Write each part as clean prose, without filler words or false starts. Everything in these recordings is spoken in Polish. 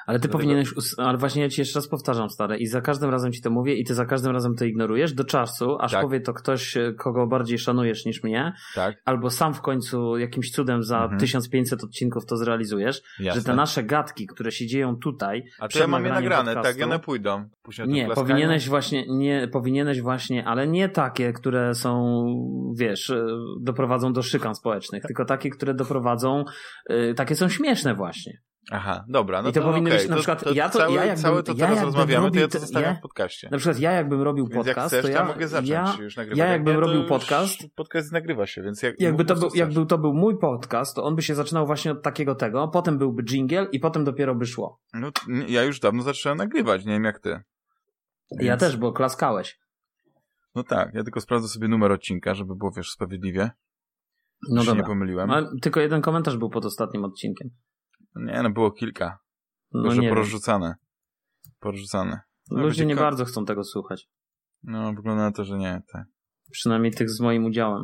Ale ty Dlatego... powinieneś, ale właśnie ja ci jeszcze raz powtarzam, stary, i za każdym razem ci to mówię i ty za każdym razem to ignorujesz do czasu, aż powie to ktoś, kogo bardziej szanujesz niż mnie, albo sam w końcu jakimś cudem za 1500 odcinków to zrealizujesz, że te nasze gadki, które się dzieją tutaj... A to ja mam je nagrane, podcastu, tak, one pójdą. Nie, powinieneś właśnie, ale nie takie, które są, wiesz, doprowadzą do szykan społecznych, tylko takie, które doprowadzą, takie są śmieszne właśnie. Aha, dobra, no i to powinno być na przykład rozmawiamy, to ja to zostawiam w podcaście. Na przykład ja jakbym robił podcast, więc jak chcesz, to ja mogę zacząć już nagrywać. Ja jakbym robił podcast, podcast nagrywa się, więc jakby to był mój podcast, to on by się zaczynał właśnie od takiego tego, potem byłby jingle i potem dopiero by szło. No ja już dawno zacząłem nagrywać, nie wiem jak ty. Więc... Ja też, bo klaskałeś. No tak, ja tylko sprawdzę sobie numer odcinka, żeby było, wiesz, sprawiedliwie. No dobra. Nie pomyliłem. Ale tylko jeden komentarz był pod ostatnim odcinkiem. Nie, no było kilka. Może porozrzucane. No, ludzie nie bardzo chcą tego słuchać. No, wygląda na to, że nie. Tak. Przynajmniej tych z moim udziałem.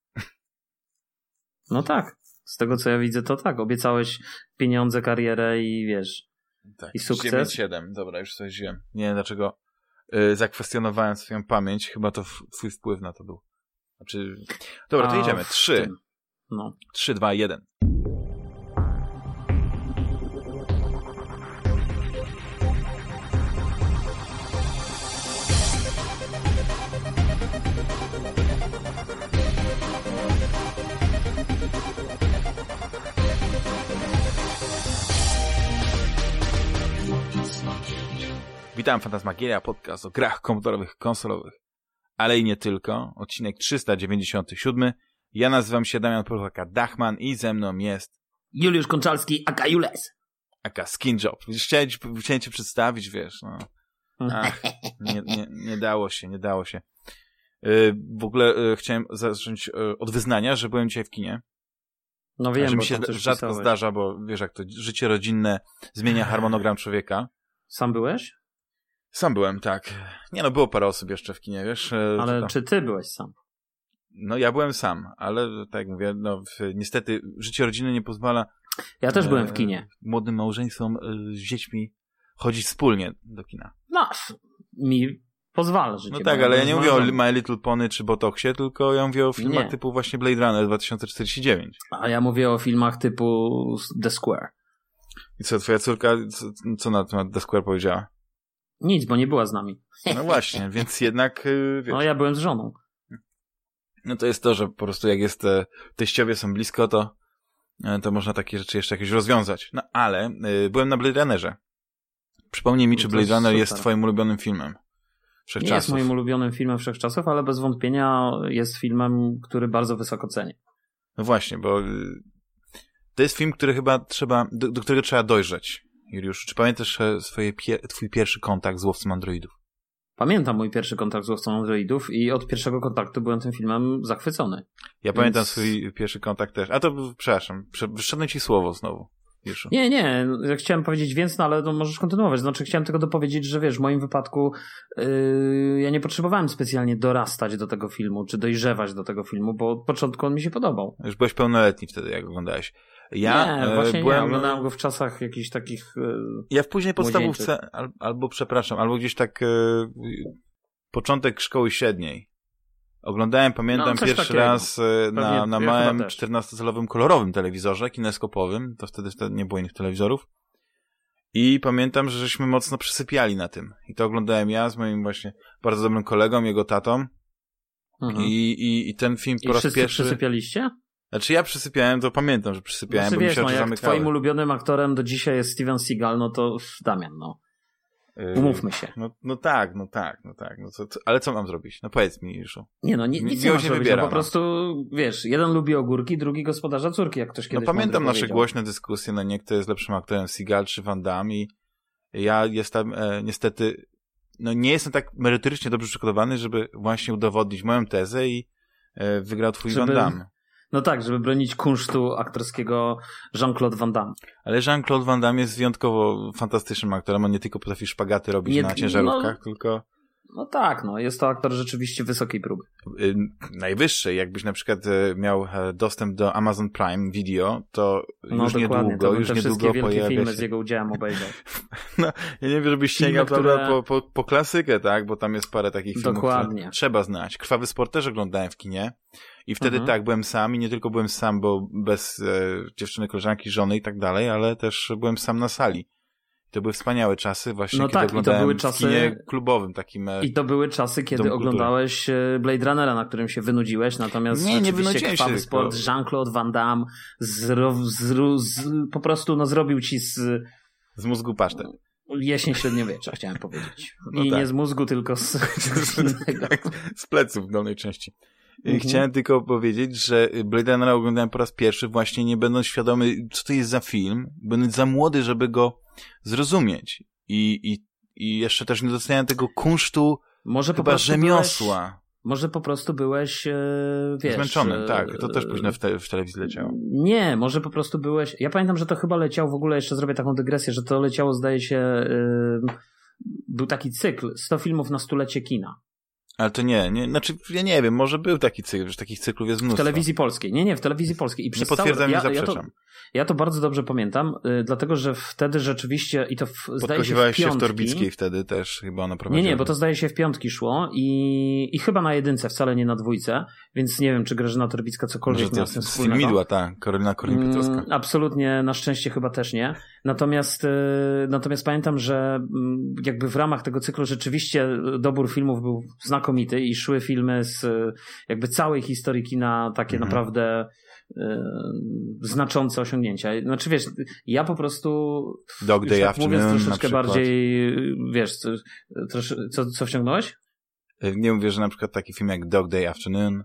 No tak. Z tego co ja widzę, to tak. Obiecałeś pieniądze, karierę i wiesz. Tak. I sukces. 7. Dobra, już sobie żyłem. Nie wiem dlaczego zakwestionowałem swoją pamięć. Chyba to twój wpływ na to był. Znaczy... Dobra, to jedziemy. 3. 3, 2, 1. Witam, Fantasmagieria, podcast o grach komputerowych, konsolowych, ale i nie tylko. Odcinek 397. Ja nazywam się Damian Dachman i ze mną jest... Juliusz Konczalski, aka Jules. Aka Skinjob. Chciałem cię przedstawić, wiesz, no. Ach, nie dało się. W ogóle chciałem zacząć od wyznania, że byłem dzisiaj w kinie. No wiem, że mi bo się rzadko zdarza, bo wiesz, jak to życie rodzinne zmienia harmonogram człowieka. Sam byłeś? Sam byłem, tak. Nie no, było parę osób jeszcze w kinie, wiesz. Ale czy ty byłeś sam? No ja byłem sam, ale tak jak mówię, no niestety życie rodzinne nie pozwala... Ja też byłem w kinie. Młodym małżeństwom z dziećmi chodzić wspólnie do kina. No, mi pozwala życie. No tak, ale ja nie mówię o My Little Pony czy Botoxie, tylko ja mówię o filmach typu właśnie Blade Runner 2049. A ja mówię o filmach typu The Square. I co, twoja córka, co na temat The Square powiedziała? Nic, bo nie była z nami. No właśnie, więc jednak... Wiesz, no ja byłem z żoną. No to jest to, że po prostu jak jest teściowie są blisko, to można takie rzeczy jeszcze jakieś rozwiązać. No ale byłem na Blade Runnerze. Przypomnij mi, czy Blade Runner jest twoim ulubionym filmem wszechczasów? Nie jest moim ulubionym filmem wszechczasów, ale bez wątpienia jest filmem, który bardzo wysoko cenię. No właśnie, bo to jest film, który chyba do którego trzeba dojrzeć. Juliusz, czy pamiętasz twój pierwszy kontakt z Łowcą Androidów? Pamiętam mój pierwszy kontakt z Łowcą Androidów i od pierwszego kontaktu byłem tym filmem zachwycony. Ja pamiętam swój pierwszy kontakt też. A to, przepraszam, wyszedłem ci słowo znowu. Juszu. Nie, ja chciałem powiedzieć więcej, no ale to możesz kontynuować. Znaczy chciałem tylko dopowiedzieć, że wiesz, w moim wypadku ja nie potrzebowałem specjalnie dorastać do tego filmu, czy dojrzewać do tego filmu, bo od początku on mi się podobał. Już byłeś pełnoletni wtedy, jak oglądałeś. Oglądałem go w czasach jakichś takich ja w później podstawówce, albo gdzieś tak początek szkoły średniej. Oglądałem, pamiętam, pierwszy raz na małym 14-calowym kolorowym telewizorze kineskopowym, to wtedy nie było innych telewizorów. I pamiętam, że żeśmy mocno przysypiali na tym. I to oglądałem ja z moim właśnie bardzo dobrym kolegą, jego tatą. I ten film po raz pierwszy... przysypialiście? Znaczy ja przysypiałem, to pamiętam, że przysypiałem, bo mi się oczy zamykały. Jak twoim ulubionym aktorem do dzisiaj jest Steven Seagal, no to Damian, no. Umówmy się. No tak. Ale co mam zrobić? No powiedz mi, Juszu. Nic nie masz zrobić, po prostu, wiesz, jeden lubi ogórki, drugi gospodarza córki, jak ktoś kiedyś pamiętam nasze głośne dyskusje, kto jest lepszym aktorem, Seagal czy Van Damme, i ja jestem niestety, nie jestem tak merytorycznie dobrze przygotowany, żeby właśnie udowodnić moją tezę i wygrał twój Van Damme. No tak, żeby bronić kunsztu aktorskiego Jean-Claude Van Damme. Ale Jean-Claude Van Damme jest wyjątkowo fantastycznym aktorem, on nie tylko potrafi szpagaty robić na ciężarówkach, tylko... No tak, no jest to aktor rzeczywiście wysokiej próby. Najwyższej. Jakbyś na przykład miał dostęp do Amazon Prime Video, to już niedługo, już niedługo pojawia się... filmy z jego udziałem obejrzał. No, ja nie wiem, żebyś sięgał po klasykę, tak? Bo tam jest parę takich filmów, które trzeba znać. Krwawy Sport też oglądałem w kinie i wtedy tak, byłem sam i nie tylko byłem sam, bo bez dziewczyny, koleżanki, żony i tak dalej, ale też byłem sam na sali. To były wspaniałe czasy właśnie, kiedy oglądałem w kinie klubowym takim. I to były czasy, kiedy oglądałeś Blade Runnera, na którym się wynudziłeś, natomiast nie wynudziłem się. Sport, Jean-Claude Van Damme po prostu zrobił ci z mózgu pasztet. Jesień średniowiecza, chciałem powiedzieć. I nie z mózgu, tylko z pleców w dolnej części. Chciałem tylko powiedzieć, że Blade Runnera oglądałem po raz pierwszy właśnie nie będąc świadomy, co to jest za film, będąc za młody, żeby go zrozumieć. I jeszcze też nie doceniałem tego kunsztu chyba rzemiosła. Może po prostu byłeś, wiesz... Zmęczony, tak. To też późno w telewizji leciało. Nie, może po prostu byłeś... Ja pamiętam, że to chyba leciało, w ogóle jeszcze zrobię taką dygresję, że to leciało, zdaje się... Był taki cykl, 100 filmów na stulecie kina. Ale to nie, znaczy ja nie wiem, może był taki cykl, że takich cyklów jest mnóstwo. W telewizji polskiej. Nie, w telewizji polskiej. I nie potwierdzam, nie zaprzeczam. Ja to bardzo dobrze pamiętam, dlatego że wtedy rzeczywiście i to zdaje się w piątki. Się w Torbickiej wtedy też chyba ona prowadziła. Nie, bo to zdaje się w piątki szło i chyba na jedynce, wcale nie na dwójce, więc nie wiem, czy Grażyna Torbicka cokolwiek miała z tym wspólnego. Z Filmidła, tak, Karolina Piotrowska. Absolutnie, na szczęście chyba też nie. Natomiast pamiętam, że jakby w ramach tego cyklu rzeczywiście dobór filmów był znakomity i szły filmy z jakby całej historii kina takie naprawdę znaczące osiągnięcia. Znaczy wiesz, ja po prostu Dog Day Afternoon, mówiąc troszeczkę bardziej, wiesz, co wciągnąłeś? Nie mówię, że na przykład taki film jak Dog Day Afternoon.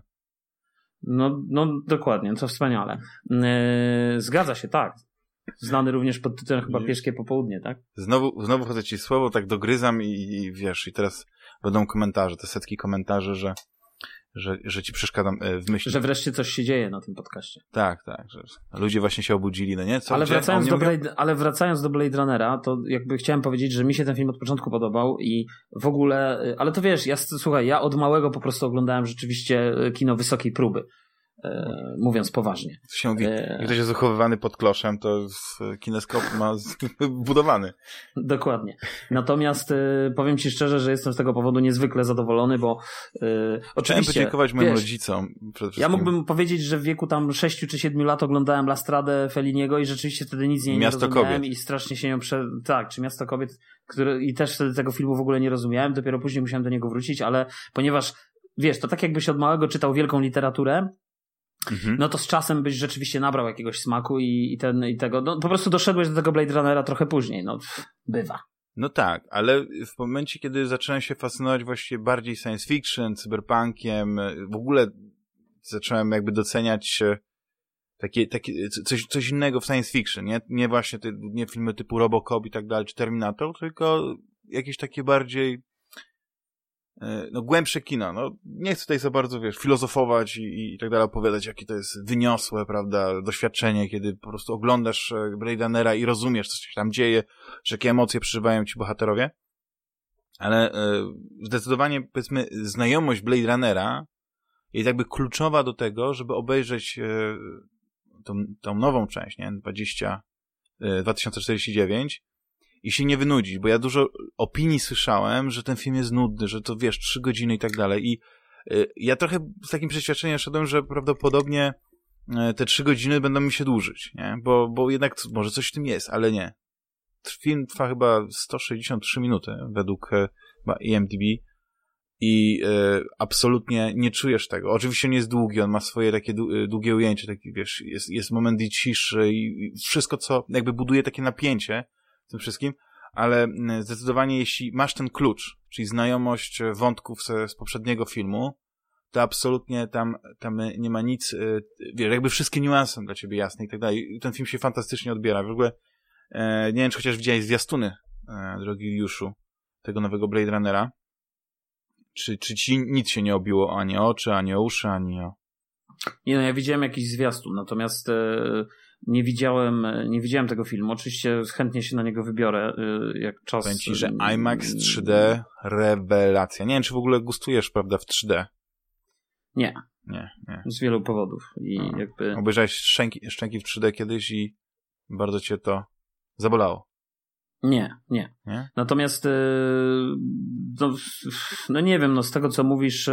No dokładnie, to wspaniale. Zgadza się, tak. Znany również pod tytułem chyba Pieszkie Popołudnie, tak? Znowu chodzę ci słowo, tak dogryzam i wiesz, i teraz będą komentarze, te setki komentarzy, że ci przeszkadzam w myśli. Że wreszcie coś się dzieje na tym podcaście. Tak, że ludzie właśnie się obudzili, no nie? Ale wracając do Blade Runnera, to jakby chciałem powiedzieć, że mi się ten film od początku podobał i w ogóle, ale to wiesz, słuchaj, ja od małego po prostu oglądałem rzeczywiście kino wysokiej próby. Mówiąc poważnie. Jak ktoś jest zachowywany pod kloszem, to kineskop ma budowany. Dokładnie. Natomiast powiem ci szczerze, że jestem z tego powodu niezwykle zadowolony, bo oczywiście... Chciałem podziękować moim rodzicom. Ja mógłbym powiedzieć, że w wieku tam 6 czy 7 lat oglądałem La Stradę Felliniego i rzeczywiście wtedy nic nie rozumiałem kobiet. I strasznie się nią Tak, czy Miasto Kobiet, i też wtedy tego filmu w ogóle nie rozumiałem, dopiero później musiałem do niego wrócić, ale ponieważ, wiesz, to tak jakbyś od małego czytał wielką literaturę, no to z czasem byś rzeczywiście nabrał jakiegoś smaku i tego. No, po prostu doszedłeś do tego Blade Runnera trochę później. No, bywa. No tak, ale w momencie, kiedy zacząłem się fascynować właściwie bardziej science fiction, cyberpunkiem, w ogóle zacząłem jakby doceniać coś innego w science fiction, nie właśnie nie filmy typu Robocop i tak dalej, czy Terminator, tylko jakieś takie bardziej głębsze kino. Nie chcę tutaj za bardzo, wiesz, filozofować i tak dalej, opowiadać, jakie to jest wyniosłe, prawda, doświadczenie, kiedy po prostu oglądasz Blade Runnera i rozumiesz, co się tam dzieje, że jakie emocje przeżywają ci bohaterowie. Ale zdecydowanie, powiedzmy, znajomość Blade Runnera jest jakby kluczowa do tego, żeby obejrzeć tą nową część, nie? 2049 i się nie wynudzić, bo ja dużo opinii słyszałem, że ten film jest nudny, że to, wiesz, 3 godziny i tak dalej. I ja trochę z takim przeświadczeniem szedłem, że prawdopodobnie te 3 godziny będą mi się dłużyć, nie? Bo jednak może coś w tym jest, ale nie. Film trwa chyba 163 minuty według chyba IMDb i absolutnie nie czujesz tego. Oczywiście nie jest długi, on ma swoje takie długie ujęcie, taki, wiesz, jest moment ciszy i wszystko, co jakby buduje takie napięcie w tym wszystkim, ale zdecydowanie jeśli masz ten klucz, czyli znajomość wątków z poprzedniego filmu, to absolutnie tam nie ma nic, wiesz, jakby wszystkie niuanse są dla ciebie jasne i tak dalej. Ten film się fantastycznie odbiera. W ogóle nie wiem, czy chociaż widziałeś zwiastuny, drogi Juliuszu, tego nowego Blade Runnera. Czy ci nic się nie obiło ani o oczy, ani o uszy, ani o... Nie, ja widziałem jakiś zwiastun, natomiast Nie widziałem tego filmu. Oczywiście chętnie się na niego wybiorę, jak czas... Powiem ci, że IMAX 3D rewelacja. Nie wiem, czy w ogóle gustujesz, prawda, w 3D? Nie. Z wielu powodów. I jakby... Obejrzałeś Szczęki w 3D kiedyś i bardzo cię to zabolało. Nie. Natomiast no nie wiem, z tego co mówisz...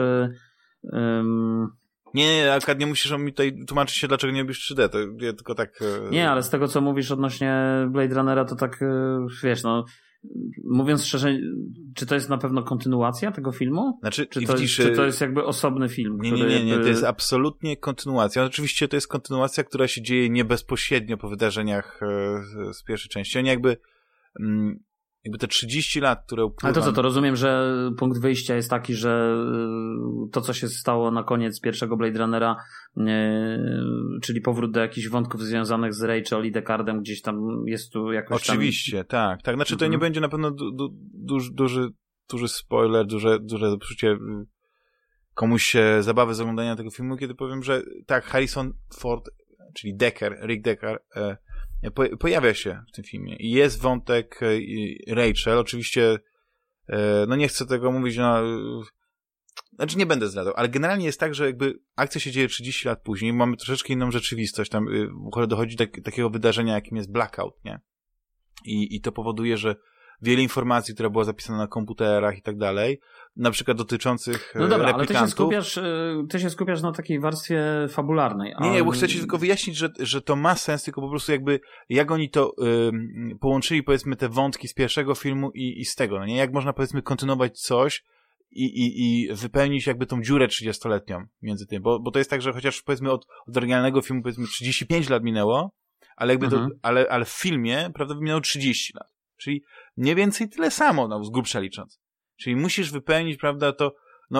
Nie, akurat nie musisz mi tutaj tłumaczyć się, dlaczego nie lubisz 3D, to ja tylko tak... Nie, ale z tego co mówisz odnośnie Blade Runnera, to tak, wiesz, mówiąc szczerze, czy to jest na pewno kontynuacja tego filmu? Znaczy, czy to jest jakby osobny film? Nie, to jest absolutnie kontynuacja. Oczywiście to jest kontynuacja, która się dzieje nie bezpośrednio po wydarzeniach z pierwszej części. Oni jakby te 30 lat, które upływa... Ale to rozumiem, że punkt wyjścia jest taki, że to, co się stało na koniec pierwszego Blade Runnera, czyli powrót do jakichś wątków związanych z Rachel i Deckardem, gdzieś tam jest tu jakoś Oczywiście, tak. Znaczy to nie będzie na pewno duży spoiler, duże zepsucie komuś zabawy z oglądania tego filmu, kiedy powiem, że tak, Harrison Ford, czyli Rick Deckard, pojawia się w tym filmie i jest wątek Rachel, oczywiście nie chcę tego mówić, znaczy nie będę zdradzał, ale generalnie jest tak, że jakby akcja się dzieje 30 lat później, mamy troszeczkę inną rzeczywistość, tam dochodzi do takiego wydarzenia, jakim jest blackout, nie? I to powoduje, że wiele informacji, która była zapisana na komputerach i tak dalej, na przykład dotyczących No dobra, replikantów. ale ty się skupiasz na takiej warstwie fabularnej. Nie, bo chcę ci tylko wyjaśnić, że to ma sens, tylko po prostu jakby jak oni to połączyli, powiedzmy, te wątki z pierwszego filmu i z tego, no nie? Jak można, powiedzmy, kontynuować coś i wypełnić jakby tą dziurę 30-letnią między tym, bo to jest tak, że chociaż, powiedzmy, od oryginalnego filmu, powiedzmy, 35 lat minęło, ale jakby ale w filmie, prawda, minęło 30 lat. Czyli mniej więcej tyle samo, z grubsza licząc. Czyli musisz wypełnić, prawda, to,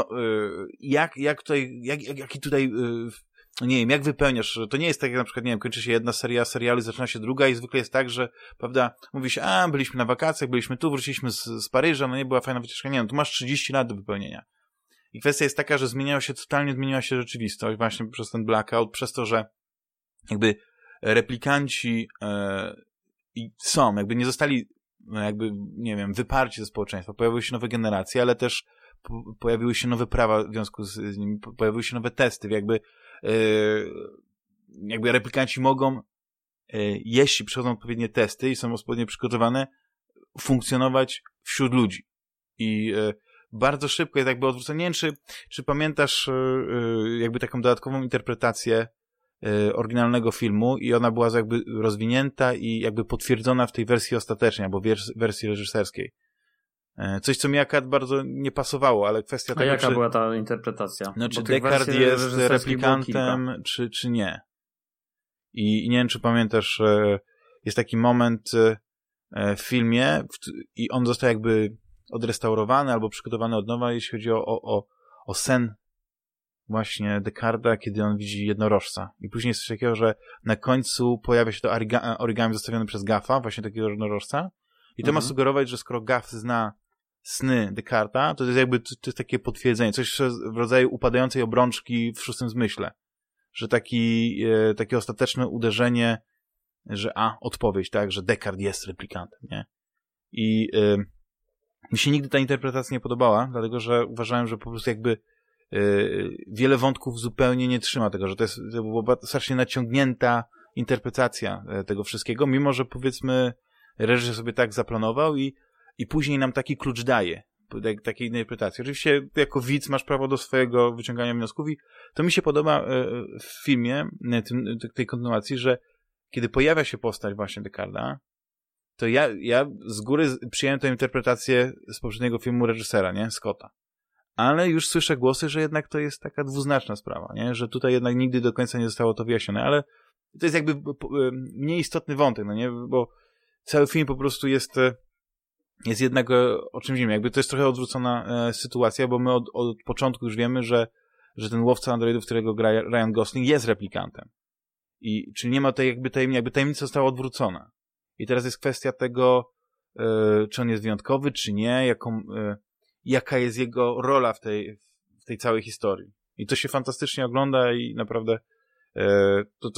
jaki tutaj, nie wiem, jak wypełniasz, to nie jest tak, jak na przykład, nie wiem, kończy się jedna seria serialu i zaczyna się druga i zwykle jest tak, że, prawda, mówi się, byliśmy na wakacjach, byliśmy tu, wróciliśmy z Paryża, nie była fajna wycieczka, nie wiem, tu masz 30 lat do wypełnienia. I kwestia jest taka, że totalnie zmieniła się rzeczywistość właśnie przez ten blackout, przez to, że jakby replikanci jakby nie zostali nie wiem, wyparci ze społeczeństwa. Pojawiły się nowe generacje, ale też pojawiły się nowe prawa w związku z nimi, pojawiły się nowe testy, jakby replikanci mogą, jeśli przechodzą odpowiednie testy i są odpowiednio przygotowane, funkcjonować wśród ludzi. I bardzo szybko jest jakby odwrócenie. Nie wiem, czy pamiętasz jakby taką dodatkową interpretację oryginalnego filmu i ona była jakby rozwinięta i jakby potwierdzona w tej wersji ostatecznej, albo wersji reżyserskiej. Coś, co mi akurat bardzo nie pasowało, ale kwestia tego, jaka była ta interpretacja? Czy Deckard jest replikantem, czy nie. I nie wiem, czy pamiętasz, jest taki moment w filmie i on został jakby odrestaurowany albo przygotowany od nowa, jeśli chodzi o sen właśnie Deckarda, kiedy on widzi jednorożca. I później jest coś takiego, że na końcu pojawia się to origami zostawione przez Gaffa, właśnie takiego jednorożca. I to ma sugerować, że skoro Gaff zna sny Deckarda, to jest jakby to jest takie potwierdzenie, coś w rodzaju upadającej obrączki w szóstym zmyśle. Że takie ostateczne uderzenie, że odpowiedź, tak, że Deckard jest replikantem, nie? I mi się nigdy ta interpretacja nie podobała, dlatego że uważałem, że po prostu jakby wiele wątków zupełnie nie trzyma tego, że to była strasznie naciągnięta interpretacja tego wszystkiego, mimo że powiedzmy reżyser sobie tak zaplanował i później nam taki klucz daje, takiej interpretacji. Oczywiście jako widz masz prawo do swojego wyciągania wniosków i to mi się podoba w filmie, tej kontynuacji, że kiedy pojawia się postać właśnie Deckarda, to ja z góry przyjąłem tę interpretację z poprzedniego filmu reżysera, nie? Scotta. Ale już słyszę głosy, że jednak to jest taka dwuznaczna sprawa, nie? Że tutaj jednak nigdy do końca nie zostało to wyjaśnione, ale to jest jakby mniej istotny wątek, no nie? Bo cały film po prostu jest jednak o czymś innym. Jakby to jest trochę odwrócona sytuacja, bo my od początku już wiemy, że ten łowca androidów, którego gra Ryan Gosling, jest replikantem. Czyli nie ma tej jakby tajemnica została odwrócona. I teraz jest kwestia tego, czy on jest wyjątkowy, czy nie, jaka jest jego rola w tej całej historii. I to się fantastycznie ogląda i naprawdę to jest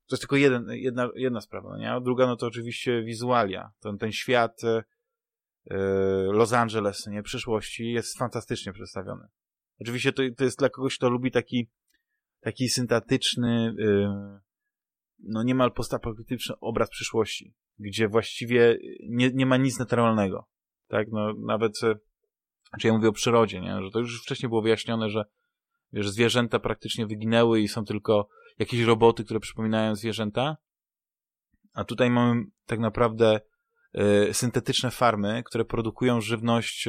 To jest tylko jedna sprawa, no nie? A druga, no to oczywiście wizualia. Ten świat Los Angeles, nie? Przyszłości jest fantastycznie przedstawiony. Oczywiście to jest dla kogoś, kto lubi taki syntetyczny, no niemal postapokaliptyczny obraz przyszłości, gdzie właściwie nie ma nic naturalnego. Tak? No nawet, ja mówię o przyrodzie, nie? Że to już wcześniej było wyjaśnione, że wiesz, zwierzęta praktycznie wyginęły i są tylko jakieś roboty, które przypominają zwierzęta, a tutaj mamy tak naprawdę syntetyczne farmy, które produkują żywność,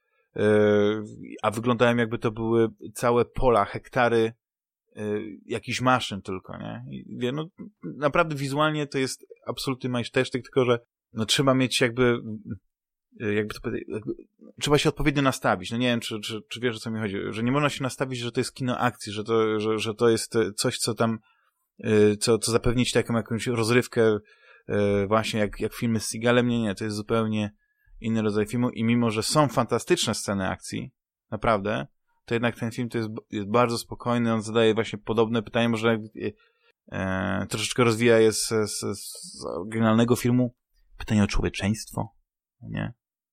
a wyglądają jakby to były całe pola, hektary jakichś maszyn tylko, nie? I, no, naprawdę wizualnie to jest absolutny majstersztyk, tylko że no, trzeba mieć jakby to powiedzieć, trzeba się odpowiednio nastawić. No nie wiem, czy wiesz, o co mi chodzi, że nie można się nastawić, że to jest kino akcji, że to jest coś, co tam co zapewnić taką jakąś rozrywkę właśnie jak filmy z Seagalem. Nie, to jest zupełnie inny rodzaj filmu i mimo, że są fantastyczne sceny akcji, naprawdę, to jednak ten film to jest bardzo spokojny, on zadaje właśnie podobne pytania, może troszeczkę rozwija je z oryginalnego filmu pytanie o człowieczeństwo, nie?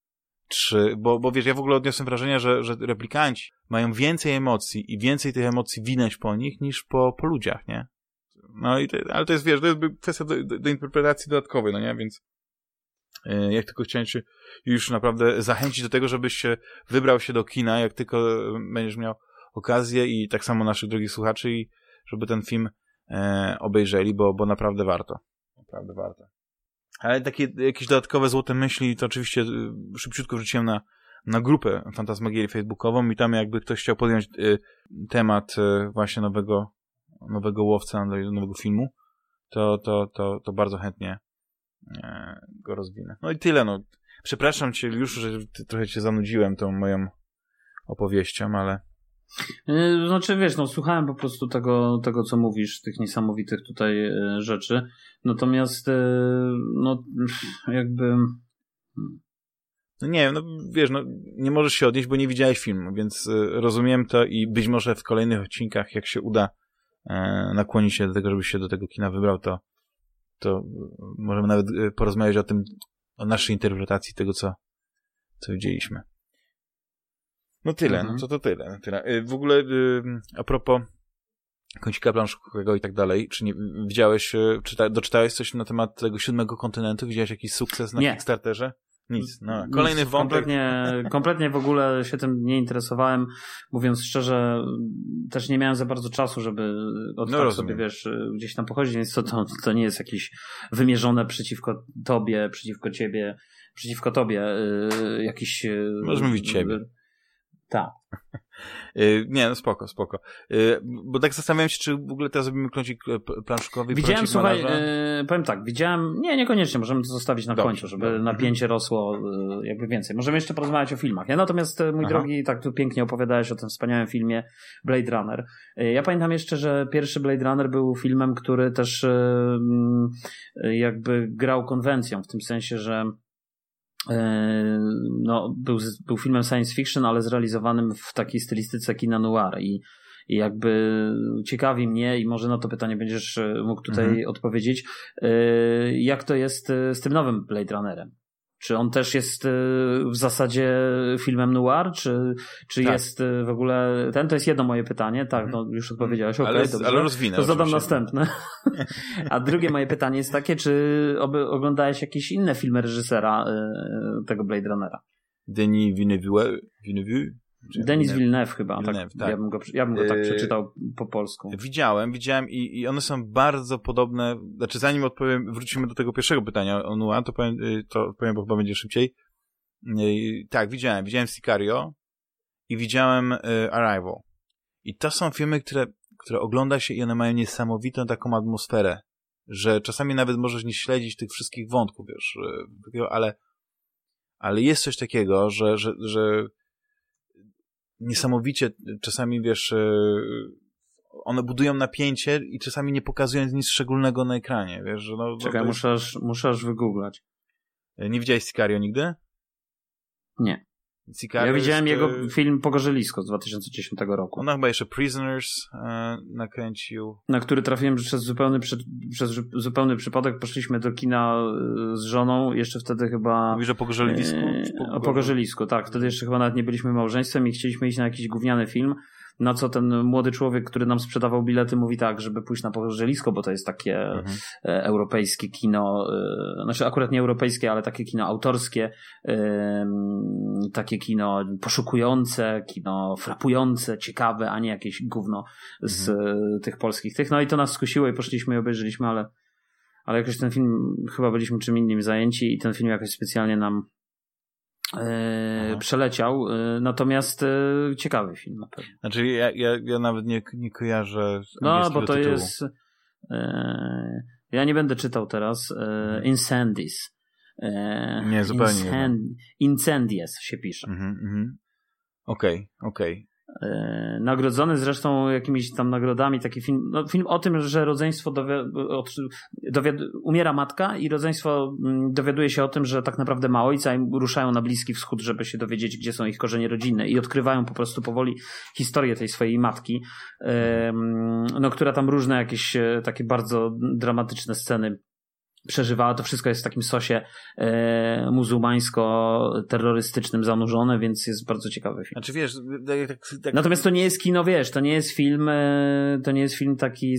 Bo wiesz, ja w ogóle odniosłem wrażenie, że replikanci mają więcej emocji i więcej tych emocji widać po nich niż po ludziach, nie? No i ale to jest, wiesz, to jest kwestia do interpretacji dodatkowej, no nie? Więc jak tylko chciałem cię już naprawdę zachęcić do tego, żebyś wybrał się do kina, jak tylko będziesz miał okazję i tak samo naszych drogich słuchaczy i żeby ten film obejrzeli, bo naprawdę warto. Naprawdę warto. Ale takie jakieś dodatkowe złote myśli to oczywiście szybciutko wrzuciłem na grupę Fantasmagierii facebookową i tam jakby ktoś chciał podjąć temat właśnie nowego łowca, nowego filmu, to bardzo chętnie go rozwinę. No i tyle, no. Przepraszam cię już, że trochę cię zanudziłem tą moją opowieścią, ale... Znaczy, wiesz, no słuchałem po prostu tego, co mówisz, tych niesamowitych tutaj rzeczy, natomiast no jakby... No nie wiem, no wiesz, no nie możesz się odnieść, bo nie widziałeś filmu, więc rozumiem to i być może w kolejnych odcinkach, jak się uda nakłonić się do tego, żebyś się do tego kina wybrał, to możemy nawet porozmawiać o tym, o naszej interpretacji tego, co widzieliśmy. No tyle, no to tyle. W ogóle a propos kącika planszowego i tak dalej, czy nie widziałeś, doczytałeś coś na temat tego 7 kontynentu? Widziałeś jakiś sukces na Kickstarterze? Nic. No, kolejny wątek. Kompletnie w ogóle się tym nie interesowałem. Mówiąc szczerze, też nie miałem za bardzo czasu, żeby sobie, wiesz, gdzieś tam pochodzić, więc to nie jest jakieś wymierzone przeciwko tobie, przeciwko tobie jakiś... Możesz mówić ciebie. Tak. Nie, no spoko. Bo tak zastanawiałem się, czy w ogóle teraz zrobimy kącik planszkowy. Widziałem, słuchaj, powiem tak, niekoniecznie, możemy to zostawić na końcu, żeby napięcie rosło jakby więcej. Możemy jeszcze porozmawiać o filmach, nie? Natomiast mój drogi, tak tu pięknie opowiadałeś o tym wspaniałym filmie Blade Runner. Ja pamiętam jeszcze, że pierwszy Blade Runner był filmem, który też jakby grał konwencją, w tym sensie, że no, był filmem science fiction, ale zrealizowanym w takiej stylistyce kina noir i jakby ciekawi mnie i może na to pytanie będziesz mógł tutaj odpowiedzieć, jak to jest z tym nowym Blade Runnerem? Czy on też jest w zasadzie filmem noir, czy tak. Jest w ogóle to jest jedno moje pytanie, tak, no już odpowiedziałeś, ale rozwinę. To zadam następne. A drugie moje pytanie jest takie, czy oglądałeś jakieś inne filmy reżysera tego Blade Runnera? Denis Villeneuve? Denis Villeneuve chyba. Villeneuve, tak. Ja bym go tak przeczytał po polsku. Widziałem i one są bardzo podobne. Znaczy zanim wrócimy do tego pierwszego pytania o Noir, to powiem, bo chyba będzie szybciej. Tak, widziałem Sicario i widziałem Arrival. I to są filmy, które ogląda się i one mają niesamowitą taką atmosferę, że czasami nawet możesz nie śledzić tych wszystkich wątków, wiesz, ale jest coś takiego, że niesamowicie czasami, wiesz, one budują napięcie i czasami nie pokazując nic szczególnego na ekranie, wiesz, że no... Czekaj, muszę aż wygooglać. Nie widziałeś Sicario nigdy? Nie. Sicario ja widziałem jego film Pogorzylisko z 2010 roku. On chyba jeszcze Prisoners nakręcił. Na który trafiłem przez zupełny przypadek. Poszliśmy do kina z żoną, jeszcze wtedy chyba... Mówisz o Pogorzylisku? O Pogorzylisku, tak. Wtedy jeszcze chyba nawet nie byliśmy małżeństwem i chcieliśmy iść na jakiś gówniany film. Na co ten młody człowiek, który nam sprzedawał bilety, mówi tak, żeby pójść na Pogorzylisko, bo to jest takie europejskie kino, znaczy akurat nie europejskie, ale takie kino autorskie, takie kino poszukujące, kino frapujące, ciekawe, a nie jakieś gówno z tych polskich tych. No i to nas skusiło i poszliśmy i obejrzeliśmy, ale jakoś ten film, chyba byliśmy czym innym zajęci i ten film jakoś specjalnie nam przeleciał, natomiast ciekawy film na pewno. Znaczy ja nawet nie kojarzę no, bo to tytułu. jest ja nie będę czytał teraz Incendies. Nie, zupełnie nie. Incendies się pisze. Okej. Nagrodzony zresztą jakimiś tam nagrodami, taki film o tym, że rodzeństwo umiera matka i rodzeństwo dowiaduje się o tym, że tak naprawdę ma ojca i ruszają na Bliski Wschód, żeby się dowiedzieć, gdzie są ich korzenie rodzinne i odkrywają po prostu powoli historię tej swojej matki, która tam różne jakieś takie bardzo dramatyczne sceny przeżywała. To wszystko jest w takim sosie muzułmańsko-terrorystycznym zanurzone, więc jest bardzo ciekawy film. Znaczy wiesz, tak... Natomiast to nie jest kino, wiesz, to nie jest film taki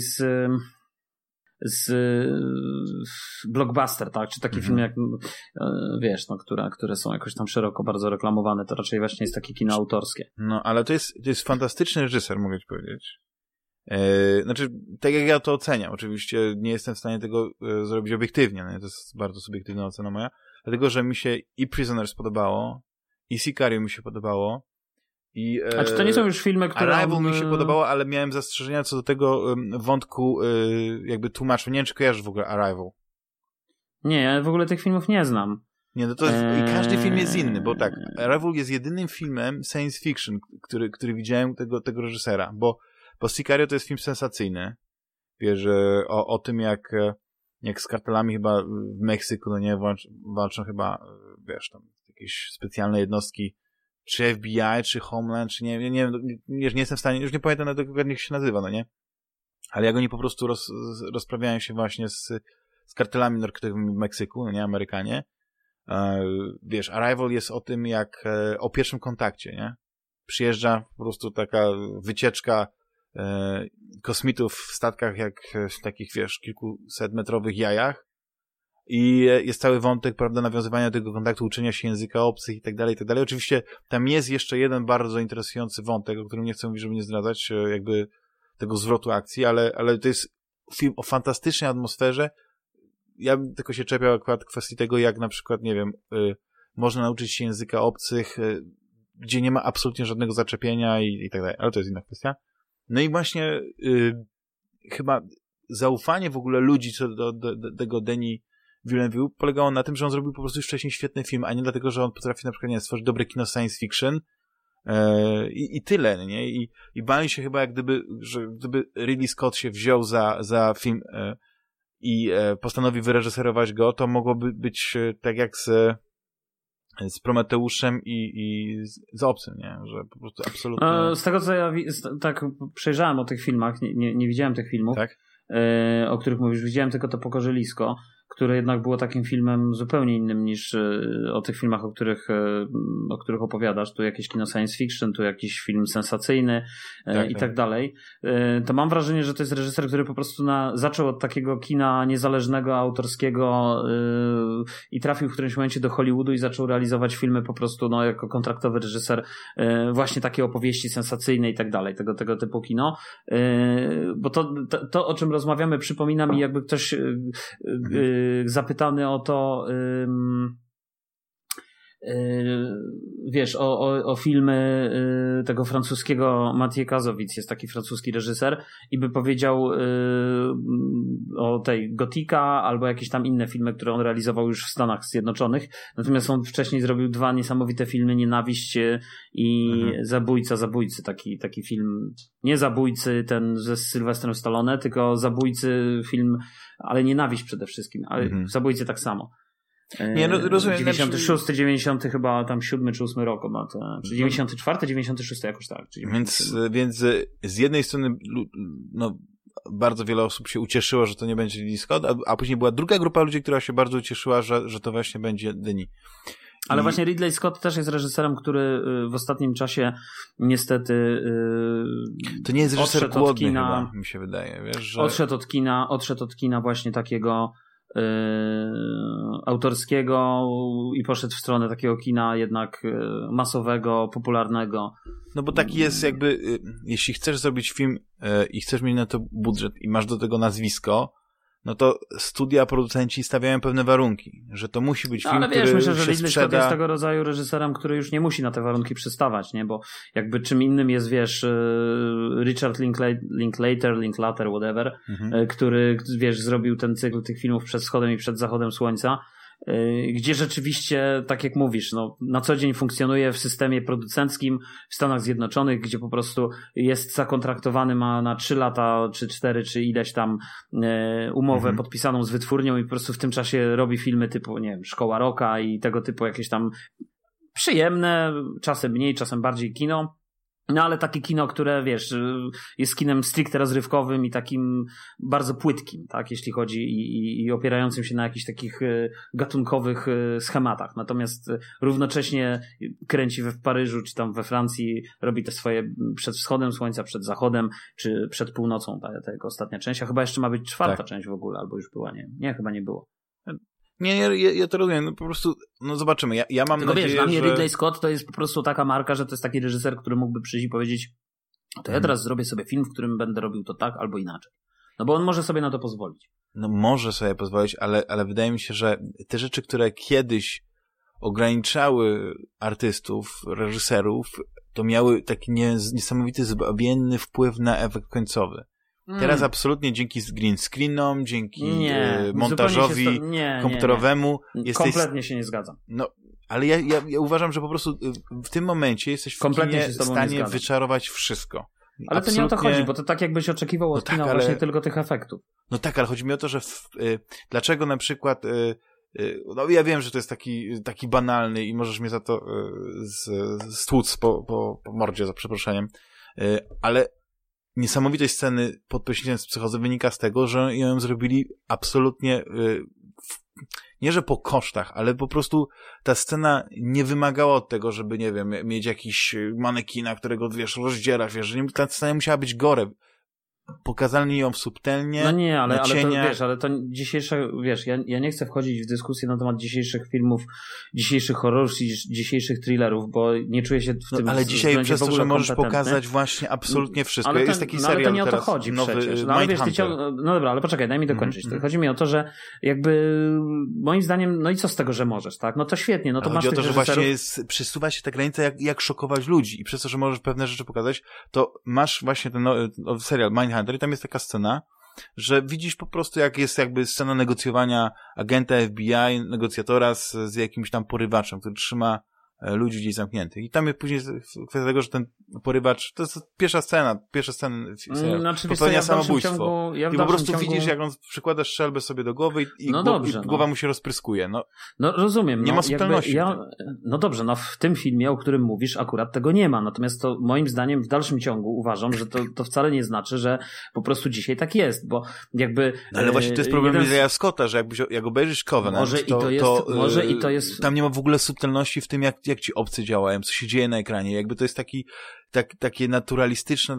z blockbuster, tak? Czy taki film jak wiesz, które są jakoś tam szeroko bardzo reklamowane, to raczej właśnie jest takie kino autorskie. No, ale to jest fantastyczny reżyser, mogę ci powiedzieć. Znaczy, tak jak ja to oceniam, oczywiście nie jestem w stanie tego zrobić obiektywnie, no, to jest bardzo subiektywna ocena moja, dlatego, że mi się i Prisoners podobało, i Sicario mi się podobało, i a czy to nie są już filmy, które... Arrival mi się podobało, ale miałem zastrzeżenia co do tego wątku jakby tłumaczenia. Nie wiem, czy kojarzysz w ogóle Arrival. Nie, ja w ogóle tych filmów nie znam. Nie, no to jest, i każdy film jest inny, bo tak, Arrival jest jedynym filmem science fiction, który widziałem tego reżysera, bo Sicario to jest film sensacyjny. Wiesz, o tym jak z kartelami chyba w Meksyku, no nie, walczą chyba, wiesz, tam jakieś specjalne jednostki, czy FBI, czy Homeland, czy nie jestem w stanie, już nie pamiętam nawet dokładnie jak się nazywa, no nie? Ale jak oni po prostu rozprawiają się właśnie z kartelami narkotykowymi w Meksyku, no nie, Amerykanie. Wiesz, Arrival jest o tym o pierwszym kontakcie, nie? Przyjeżdża po prostu taka wycieczka kosmitów w statkach jak w takich, wiesz, kilkusetmetrowych jajach i jest cały wątek, prawda, nawiązywania tego kontaktu, uczenia się języka obcych i tak dalej, i tak dalej. Oczywiście tam jest jeszcze jeden bardzo interesujący wątek, o którym nie chcę mówić, żeby nie zdradzać jakby tego zwrotu akcji, ale to jest film o fantastycznej atmosferze. Ja bym tylko się czepiał akurat kwestii tego, jak na przykład, nie wiem, można nauczyć się języka obcych, gdzie nie ma absolutnie żadnego zaczepienia i tak dalej, ale to jest inna kwestia. No i właśnie chyba zaufanie w ogóle ludzi co do tego Denis Villeneuve polegało na tym, że on zrobił po prostu już wcześniej świetny film, a nie dlatego, że on potrafi na przykład, nie, stworzyć dobre kino science fiction i tyle, nie? I bali się chyba, jak gdyby Ridley Scott się wziął za film i postanowił wyreżyserować go, to mogłoby być tak jak z Prometeuszem i z Obcym, nie? Że po prostu absolutnie... Z tego, co ja tak przejrzałem o tych filmach, nie widziałem tych filmów, tak? O których mówisz, widziałem tylko to Pogorzylisko, które jednak było takim filmem zupełnie innym niż o tych filmach, o których opowiadasz. Tu jakieś kino science fiction, tu jakiś film sensacyjny tak dalej. To mam wrażenie, że to jest reżyser, który po prostu zaczął od takiego kina niezależnego, autorskiego i trafił w którymś momencie do Hollywoodu i zaczął realizować filmy po prostu jako kontraktowy reżyser, właśnie takie opowieści sensacyjne i tak dalej, tego typu kino. Bo to, o czym rozmawiamy, przypomina mi, jakby ktoś zapytany o to, wiesz, o filmy tego francuskiego Mathieu Kassovitz, jest taki francuski reżyser i by powiedział o tej Gotika albo jakieś tam inne filmy, które on realizował już w Stanach Zjednoczonych, natomiast on wcześniej zrobił 2 niesamowite filmy, Nienawiść i Zabójcy, taki film, nie Zabójcy ten ze Sylwestrem Stallone, tylko Zabójcy film, ale Nienawiść przede wszystkim, ale Zabójcy tak samo. Nie, no, rozumiem. 96, 90 chyba tam 7 czy 8 rok ma to, czy 94, 96 jakoś tak. Więc z jednej strony no, bardzo wiele osób się ucieszyło, że to nie będzie Ridley Scott, a później była druga grupa ludzi, która się bardzo ucieszyła, że to właśnie będzie Denis. Ale właśnie Ridley Scott też jest reżyserem, który w ostatnim czasie niestety to nie jest reżyser głodny chyba, mi się wydaje. Wiesz, że... Odszedł od kina właśnie takiego autorskiego i poszedł w stronę takiego kina jednak masowego, popularnego. No bo taki jest jakby, jeśli chcesz zrobić film i chcesz mieć na to budżet i masz do tego nazwisko, no to studia, producenci stawiają pewne warunki, że to musi być film, ale wiesz, który myślę, że Ridley Scott jest tego rodzaju reżyserem, który już nie musi na te warunki przystawać, nie? Bo jakby czym innym jest, wiesz, Richard Linklater, whatever, który, wiesz, zrobił ten cykl tych filmów Przed wschodem i Przed zachodem słońca, gdzie rzeczywiście, tak jak mówisz, no, na co dzień funkcjonuje w systemie producenckim w Stanach Zjednoczonych, gdzie po prostu jest zakontraktowany, ma na 3 lata, czy 4, czy ileś tam umowę podpisaną z wytwórnią i po prostu w tym czasie robi filmy typu, nie wiem, Szkoła Rocka i tego typu jakieś tam przyjemne, czasem mniej, czasem bardziej kino. No ale takie kino, które wiesz, jest kinem stricte rozrywkowym i takim bardzo płytkim, tak, jeśli chodzi i opierającym się na jakichś takich gatunkowych schematach. Natomiast równocześnie kręci w Paryżu czy tam we Francji, robi te swoje Przed wschodem słońca, Przed zachodem czy Przed północą, ta jego ostatnia część, a chyba jeszcze ma być 4. część w ogóle, albo już była, nie, chyba nie było. Nie, ja to rozumiem, no po prostu, no zobaczymy. Ja mam tylko nadzieję, wiesz, dla mnie że... Ridley Scott to jest po prostu taka marka, że to jest taki reżyser, który mógłby przyjść i powiedzieć, to ja teraz zrobię sobie film, w którym będę robił to tak albo inaczej. No bo on może sobie na to pozwolić. No może sobie pozwolić, ale wydaje mi się, że te rzeczy, które kiedyś ograniczały artystów, reżyserów, to miały taki niesamowity, zbawienny wpływ na efekt końcowy. Teraz absolutnie dzięki green screenom, dzięki montażowi komputerowemu kompletnie się nie zgadzam. No, ale ja uważam, że po prostu w tym momencie jesteś w stanie wyczarować wszystko. Ale to nie o to chodzi, bo to tak jakbyś oczekiwał od kina właśnie tylko tych efektów. No tak, ale chodzi mi o to, że dlaczego na przykład no ja wiem, że to jest taki banalny i możesz mnie za to stłuc po mordzie, za przeproszeniem, ale niesamowitość sceny pod prysznicem z Psychozy wynika z tego, że ją zrobili absolutnie nie, że po kosztach, ale po prostu ta scena nie wymagała od tego, żeby, nie wiem, mieć jakiś manekina, którego, wiesz, rozdzierasz, wiesz, że ta scena musiała być gore. Pokazali ją subtelnie. No nie, ale to wiesz, ale to dzisiejsze, wiesz, ja nie chcę wchodzić w dyskusję na temat dzisiejszych filmów, dzisiejszych horrorów i dzisiejszych thrillerów, bo nie czuję się w tym. Ale dzisiaj przez to, że możesz pokazać właśnie absolutnie wszystko. Ale jest taki serial ale to nie o to teraz, chodzi nowy przecież. No, ale wiesz, no dobra, ale poczekaj, daj mi dokończyć. Chodzi mi o to, że jakby moim zdaniem, no i co z tego, że możesz, tak? No to świetnie, no to masz chodzi o to, że właśnie przesuwa się ta granica, jak szokować ludzi i przez to, że możesz pewne rzeczy pokazać, to masz właśnie ten serial Mindhunter i tam jest taka scena, że widzisz po prostu, jak jest jakby scena negocjowania agenta FBI, negocjatora z jakimś tam porywaczem, który trzyma ludzi gdzieś zamkniętych. I tam jest później kwestia tego, że ten porywacz, to jest pierwsza scena popełnia samobójstwo. I po prostu widzisz, jak on przykłada strzelbę sobie do głowy i głowa mu się rozpryskuje. No rozumiem. Nie ma subtelności. No dobrze, no w tym filmie, o którym mówisz, akurat tego nie ma. Natomiast to moim zdaniem w dalszym ciągu uważam, że to wcale nie znaczy, że po prostu dzisiaj tak jest, bo jakby... No, ale właśnie to jest problem Ridleya Scotta, że jak obejrzysz Covenant, może i to jest... Tam nie ma w ogóle subtelności w tym, jak ci obcy działają, co się dzieje na ekranie. Jakby to jest takie naturalistyczne,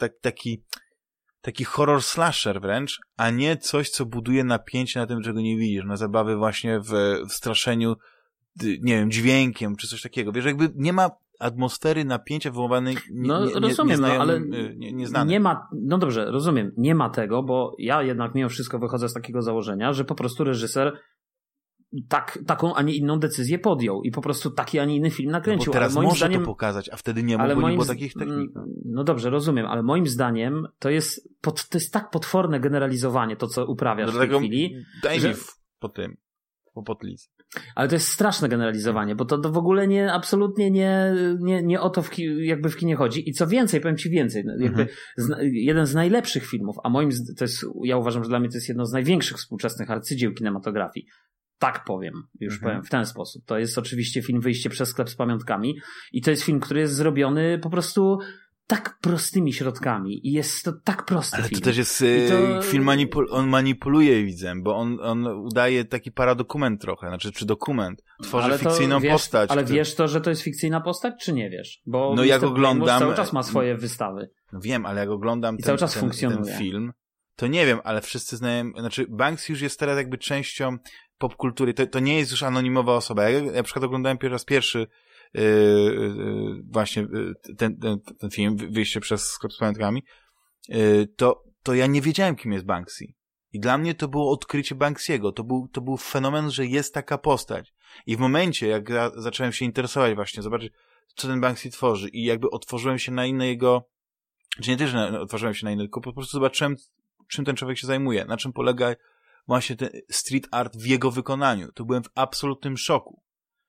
taki horror slasher wręcz, a nie coś, co buduje napięcie na tym, czego nie widzisz, na zabawy właśnie w straszeniu, nie wiem, dźwiękiem, czy coś takiego. Wiesz, jakby nie ma atmosfery napięcia wywołanej nieznanym. Nie ma, no dobrze, rozumiem, nie ma tego, bo ja jednak mimo wszystko wychodzę z takiego założenia, że po prostu reżyser taką, a nie inną decyzję podjął i po prostu taki, a nie inny film nakręcił. No bo teraz może to pokazać, a wtedy nie mógł, bo nie było takich technik. No dobrze, rozumiem, ale moim zdaniem to jest tak potworne generalizowanie, to co uprawiasz w tej chwili. Daj mi po podlicy. Ale to jest straszne generalizowanie, bo to w ogóle absolutnie nie o to jakby w kinie chodzi. I co więcej, powiem ci więcej, jakby jeden z najlepszych filmów, a ja uważam, że dla mnie to jest jedno z największych współczesnych arcydzieł kinematografii. Tak powiem, powiem w ten sposób. To jest oczywiście film Wyjście przez sklep z pamiątkami i to jest film, który jest zrobiony po prostu tak prostymi środkami i jest to tak prosty film. Ale to też jest film, on manipuluje widzem, bo on udaje taki paradokument trochę, czy dokument. Tworzy fikcyjną postać. Ale wiesz to, że to jest fikcyjna postać, czy nie wiesz? Bo no jak oglądam... cały czas ma swoje wystawy. No wiem, ale jak oglądam ten film, to nie wiem, ale wszyscy znają, Banksy już jest teraz jakby częścią popkultury. To nie jest już anonimowa osoba. Ja na przykład oglądałem pierwszy właśnie ten film, Wyjście przez sklep z pamiątkami, to ja nie wiedziałem, kim jest Banksy. I dla mnie to było odkrycie Banksy'ego. To był fenomen, że jest taka postać. I w momencie, jak ja zacząłem się interesować właśnie, zobaczyć, co ten Banksy tworzy i jakby otworzyłem się na inne jego, czy nie też otworzyłem się na inne, tylko po prostu zobaczyłem, czym ten człowiek się zajmuje, na czym polega właśnie ten street art w jego wykonaniu. To byłem w absolutnym szoku.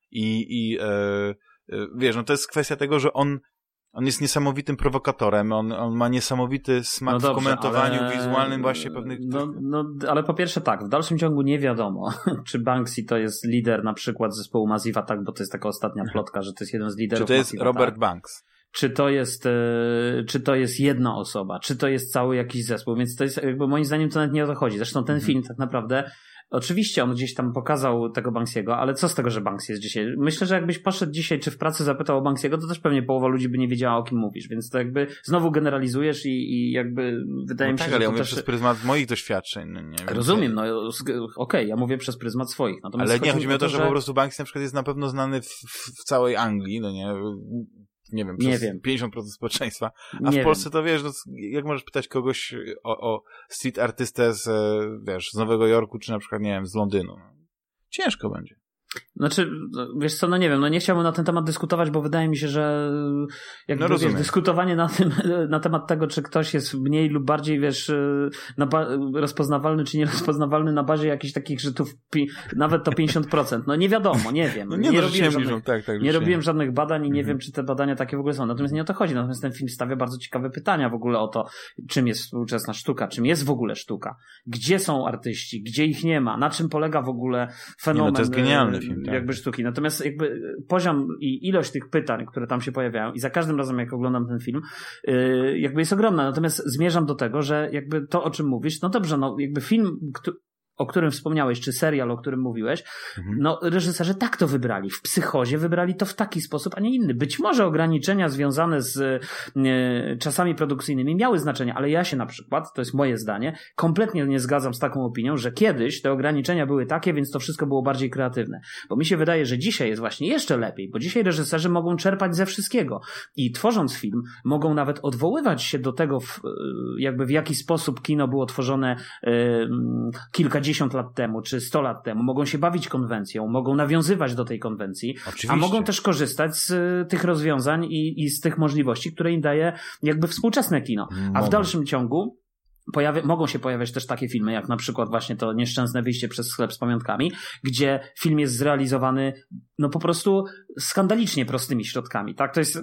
Wiesz, to jest kwestia tego, że on jest niesamowitym prowokatorem, on ma niesamowity smak w komentowaniu wizualnym właśnie pewnych... Ale po pierwsze tak, w dalszym ciągu nie wiadomo, czy Banksy to jest lider na przykład zespołu Massive Attack, bo to jest taka ostatnia plotka, że to jest jeden z liderów. Czy to jest Robert Banks? Czy to jest jedna osoba, czy to jest cały jakiś zespół, więc to jest jakby moim zdaniem to nawet nie o to chodzi. Zresztą ten film tak naprawdę, oczywiście on gdzieś tam pokazał tego Banksy'ego, ale co z tego, że Banksy jest dzisiaj? Myślę, że jakbyś poszedł dzisiaj, czy w pracy zapytał o Banksy'ego, to też pewnie połowa ludzi by nie wiedziała, o kim mówisz, więc to jakby znowu generalizujesz i jakby wydaje mi się, tak, że ale ja to mówię też... przez pryzmat moich doświadczeń. Nie Rozumiem, okej, ja mówię przez pryzmat swoich. Natomiast ale nie, chodzi mi o to, że po prostu Banksy na przykład jest na pewno znany w całej Anglii, nie wiem, przez 50% społeczeństwa, a w Polsce to wiesz, jak możesz pytać kogoś o street artystę z Nowego Jorku, czy na przykład, nie wiem, z Londynu. Ciężko będzie. Wiesz co, nie wiem, nie chciałbym na ten temat dyskutować, bo wydaje mi się, że dyskutowanie na temat tego, czy ktoś jest mniej lub bardziej, rozpoznawalny, czy nierozpoznawalny na bazie jakichś takich żytów, nawet to 50%. Nie wiadomo, nie wiem. Nie robiłem żadnych badań i nie wiem, czy te badania takie w ogóle są. Natomiast nie o to chodzi. Natomiast ten film stawia bardzo ciekawe pytania w ogóle o to, czym jest współczesna sztuka, czym jest w ogóle sztuka, gdzie są artyści, gdzie ich nie ma, na czym polega w ogóle fenomen. To jest genialny film, tak. Jakby sztuki. Natomiast jakby poziom i ilość tych pytań, które tam się pojawiają i za każdym razem, jak oglądam ten film, jakby jest ogromna. Natomiast zmierzam do tego, że jakby to, o czym mówisz, dobrze, jakby film, o którym wspomniałeś, czy serial, o którym mówiłeś, reżyserzy tak to wybrali. W Psychozie wybrali to w taki sposób, a nie inny. Być może ograniczenia związane z czasami produkcyjnymi miały znaczenie, ale ja się na przykład, to jest moje zdanie, kompletnie nie zgadzam z taką opinią, że kiedyś te ograniczenia były takie, więc to wszystko było bardziej kreatywne. Bo mi się wydaje, że dzisiaj jest właśnie jeszcze lepiej, bo dzisiaj reżyserzy mogą czerpać ze wszystkiego i tworząc film, mogą nawet odwoływać się do tego, jakby w jaki sposób kino było tworzone kilkadziesiąt lat temu, czy 100 lat temu, mogą się bawić konwencją, mogą nawiązywać do tej konwencji, oczywiście. A mogą też korzystać z tych rozwiązań i z tych możliwości, które im daje jakby współczesne kino. A w dalszym ciągu mogą się pojawiać też takie filmy, jak na przykład właśnie to nieszczęsne Wyjście przez sklep z pamiątkami, gdzie film jest zrealizowany po prostu skandalicznie prostymi środkami, tak? To jest,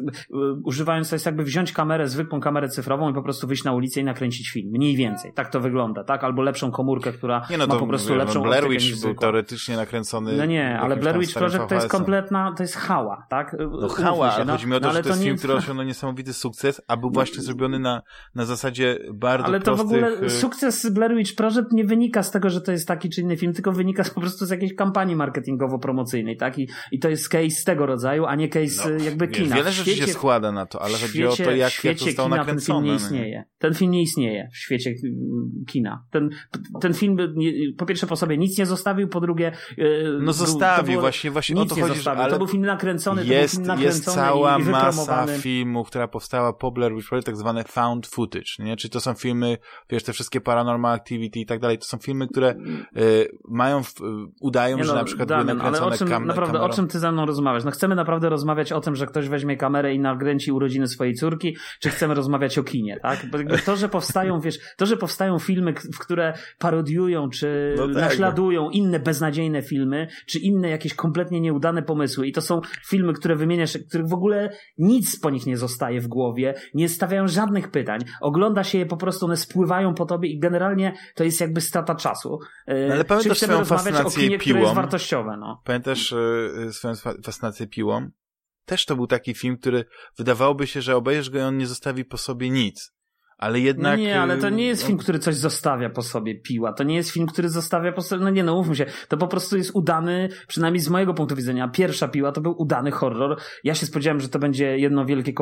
to jest jakby wziąć zwykłą kamerę cyfrową i po prostu wyjść na ulicę i nakręcić film. Mniej więcej. Tak to wygląda, tak? Albo lepszą komórkę, która ma po prostu lepszą Blair Witch był teoretycznie nakręcony. Ale Blair Witch Project to jest kompletna, to jest hała, tak? Hała, ale chodzi mi o to, że to jest film, który osiągnął niesamowity sukces, a był właśnie zrobiony na zasadzie bardzo prostych... Ale to w ogóle sukces Blair Witch Project nie wynika z tego, że to jest taki czy inny film, tylko wynika po prostu z jakiejś kampanii marketingowo-promocyjnej, tak? I to jest case z tego rodzaju, a nie case jakby kina. Wiele rzeczy się składa na to, ale chodzi o to, jak to zostało nakręcone. Ten film nie istnieje. Ten film nie istnieje w świecie kina. Ten film po pierwsze po sobie nic nie zostawił, po drugie... zostawił, właśnie o to chodzi, ale to był film nakręcony, jest cała masa filmów, która powstała po Blair Witch Project, tak zwane found footage, nie? Czy to są filmy, wiesz, te wszystkie Paranormal Activity i tak dalej, to są filmy, które udają, że na przykład były nakręcone naprawdę, czym ty ze mną rozmawiasz? No chcemy naprawdę rozmawiać o tym, że ktoś weźmie kamerę i nakręci urodziny swojej córki, czy chcemy rozmawiać o kinie, tak? Bo to, że powstają, filmy, w które parodiują, czy naśladują inne beznadziejne filmy, czy inne jakieś kompletnie nieudane pomysły i to są filmy, które wymieniasz, których w ogóle nic po nich nie zostaje w głowie, nie stawiają żadnych pytań, ogląda się je po prostu, one spływają po tobie i generalnie to jest jakby strata czasu. Ale pamiętasz swoją fascynację Piłą? Które jest wartościowe, no. Pamiętasz swoją fascynację Piłą? Też to był taki film, który wydawałoby się, że obejrzysz go i on nie zostawi po sobie nic. Ale jednak... No nie, ale to nie jest film, który coś zostawia po sobie, Piła. To nie jest film, który zostawia po sobie... mówmy się. To po prostu jest udany, przynajmniej z mojego punktu widzenia, pierwsza Piła to był udany horror. Ja się spodziewałem, że to będzie jedno wielkie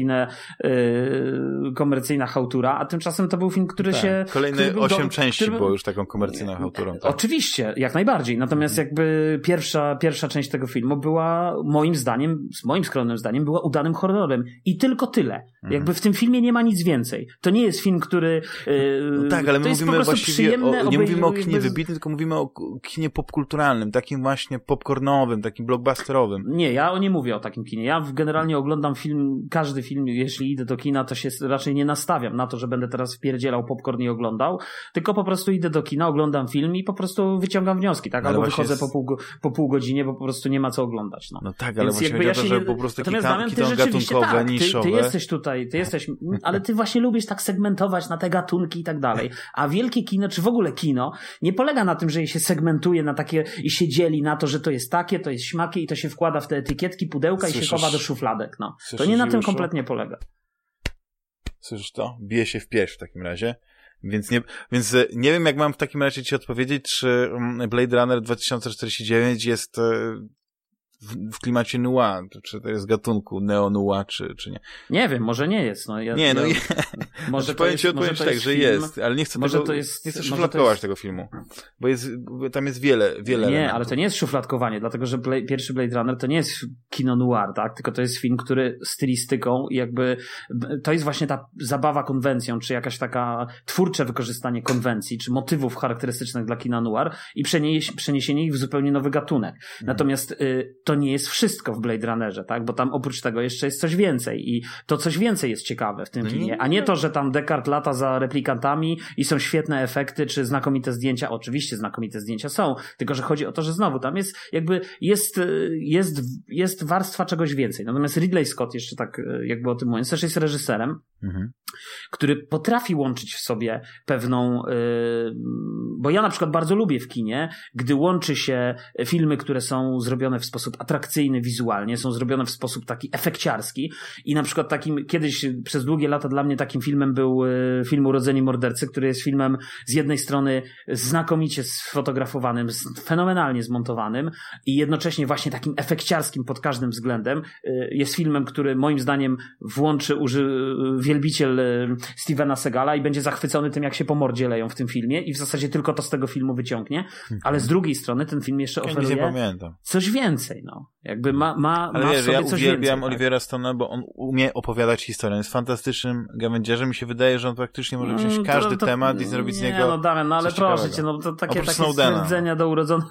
komercyjna chałtura, a tymczasem to był film, który się... Kolejne 8 części było już taką komercyjną chałturą. Tak? Oczywiście, jak najbardziej. Natomiast jakby pierwsza część tego filmu była moim skromnym zdaniem, była udanym horrorem. I tylko tyle. Jakby w tym filmie nie ma nic więcej. To nie jest film, który... No tak, ale my mówimy właściwie nie mówimy o kinie wybitnym, tylko mówimy o kinie popkulturalnym, takim właśnie popcornowym, takim blockbusterowym. Nie, ja nie mówię o takim kinie. Ja generalnie oglądam każdy film, jeśli idę do kina, to się raczej nie nastawiam na to, że będę teraz wpierdzielał popcorn i oglądał, tylko po prostu idę do kina, oglądam film i po prostu wyciągam wnioski, tak? Albo wychodzę po pół godzinie, bo po prostu nie ma co oglądać. No tak, ale właśnie chodzi o to, że po prostu kino gatunkowe, tak, niszowe. Ty jesteś tutaj, ale ty właśnie lubisz tak segmentować na te gatunki i tak dalej. A wielkie kino, czy w ogóle kino, nie polega na tym, że je się segmentuje na takie i się dzieli na to, że to jest takie, to jest śmakie i to się wkłada w te etykietki, pudełka i się chowa do szufladek. No. To nie na tym kompletnie polega. Słyszysz to? Bije się w pierś w takim razie. Więc nie wiem, jak mam w takim razie ci odpowiedzieć, czy Blade Runner 2049 jest w klimacie noir, czy to jest gatunku neo-noir, czy nie? Nie wiem, może nie jest. Może powiem ci tak, że jest, ale nie chcę szufladkować tego filmu, bo tam jest wiele elementów. Ale to nie jest szufladkowanie, dlatego że pierwszy Blade Runner to nie jest kino noir, tak? Tylko to jest film, który stylistyką jakby, to jest właśnie ta zabawa konwencją, czy jakaś taka twórcze wykorzystanie konwencji, czy motywów charakterystycznych dla kina noir i przeniesienie ich w zupełnie nowy gatunek. Natomiast to nie jest wszystko w Blade Runnerze, tak? Bo tam oprócz tego jeszcze jest coś więcej i to coś więcej jest ciekawe w tym kinie, a nie to, że tam Descartes lata za replikantami i są świetne efekty, czy znakomite zdjęcia. Oczywiście znakomite zdjęcia są, tylko że chodzi o to, że znowu tam jest jakby jest warstwa czegoś więcej. Natomiast Ridley Scott, jeszcze tak jakby o tym mówiąc, też jest reżyserem, który potrafi łączyć w sobie pewną bo ja na przykład bardzo lubię w kinie, gdy łączy się filmy, które są zrobione w sposób atrakcyjny wizualnie, są zrobione w sposób taki efekciarski i na przykład takim, kiedyś przez długie lata dla mnie takim filmem był film Urodzeni mordercy, który jest filmem z jednej strony znakomicie sfotografowanym, fenomenalnie zmontowanym i jednocześnie właśnie takim efekciarskim pod każdym względem. Jest filmem, który moim zdaniem włączy wielbiciel Stevena Segala i będzie zachwycony tym, jak się po mordzie leją w tym filmie i w zasadzie tylko to z tego filmu wyciągnie, ale z drugiej strony ten film jeszcze oferuje coś więcej, no. Jakby ma ale wiesz, w sobie ja coś uwielbiam więcej, Olivera Stone'a, bo on umie opowiadać historię. On jest fantastycznym gawędziarzem. Mi się wydaje, że on praktycznie może wziąć każdy temat i zrobić z niego no Damian, ale proszę cię, to takie stwierdzenia o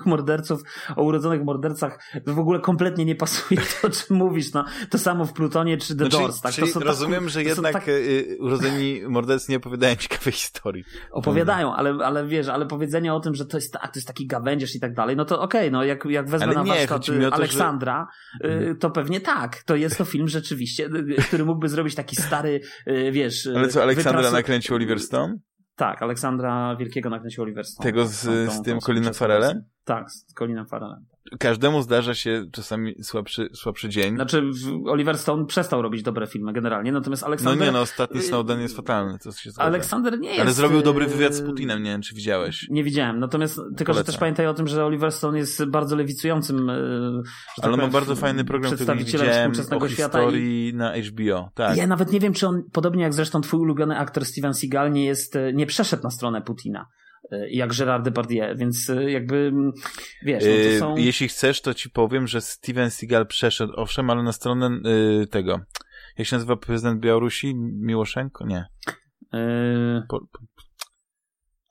urodzonych mordercach w ogóle kompletnie nie pasuje to, o czym mówisz. No. To samo w Plutonie czy The Doors. Tak? Czyli rozumiem, że jednak urodzeni mordercy nie opowiadają ciekawej historii. Opowiadają, ale wiesz, ale powiedzenie o tym, że to jest taki gawędziarz i tak dalej, no to okej, no jak wezmę na warsztat Aleksandra, to pewnie tak. To jest to film rzeczywiście, który mógłby zrobić taki stary, wiesz... Ale co, Aleksandra nakręcił Oliver Stone? Tak, Aleksandra Wielkiego nakręcił Oliver Stone. Tego z tym Colinem Farrellem? Tak, z Colinem Farrellem. Każdemu zdarza się czasami słabszy dzień. Znaczy Oliver Stone przestał robić dobre filmy generalnie, natomiast Aleksander... ostatni Snowden jest fatalny, to się zgadza. Aleksander nie jest... Ale zrobił dobry wywiad z Putinem, nie wiem, czy widziałeś. Nie widziałem, natomiast tylko, że też pamiętaj o tym, że Oliver Stone jest bardzo lewicującym... Ale ma bardzo fajny program, który widziałem o historii na HBO. Tak. Ja nawet nie wiem, czy on, podobnie jak zresztą twój ulubiony aktor Steven Seagal, nie przeszedł na stronę Putina. Jak Gérard Depardieu, więc jakby wiesz, no to są... Jeśli chcesz, to ci powiem, że Steven Seagal przeszedł, owszem, ale na stronę tego, jak się nazywa prezydent Białorusi? Miłoszenko? Nie.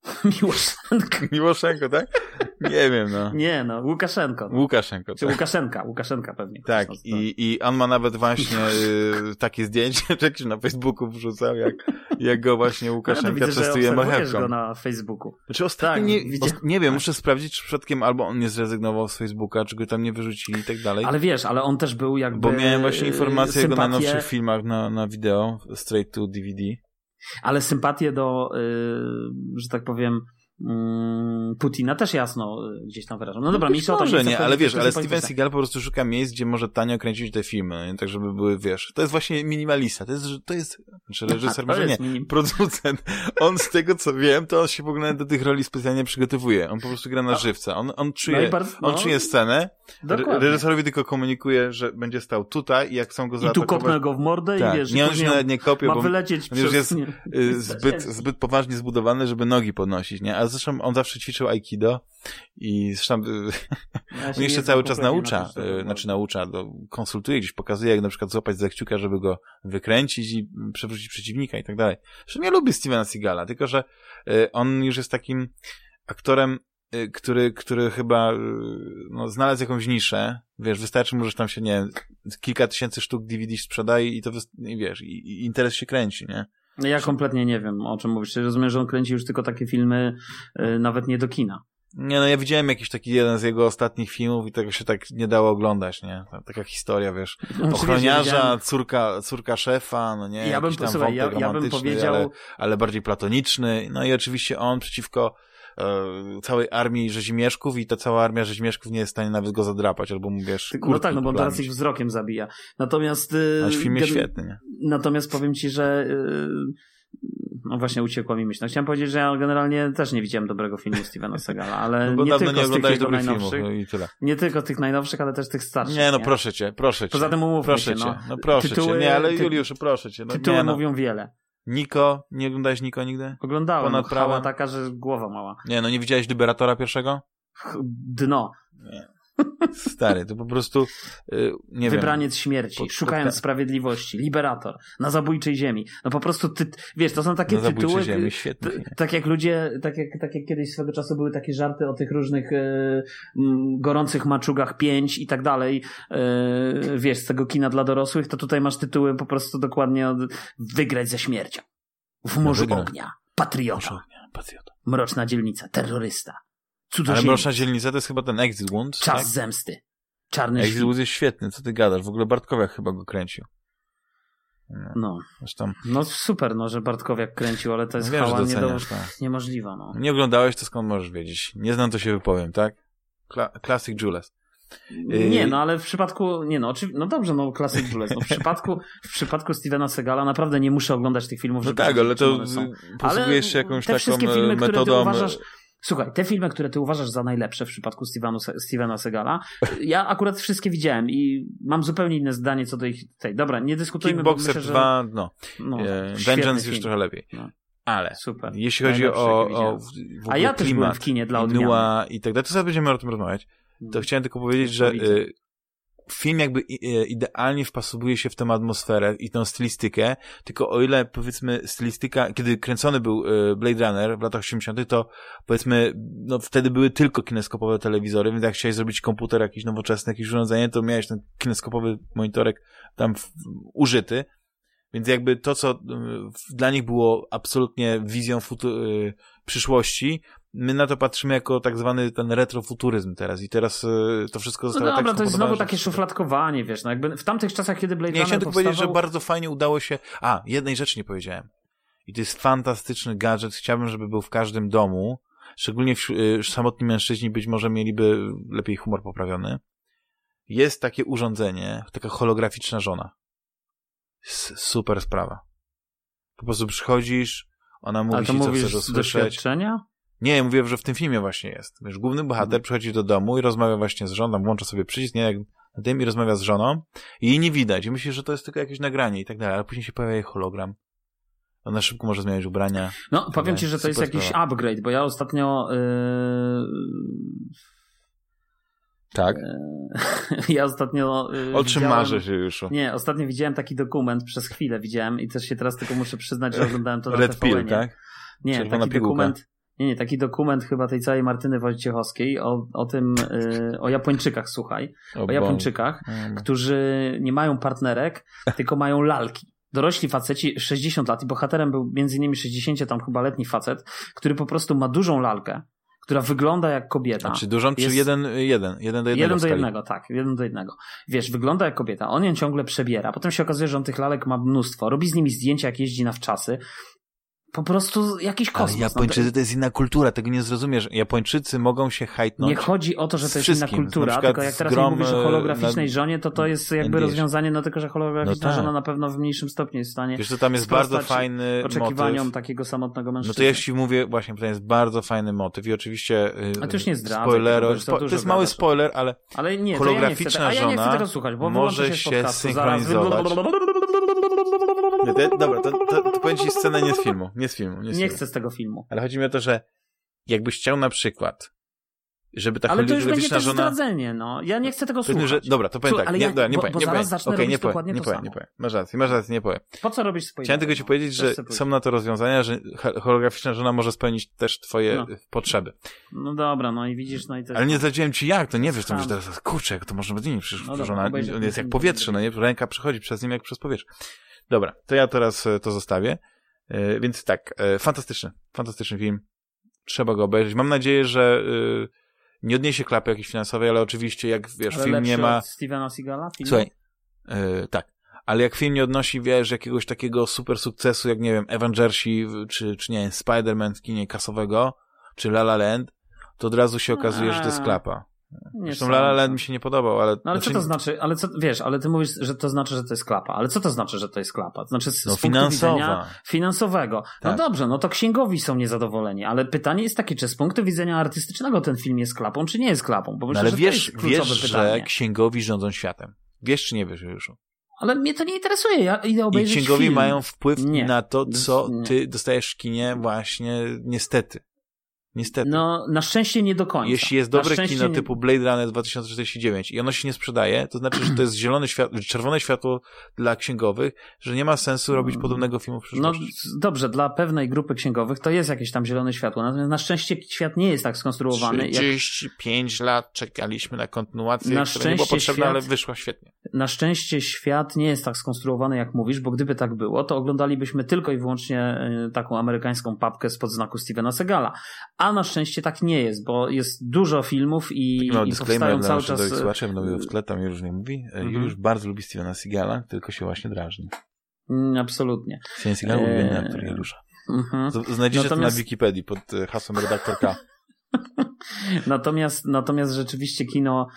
Miłoszenko, tak? Nie wiem, no. Nie, no, Łukaszenko. Czy Łukaszenka pewnie. Tak, i on ma nawet właśnie takie zdjęcie, jakieś na Facebooku wrzucał, jak go właśnie Łukaszenka częstuje marchewką. Go na Facebooku. Znaczy ostatnio, nie wiem, muszę sprawdzić, czy przypadkiem albo on nie zrezygnował z Facebooka, czy go tam nie wyrzucili i tak dalej. Ale wiesz, ale on też był jakby... Bo miałem właśnie informację jego na nowszych filmach na wideo, straight to DVD. Ale sympatię do, że tak powiem, Putina też jasno gdzieś tam wyrażam. No dobra, może nie, ale wiesz, ale Steven Seagal po prostu szuka miejsc, gdzie może tanio kręcić te filmy, tak żeby były, wiesz, to jest właśnie minimalista, to jest znaczy reżyser, może nie, producent. On z tego co wiem, to on się w ogóle do tych roli specjalnie przygotowuje. On po prostu gra na żywca. On czuje scenę, reżyserowi tylko komunikuje, że będzie stał tutaj i jak chcą go zaatakować. I tu kopnę go w mordę tak. i wiesz, nie, on się nawet nie kopie, bo wylecieć on już jest zbyt poważnie zbudowany, żeby nogi podnosić, nie? A zresztą on zawsze ćwiczył aikido i zresztą on jeszcze cały czas naucza, konsultuje gdzieś, pokazuje, jak na przykład złapać za kciuka, żeby go wykręcić i przewrócić przeciwnika i tak dalej. Zresztą ja lubię Stevena Seagala, tylko że on już jest takim aktorem, który chyba znalazł jakąś niszę, wiesz, wystarczy mu, że tam się, nie wiem, kilka tysięcy sztuk DVD sprzedaje i to, wiesz, i interes się kręci, nie? Ja kompletnie nie wiem, o czym mówisz. Rozumiem, że on kręci już tylko takie filmy, nawet nie do kina. Nie, no ja widziałem jakiś taki jeden z jego ostatnich filmów i tego się tak nie dało oglądać, nie? Taka historia, wiesz, ochroniarza, córka szefa, no nie? Ja bym powiedział... ale bardziej platoniczny. No i oczywiście on przeciwko całej armii rzezimieszków i ta cała armia rzezimieszków nie jest w stanie nawet go zadrapać, albo mu, wiesz, no tak, no bo on teraz ich wzrokiem zabija. Natomiast... Nasz film jest świetny, nie? Natomiast powiem ci, że no właśnie uciekła mi myśl. No chciałem powiedzieć, że ja generalnie też nie widziałem dobrego filmu Stevena Seagala, ale no bo nie tylko nie z tych jego najnowszych. Filmów, no i tyle. Nie tylko tych najnowszych, ale też tych starszych. Nie, no proszę cię. Poza tym umówmy się, no. No proszę cię, nie, ale Juliuszu, proszę cię. No, tytuły mówią wiele. Niko, nie oglądałeś Niko nigdy? Oglądałem, chwała taka, że głowa mała. Nie, no nie widziałeś Liberatora pierwszego? Dno. Nie. Stary, to po prostu nie Wybraniec wiem. Śmierci, szukając sprawiedliwości, Liberator, na zabójczej ziemi. No po prostu wiesz, to są takie na tytuły, ziemi, świetnie. Tak jak ludzie, tak jak kiedyś swego czasu były takie żarty o tych różnych gorących maczugach 5 i tak dalej, wiesz, z tego kina dla dorosłych, to tutaj masz tytuły po prostu dokładnie Wygrać ze śmiercią, W morzu ognia, Patriota, Mroczna dzielnica, Terrorysta. Ale Mroczna dzielnica to jest chyba ten Exit Wound. Czas tak? zemsty. Czarny Exit Wound jest świetny, co ty gadasz? W ogóle Bartkowiak chyba go kręcił. No. Zresztą... No super, no, że Bartkowiak kręcił, ale to jest chwała niemożliwa. No. Nie oglądałeś, to skąd możesz wiedzieć? Nie znam, to się wypowiem, tak? Classic Jules. Nie, no ale w przypadku, no dobrze, no Classic Jules. No, w przypadku Stevena Seagala naprawdę nie muszę oglądać tych filmów, no tak, ale to posługujesz się jakąś taką filmy, metodą... Słuchaj, te filmy, które ty uważasz za najlepsze w przypadku Stevena Seagala, ja akurat wszystkie widziałem i mam zupełnie inne zdanie co do ich... Dobra, nie dyskutujmy, Kickboxer bo myślę, 2, Vengeance już trochę lepiej. No. Ale super. Jeśli chodzi o a ja też byłem w kinie dla odmiany. I tak dalej, to sobie będziemy o tym rozmawiać. To chciałem tylko powiedzieć, że film jakby idealnie wpasowuje się w tę atmosferę i tę stylistykę, tylko o ile powiedzmy stylistyka, kiedy kręcony był Blade Runner w latach 80., to powiedzmy, no wtedy były tylko kineskopowe telewizory, więc jak chciałeś zrobić komputer jakiś nowoczesny, jakieś urządzenie, to miałeś ten kineskopowy monitorek tam użyty, więc jakby to, co dla nich było absolutnie wizją przyszłości, my na to patrzymy jako tak zwany ten retrofuturyzm teraz i teraz to wszystko zostało tak to jest znowu takie szufladkowanie, wiesz, no jakby w tamtych czasach, kiedy Blade Runner chciałem tylko powiedzieć, że bardzo fajnie udało się... jednej rzeczy nie powiedziałem. I to jest fantastyczny gadżet, chciałbym, żeby był w każdym domu, szczególnie samotni mężczyźni być może mieliby lepiej humor poprawiony. Jest takie urządzenie, taka holograficzna żona. Super sprawa. Po prostu przychodzisz, ona mówi ci, co chcesz usłyszeć. Doświadczenia? Nie, mówię, że w tym filmie właśnie jest. Wiesz, główny bohater przychodzi do domu i rozmawia właśnie z żoną, włącza sobie przycisk, nie, jak na tym i rozmawia z żoną i jej nie widać. I myśli, że to jest tylko jakieś nagranie i tak dalej, ale później się pojawia jej hologram. Ona szybko może zmieniać ubrania. No, powiem ci, że to jest jakiś upgrade, bo ja ostatnio... Tak? Ja ostatnio... O czym marzysz już? Nie, ostatnio widziałem taki dokument, przez chwilę widziałem i też się teraz tylko muszę przyznać, że oglądałem to na Red TVN-ie. Pill, tak? Nie, Czerwona taki pigułka. dokument... Nie, taki dokument chyba tej całej Martyny Wojciechowskiej o tym, o Japończykach, słuchaj. O Japończykach, którzy nie mają partnerek, tylko mają lalki. Dorośli faceci, 60 lat i bohaterem był między innymi 60 tam chyba letni facet, który po prostu ma dużą lalkę, która wygląda jak kobieta. Czy dużą, czy jeden do jednego? Jeden do jednego, tak. Jeden do jednego. Wiesz, wygląda jak kobieta. On ją ciągle przebiera. Potem się okazuje, że on tych lalek ma mnóstwo. Robi z nimi zdjęcia, jak jeździ na wczasy. Po prostu jakiś kosmos. Ale Japończycy to jest inna kultura, tego nie zrozumiesz. Japończycy mogą się hajtnąć. Nie chodzi o to, że to jest inna kultura, tylko jak teraz mówisz o holograficznej żonie, to jest jakby rozwiązanie, no tylko, że holograficzna żona na pewno w mniejszym stopniu jest w stanie. Wiesz, to tam jest bardzo fajny oczekiwaniom motyw takiego samotnego mężczyzny. No to ja ci mówię, właśnie, to jest bardzo fajny motyw i oczywiście a to już nie zdradzę. To jest mały spoiler, ale nie, holograficzna żona nie chcę tego słuchać, bo może się synchronizować. Dobra, to powiem ci scenę nie z filmu. Nie chcę z tego filmu. Ale chodzi mi o to, że jakbyś chciał na przykład, żeby ta ale to już będzie też żona... zdradzenie, no. Ja nie chcę tego słuchać. Dobra, to powiem tak. Nie powiem. Zaraz zacznę robić dokładnie to samo. Nie powiem. Masz rację, nie powiem. Po co robisz spoilery? Chciałem tylko ci powiedzieć, że są na to rozwiązania, że holograficzna żona może spełnić też twoje potrzeby. No dobra, no i widzisz, no i też... Ale nie zdradziłem ci jak, to nie wiesz, to mówisz teraz, kurczę, jak to można być inny, przecież żona jest jak powietrze, no nie? Ręka przechodzi przez nim jak przez powietrze. Dobra, to ja teraz to zostawię. Więc tak, fantastyczny film. Trzeba go obejrzeć. Mam nadzieję, że nie odniesie klapy jakiejś finansowej, ale oczywiście jak wiesz, ale film nie ma... od Stevena Seagala? Słuchaj, tak. Ale jak film nie odnosi, wiesz, jakiegoś takiego super sukcesu, jak nie wiem, Avengersi, czy nie wiem, Spider-Man w kinie kasowego, czy La La Land, to od razu się okazuje, że to jest klapa. Zresztą La La Land mi się nie podobał, ale... No ale co to znaczy? Ale co, wiesz, ale ty mówisz, że to znaczy, że to jest klapa. Ale co to znaczy, że to jest klapa? To znaczy z punktu widzenia finansowego. No tak. Dobrze, no to księgowi są niezadowoleni, ale pytanie jest takie, czy z punktu widzenia artystycznego ten film jest klapą, czy nie jest klapą? Bo myślę, ale że wiesz, to jest kluczowe pytanie. Że księgowi rządzą światem. Wiesz, czy nie wiesz, Juszu? Ale mnie to nie interesuje, ja idę obejrzeć film. I księgowi mają wpływ na to, co ty dostajesz w kinie właśnie niestety. No, na szczęście nie do końca. Jeśli jest dobre kino typu Blade Runner 2049 i ono się nie sprzedaje, to znaczy, że to jest czerwone światło dla księgowych, że nie ma sensu robić podobnego filmu w przyszłości. No dobrze, dla pewnej grupy księgowych to jest jakieś tam zielone światło, natomiast na szczęście świat nie jest tak skonstruowany. 35 lat czekaliśmy na kontynuację, która nie była potrzebna, ale wyszła świetnie. Na szczęście świat nie jest tak skonstruowany, jak mówisz, bo gdyby tak było, to oglądalibyśmy tylko i wyłącznie taką amerykańską papkę spod znaku Stevena Seagala. A na szczęście tak nie jest, bo jest dużo filmów i powstają cały czas... Słuchacze, w tle tam już nie mówi. Już bardzo lubi Stevena Seagala, tylko się właśnie drażni. Absolutnie. Steven Seagal ulubiony aktor Janusza. Znajdziecie to na Wikipedii pod hasłem redaktor K. Natomiast rzeczywiście kino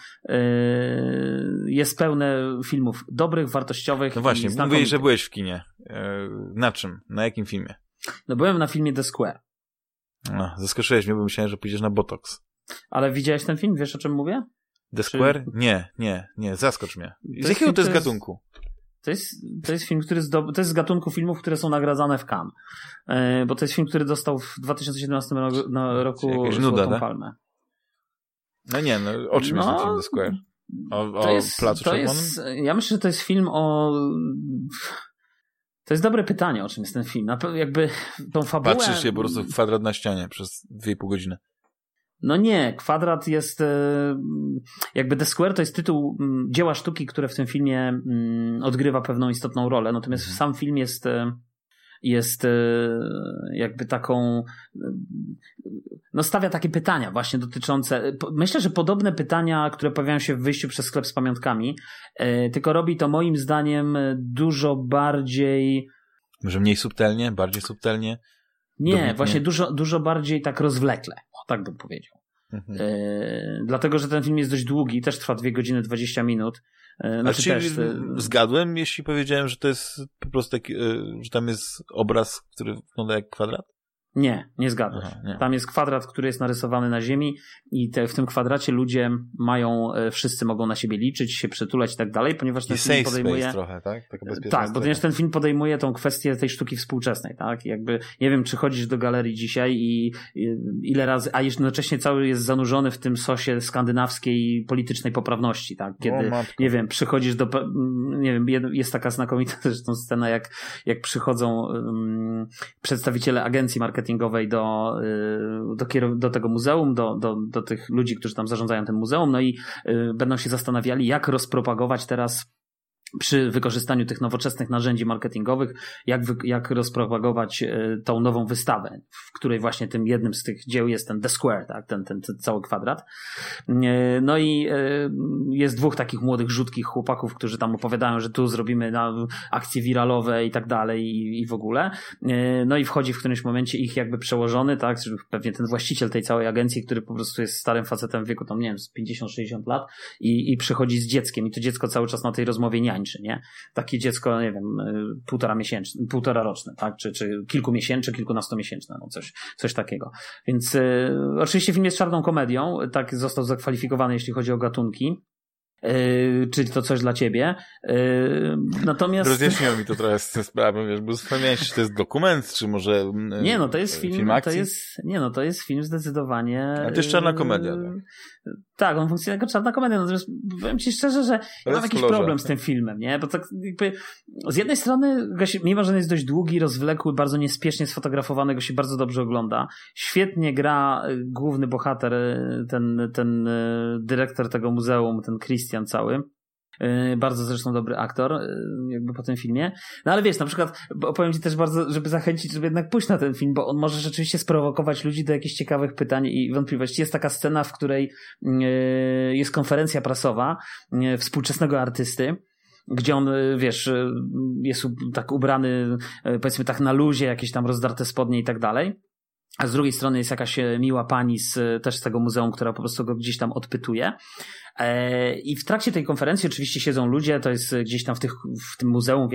jest pełne filmów dobrych, wartościowych. No właśnie, mówiłeś, że byłeś w kinie. Na czym? Na jakim filmie? No byłem na filmie The Square. No, zaskoczyłeś mnie, bo myślałem, że pójdziesz na Botox. Ale widziałeś ten film? Wiesz, o czym mówię? The Square? Nie, zaskocz mnie. Z jakiego to jest gatunku? To jest film, który to jest z gatunku filmów, które są nagradzane w Cannes. Bo to jest film, który dostał w 2017 roku Złotą Palmę. No nie, o czym jest ten film The Square? O Placu Czerwonym? Ja myślę, że to jest film o... To jest dobre pytanie, o czym jest ten film. Jakby tą fabułę... Patrzysz się po prostu w kwadrat na ścianie przez 2,5 godziny. No nie, Kwadrat jest jakby The Square to jest tytuł dzieła sztuki, które w tym filmie odgrywa pewną istotną rolę, natomiast sam film jest jakby taką stawia takie pytania właśnie dotyczące, myślę, że podobne pytania, które pojawiają się w wyjściu przez sklep z pamiątkami, tylko robi to moim zdaniem dużo bardziej... Może mniej subtelnie, bardziej subtelnie? Nie, dobitnie. Właśnie dużo bardziej tak rozwlekle, tak bym powiedział. Dlatego, że ten film jest dość długi, też trwa 2 godziny 20 minut. Zgadłem, jeśli powiedziałem, że to jest po prostu taki, że tam jest obraz, który wygląda jak kwadrat? Nie zgadzasz. Tam jest kwadrat, który jest narysowany na ziemi i w tym kwadracie ludzie wszyscy mogą na siebie liczyć, się przytulać i tak dalej, ponieważ ten film podejmuje... trochę, tak? Tak, ponieważ ten film podejmuje tą kwestię tej sztuki współczesnej, tak? Jakby, nie wiem, czy chodzisz do galerii dzisiaj i ile razy, a jednocześnie cały jest zanurzony w tym sosie skandynawskiej politycznej poprawności, tak? Kiedy, nie wiem, przychodzisz nie wiem, jest taka znakomita zresztą scena, jak przychodzą przedstawiciele agencji marketingowej marketingowej do tego muzeum, do tych ludzi, którzy tam zarządzają tym muzeum, no i będą się zastanawiali, jak rozpropagować teraz przy wykorzystaniu tych nowoczesnych narzędzi marketingowych, jak rozpropagować tą nową wystawę, w której właśnie tym jednym z tych dzieł jest ten The Square, tak? ten cały kwadrat. No i jest dwóch takich młodych, rzutkich chłopaków, którzy tam opowiadają, że tu zrobimy akcje wiralowe i tak dalej i w ogóle. No i wchodzi w którymś momencie ich jakby przełożony, tak? Pewnie ten właściciel tej całej agencji, który po prostu jest starym facetem w wieku tam, nie wiem, z 50-60 lat i przychodzi z dzieckiem i to dziecko cały czas na tej rozmowie nie? Takie dziecko, nie wiem, półtoraroczne, tak? Czy kilkumiesięczne, kilkunastomiesięczne, no coś takiego. Więc oczywiście film jest czarną komedią, tak został zakwalifikowany, jeśli chodzi o gatunki. Czy to coś dla ciebie. Natomiast... Rozjaśniło mi to trochę z tą sprawą, wiesz, bo zastanawiałem się, czy to jest dokument, czy może nie, no to jest film akcji? To jest film zdecydowanie... A to jest czarna komedia. Tak, on funkcjonuje jako czarna komedia, natomiast powiem ci szczerze, że ja mam jakiś problem z tym filmem, nie? Bo tak jakby z jednej strony, mimo że on jest dość długi, rozwlekły, bardzo niespiesznie sfotografowany, go się bardzo dobrze ogląda. Świetnie gra główny bohater, ten dyrektor tego muzeum, ten Christian cały. Bardzo zresztą dobry aktor jakby po tym filmie. No ale wiesz, na przykład opowiem ci też bardzo, żeby zachęcić, żeby jednak pójść na ten film, bo on może rzeczywiście sprowokować ludzi do jakichś ciekawych pytań i wątpliwości. Jest taka scena, w której jest konferencja prasowa współczesnego artysty, gdzie on, wiesz, jest tak ubrany, powiedzmy tak na luzie, jakieś tam rozdarte spodnie i tak dalej. A z drugiej strony jest jakaś miła pani też z tego muzeum, która po prostu go gdzieś tam odpytuje. I w trakcie tej konferencji oczywiście siedzą ludzie, to jest gdzieś tam w tym muzeum,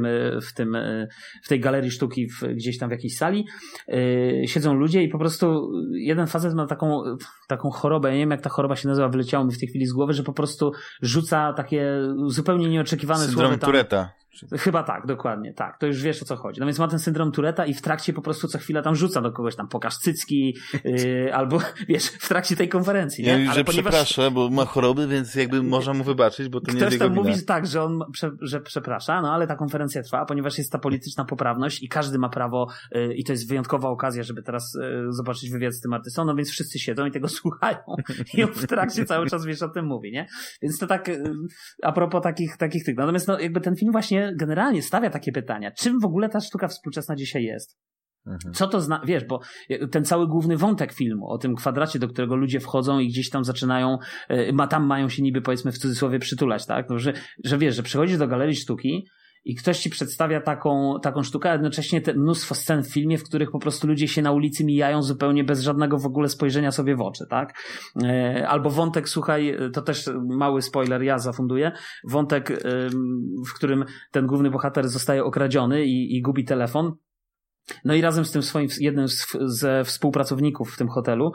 w tej galerii sztuki, gdzieś tam w jakiejś sali, siedzą ludzie i po prostu jeden facet ma taką chorobę, ja nie wiem jak ta choroba się nazywa, wyleciało mi w tej chwili z głowy, że po prostu rzuca takie zupełnie nieoczekiwane słowa. Syndrom Touretta. Chyba tak, dokładnie, tak. To już wiesz o co chodzi. No więc ma ten syndrom Touretta i w trakcie po prostu co chwilę tam rzuca do kogoś tam pokaż cycki, albo wiesz, w trakcie tej konferencji. Nie? Ale że przepraszam, bo ma choroby, więc jakby można mu wybaczyć, bo to nie jest jego wina. Ktoś tam mówi tak, że on że przeprasza, no ale ta konferencja trwa, ponieważ jest ta polityczna poprawność i każdy ma prawo i to jest wyjątkowa okazja, żeby teraz zobaczyć wywiad z tym artystą, no więc wszyscy siedzą i tego słuchają i on w trakcie cały czas wiesz o tym mówi, nie? Więc to tak a propos takich tych. Natomiast no jakby ten film właśnie generalnie stawia takie pytania. Czym w ogóle ta sztuka współczesna dzisiaj jest? Co to wiesz, bo ten cały główny wątek filmu o tym kwadracie, do którego ludzie wchodzą i gdzieś tam zaczynają, tam mają się niby powiedzmy w cudzysłowie przytulać, tak? No, że wiesz, że przychodzisz do galerii sztuki i ktoś ci przedstawia taką sztukę, a jednocześnie mnóstwo scen w filmie, w których po prostu ludzie się na ulicy mijają zupełnie bez żadnego w ogóle spojrzenia sobie w oczy, tak? Albo wątek, słuchaj, to też mały spoiler, ja zafunduję, wątek, w którym ten główny bohater zostaje okradziony i gubi telefon. No i razem z tym jednym ze współpracowników w tym hotelu,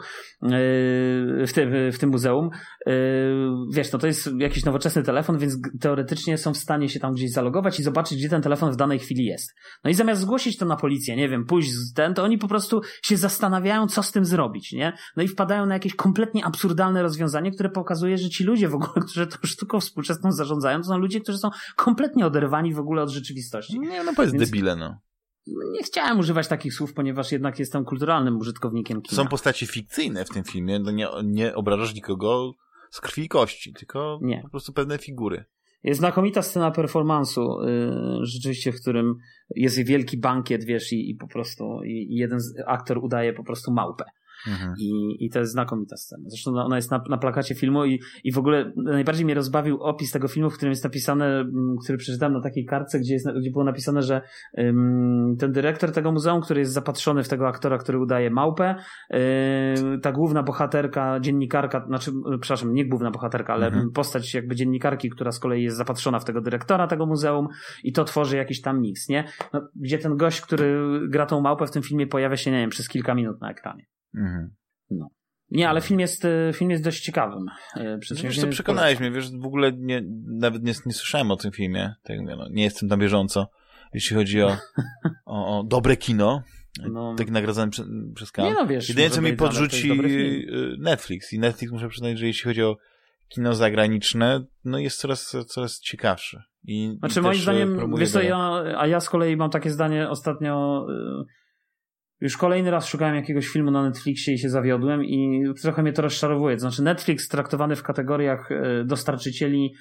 w tym muzeum, wiesz, no to jest jakiś nowoczesny telefon, więc teoretycznie są w stanie się tam gdzieś zalogować i zobaczyć, gdzie ten telefon w danej chwili jest. No i zamiast zgłosić to na policję, nie wiem, pójść to oni po prostu się zastanawiają, co z tym zrobić, nie? No i wpadają na jakieś kompletnie absurdalne rozwiązanie, które pokazuje, że ci ludzie w ogóle, którzy tą sztuką współczesną zarządzają, to są ludzie, którzy są kompletnie oderwani w ogóle od rzeczywistości. Nie, no to jest debile, no. Nie chciałem używać takich słów, ponieważ jednak jestem kulturalnym użytkownikiem kina. Są postaci fikcyjne w tym filmie, no nie obrażasz nikogo z krwi i kości, tylko po prostu pewne figury. Jest znakomita scena performansu, rzeczywiście, w którym jest wielki bankiet, wiesz, i po prostu jeden aktor udaje po prostu małpę. Mhm. I to jest znakomita scena. Zresztą ona jest na plakacie filmu i w ogóle najbardziej mnie rozbawił opis tego filmu, w którym jest napisane, który przeczytałem na takiej kartce, gdzie było napisane, że ten dyrektor tego muzeum, który jest zapatrzony w tego aktora, który udaje małpę, ta główna bohaterka, dziennikarka, przepraszam, nie główna bohaterka, ale postać jakby dziennikarki, która z kolei jest zapatrzona w tego dyrektora tego muzeum i to tworzy jakiś tam miks, nie? No, gdzie ten gość, który gra tą małpę w tym filmie pojawia się, nie wiem, przez kilka minut na ekranie. No. Nie, ale film jest dość ciekawym. Wiesz co, przekonałeś mnie, wiesz, w ogóle nawet nie słyszałem o tym filmie, tak jak mówię, nie jestem na bieżąco, jeśli chodzi o dobre kino, tak nagradzane przez kanał. Nie, no wiesz, jedynie co mi podrzuci Netflix i Netflix, muszę przyznać, że jeśli chodzi o kino zagraniczne, no jest coraz ciekawszy. Znaczy moim zdaniem, wiesz co, ja z kolei mam takie zdanie ostatnio, Już kolejny raz szukałem jakiegoś filmu na Netflixie i się zawiodłem i trochę mnie to rozczarowuje. To znaczy Netflix traktowany w kategoriach dostarczycieli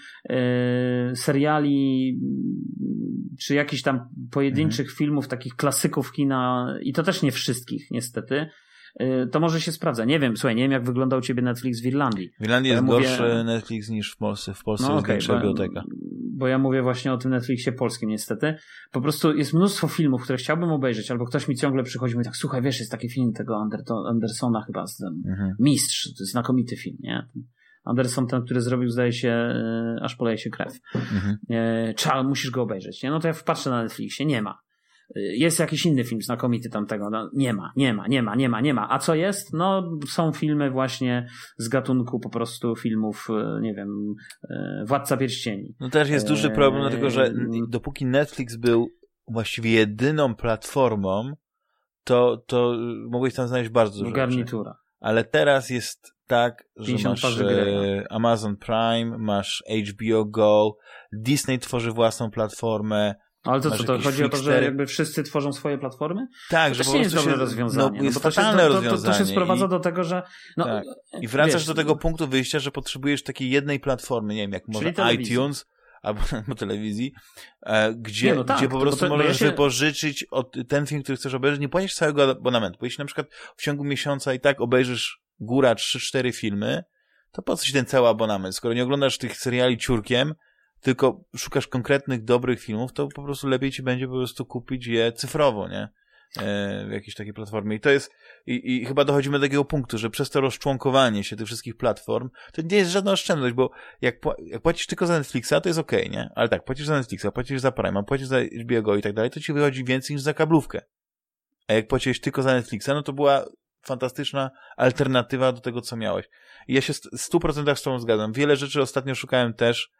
seriali czy jakichś tam pojedynczych filmów, takich klasyków kina i to też nie wszystkich niestety. To może się sprawdza. Nie wiem, słuchaj, nie wiem jak wyglądał u ciebie Netflix w Irlandii. W Irlandii jest gorszy Netflix niż w Polsce. W Polsce jest większa biblioteka. Bo ja mówię właśnie o tym Netflixie polskim niestety. Po prostu jest mnóstwo filmów, które chciałbym obejrzeć, albo ktoś mi ciągle przychodzi i mówi tak, słuchaj, wiesz, jest taki film tego Andersona chyba, Mistrz, to jest znakomity film, nie? Anderson, ten, który zrobił, zdaje się, Aż poleje się krew. Musisz go obejrzeć, nie? No to ja patrzę na Netflixie, nie ma. Jest jakiś inny film znakomity tamtego, no, nie ma. A co jest? No są filmy właśnie z gatunku po prostu filmów, nie wiem, Władca Pierścieni. No też jest duży problem, dlatego że dopóki Netflix był właściwie jedyną platformą, to mogłeś tam znaleźć bardzo dużo garnitura. Rzeczy. Ale teraz jest tak, że masz Amazon Prime, masz HBO Go, Disney tworzy własną platformę. Ale to co, to chodzi o to, że jakby wszyscy tworzą swoje platformy? Tak, że to nie jest dobre rozwiązanie. No, jest fatalne rozwiązanie. To się sprowadza do tego, że... No, tak. I wracasz do tego punktu wyjścia, że potrzebujesz takiej jednej platformy, nie wiem, jak może iTunes albo telewizji, gdzie po prostu możesz wypożyczyć ten film, który chcesz obejrzeć, nie płacisz całego abonamentu. Bo jeśli na przykład w ciągu miesiąca i tak obejrzysz góra 3-4 filmy, to po co ci ten cały abonament? Skoro nie oglądasz tych seriali ciurkiem, tylko szukasz konkretnych, dobrych filmów, to po prostu lepiej ci będzie po prostu kupić je cyfrowo, nie? W jakiejś takiej platformie. I to jest, i chyba dochodzimy do takiego punktu, że przez to rozczłonkowanie się tych wszystkich platform, to nie jest żadna oszczędność, bo jak płacisz tylko za Netflixa, to jest okej, nie? Ale tak, płacisz za Netflixa, płacisz za Prima, płacisz za HBO Go i tak dalej, to ci wychodzi więcej niż za kablówkę. A jak płaciłeś tylko za Netflixa, no to była fantastyczna alternatywa do tego, co miałeś. I ja się w 100% z tobą zgadzam. Wiele rzeczy ostatnio szukałem też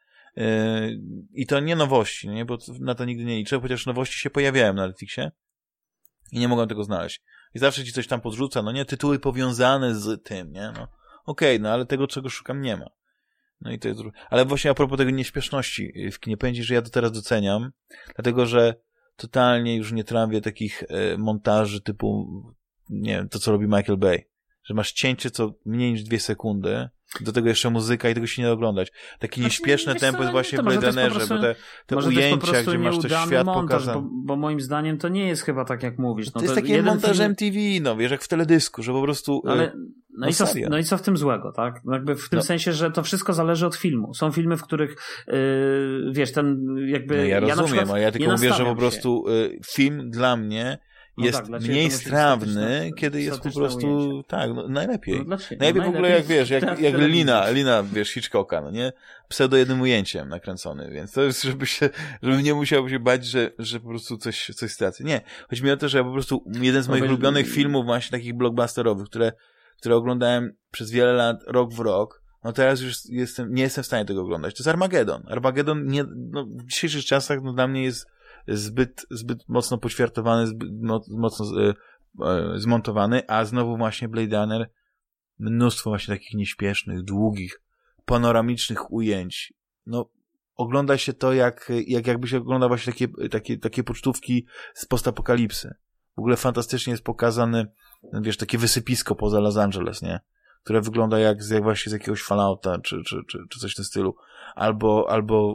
i to nie nowości, nie? Bo na to nigdy nie liczę, chociaż nowości się pojawiają na Netflixie i nie mogłem tego znaleźć. I zawsze ci coś tam podrzuca, no nie? Tytuły powiązane z tym, nie? No okej, no ale tego, czego szukam, nie ma. No i to jest... Ale właśnie a propos tego nieśpieszności w kinie, powiem ci, że ja to teraz doceniam, dlatego, że totalnie już nie trawię takich montaży typu, nie wiem, to co robi Michael Bay. Że masz cięcie co mniej niż 2 sekundy, do tego jeszcze muzyka i tego się nie da oglądać. Takie nieśpieszne tempo jest właśnie w Blade Runnerze, bo te ujęcia, gdzie masz to świat pokazane. Bo moim zdaniem to nie jest chyba tak, jak mówisz. To jest taki montaż MTV, no wiesz, jak w teledysku, że po prostu... No i co w tym złego, tak? Jakby w tym sensie, że to wszystko zależy od filmu. Są filmy, w których wiesz, ten jakby... No ja rozumiem, a ja tylko mówię, że po prostu film dla mnie jest mniej strawny, kiedy jest po prostu ujęcie. Tak, no, najlepiej. Najlepiej w ogóle jak wiesz, jak Lina, wiesz, Hitchcocka, no nie? Pseudo jednym ujęciem nakręcony, więc to jest, żebym nie musiał się bać, że po prostu coś stracę. Nie, chodzi mi o to, że ja po prostu jeden z moich ulubionych filmów właśnie takich blockbusterowych, które oglądałem przez wiele lat, rok w rok, no teraz już nie jestem w stanie tego oglądać. To jest Armageddon. Armageddon w dzisiejszych czasach dla mnie jest zbyt mocno poćwiartowany, zbyt mocno zmontowany, a znowu właśnie Blade Runner mnóstwo właśnie takich nieśpiesznych, długich, panoramicznych ujęć. No, ogląda się to jakby się oglądał właśnie takie pocztówki z postapokalipsy. W ogóle fantastycznie jest pokazane, wiesz, takie wysypisko poza Los Angeles, nie? Które wygląda jak właśnie z jakiegoś Fallouta, czy coś w tym stylu. Albo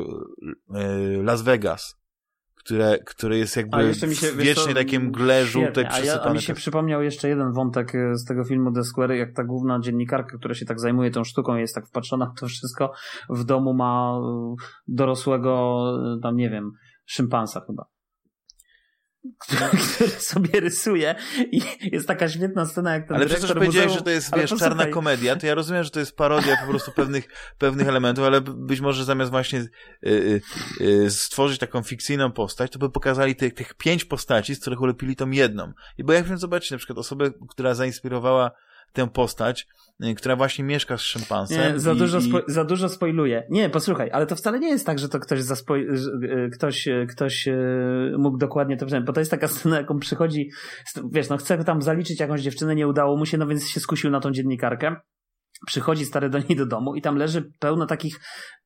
Las Vegas, które jest jakby w wiecznej takiej mgle żółtej przesypane. A mi się przypomniał jeszcze jeden wątek z tego filmu The Square, jak ta główna dziennikarka, która się tak zajmuje tą sztuką, jest tak wpatrzona w to wszystko, w domu ma dorosłego, tam nie wiem, szympansa chyba, który sobie rysuje i jest taka świetna scena, jak ten ale dyrektor przecież powiedziałeś, że to jest, wiesz, czarna komedia, to ja rozumiem, że to jest parodia po prostu pewnych elementów, ale być może zamiast właśnie stworzyć taką fikcyjną postać, to by pokazali tych 5 postaci, z których ulepili tą jedną. I bo jak wiem, zobaczyć na przykład osobę, która zainspirowała tę postać, która właśnie mieszka z szympansem. Nie, za dużo spoiluje. Nie, posłuchaj, ale to wcale nie jest tak, że to ktoś mógł dokładnie to przeczytać, bo to jest taka scena, jaką przychodzi, wiesz, no chce tam zaliczyć jakąś dziewczynę, nie udało mu się, no więc się skusił na tą dziennikarkę. Przychodzi stary do niej do domu i tam leży pełno takich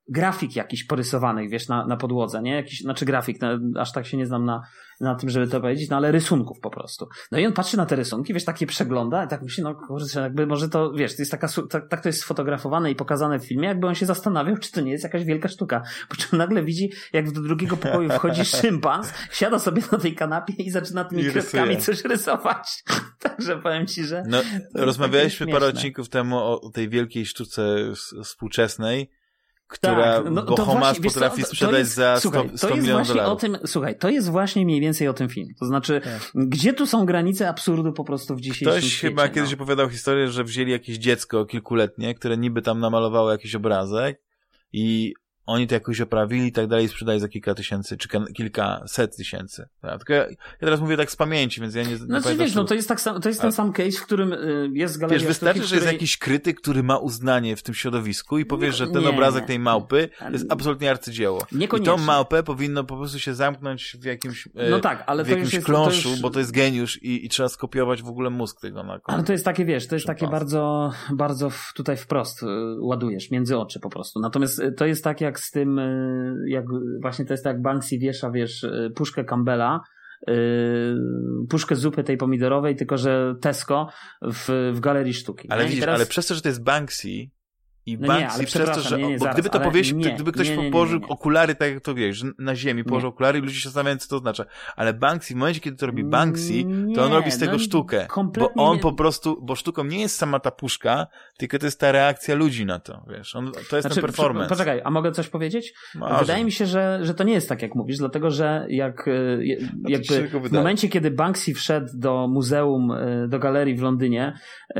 grafik jakiś porysowanych, wiesz, na podłodze, nie? Jakiś, znaczy grafik, aż tak się nie znam na tym, żeby to powiedzieć, no ale rysunków po prostu. No i on patrzy na te rysunki, wiesz, takie przegląda i tak myśli, no kurczę, jakby może to, wiesz, to jest tak to jest sfotografowane i pokazane w filmie, jakby on się zastanawiał, czy to nie jest jakaś wielka sztuka. Po czym nagle widzi, jak do drugiego pokoju wchodzi szympans, siada sobie na tej kanapie i zaczyna tymi kredkami coś rysować. Także powiem ci, że... No, rozmawialiśmy parę odcinków temu o tej wielkiej sztuce współczesnej, która Bohomas potrafi sprzedać za 100 milionów dolarów. Słuchaj, to jest właśnie mniej więcej o tym film. To znaczy, gdzie tu są granice absurdu po prostu w dzisiejszym świecie? Ktoś chyba kiedyś opowiadał historię, że wzięli jakieś dziecko kilkuletnie, które niby tam namalowało jakiś obrazek i oni to jakoś oprawili i tak dalej, sprzedali za kilka tysięcy, czy kilkaset tysięcy. Tylko ja teraz mówię tak z pamięci, więc ja nie pamiętam. Wiesz, no to jest ten sam case, w którym jest galeria. Wiesz, wystarczy, że jest jakiś krytyk, który ma uznanie w tym środowisku i powiesz, że ten obrazek tej małpy jest absolutnie arcydzieło. I tą małpę powinno po prostu się zamknąć w jakimś w jakimś kląszu, bo to jest geniusz i trzeba skopiować w ogóle mózg tego na koniec. Ale to jest takie, wiesz, to jest takie bardzo, bardzo tutaj wprost ładujesz, między oczy po prostu. Natomiast to jest tak jak z tym, jak właśnie to jest tak jak Banksy wiesza, wiesz, puszkę Campbella, puszkę zupy tej pomidorowej, tylko że Tesco w galerii sztuki. Ale widzisz, ale przez to, że to jest Banksy i Banksy przez to, że gdyby to gdyby ktoś położył okulary, tak jak to wiesz, na ziemi położył okulary i ludzie się zastanawiają, co to oznacza. Ale Banksy, w momencie, kiedy to robi Banksy, to on robi z tego sztukę. Bo on po prostu, bo sztuką nie jest sama ta puszka, tylko to jest ta reakcja ludzi na to, wiesz. To jest ten performance. Poczekaj, a mogę coś powiedzieć? Wydaje mi się, że to nie jest tak, jak mówisz, dlatego, że jakby w momencie, kiedy Banksy wszedł do muzeum, do galerii w Londynie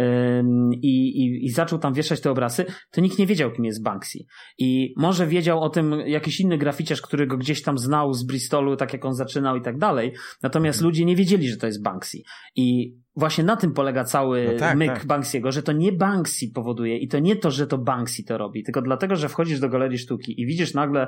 i zaczął tam wieszać te obrazy, to nikt nie wiedział, kim jest Banksy. I może wiedział o tym jakiś inny graficiarz, który go gdzieś tam znał z Bristolu, tak jak on zaczynał i tak dalej. Natomiast ludzie nie wiedzieli, że to jest Banksy. I właśnie na tym polega cały myk Banksy'ego, że to nie Banksy powoduje i to nie to, że to Banksy to robi, tylko dlatego, że wchodzisz do galerii sztuki i widzisz nagle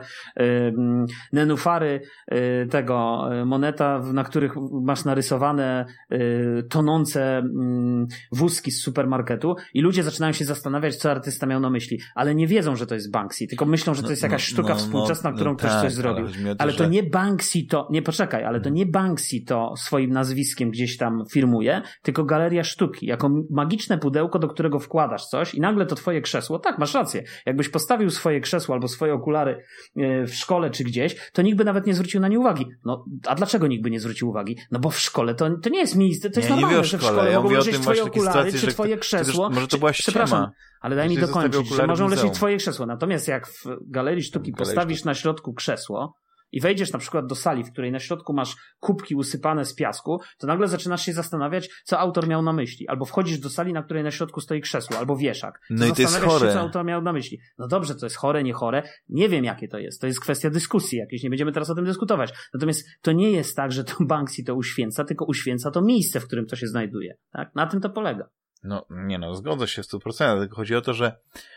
nenufary tego Moneta, na których masz narysowane tonące wózki z supermarketu i ludzie zaczynają się zastanawiać, co artysta miał na myśli, ale nie wiedzą, że to jest Banksy, tylko myślą, że to jest jakaś sztuka współczesna, którą ktoś coś zrobił. Ale to nie Banksy to, nie poczekaj, ale to nie Banksy to swoim nazwiskiem gdzieś tam firmuje, tylko galeria sztuki, jako magiczne pudełko, do którego wkładasz coś i nagle to twoje krzesło, tak, masz rację, jakbyś postawił swoje krzesło albo swoje okulary w szkole czy gdzieś, to nikt by nawet nie zwrócił na nie uwagi. No, a dlaczego nikt by nie zwrócił uwagi? No bo w szkole to nie jest miejsce, to jest normalne, że w szkole mogą leżeć twoje okulary czy twoje krzesło. Może to była ściema. Przepraszam, ale daj mi dokończyć, że mogą leżeć twoje krzesło. Natomiast jak w galerii sztuki postawisz na środku krzesło i wejdziesz na przykład do sali, w której na środku masz kubki usypane z piasku, to nagle zaczynasz się zastanawiać, co autor miał na myśli. Albo wchodzisz do sali, na której na środku stoi krzesło, albo wieszak. No i to jest chore. Się, co autor miał na myśli. No dobrze, to jest chore, nie chore. Nie wiem, jakie to jest. To jest kwestia dyskusji jakiejś. Nie będziemy teraz o tym dyskutować. Natomiast to nie jest tak, że to Banksy to uświęca, tylko uświęca to miejsce, w którym to się znajduje. Tak? Na tym to polega. No, nie no, zgodzę się w 100%, tylko chodzi o to, że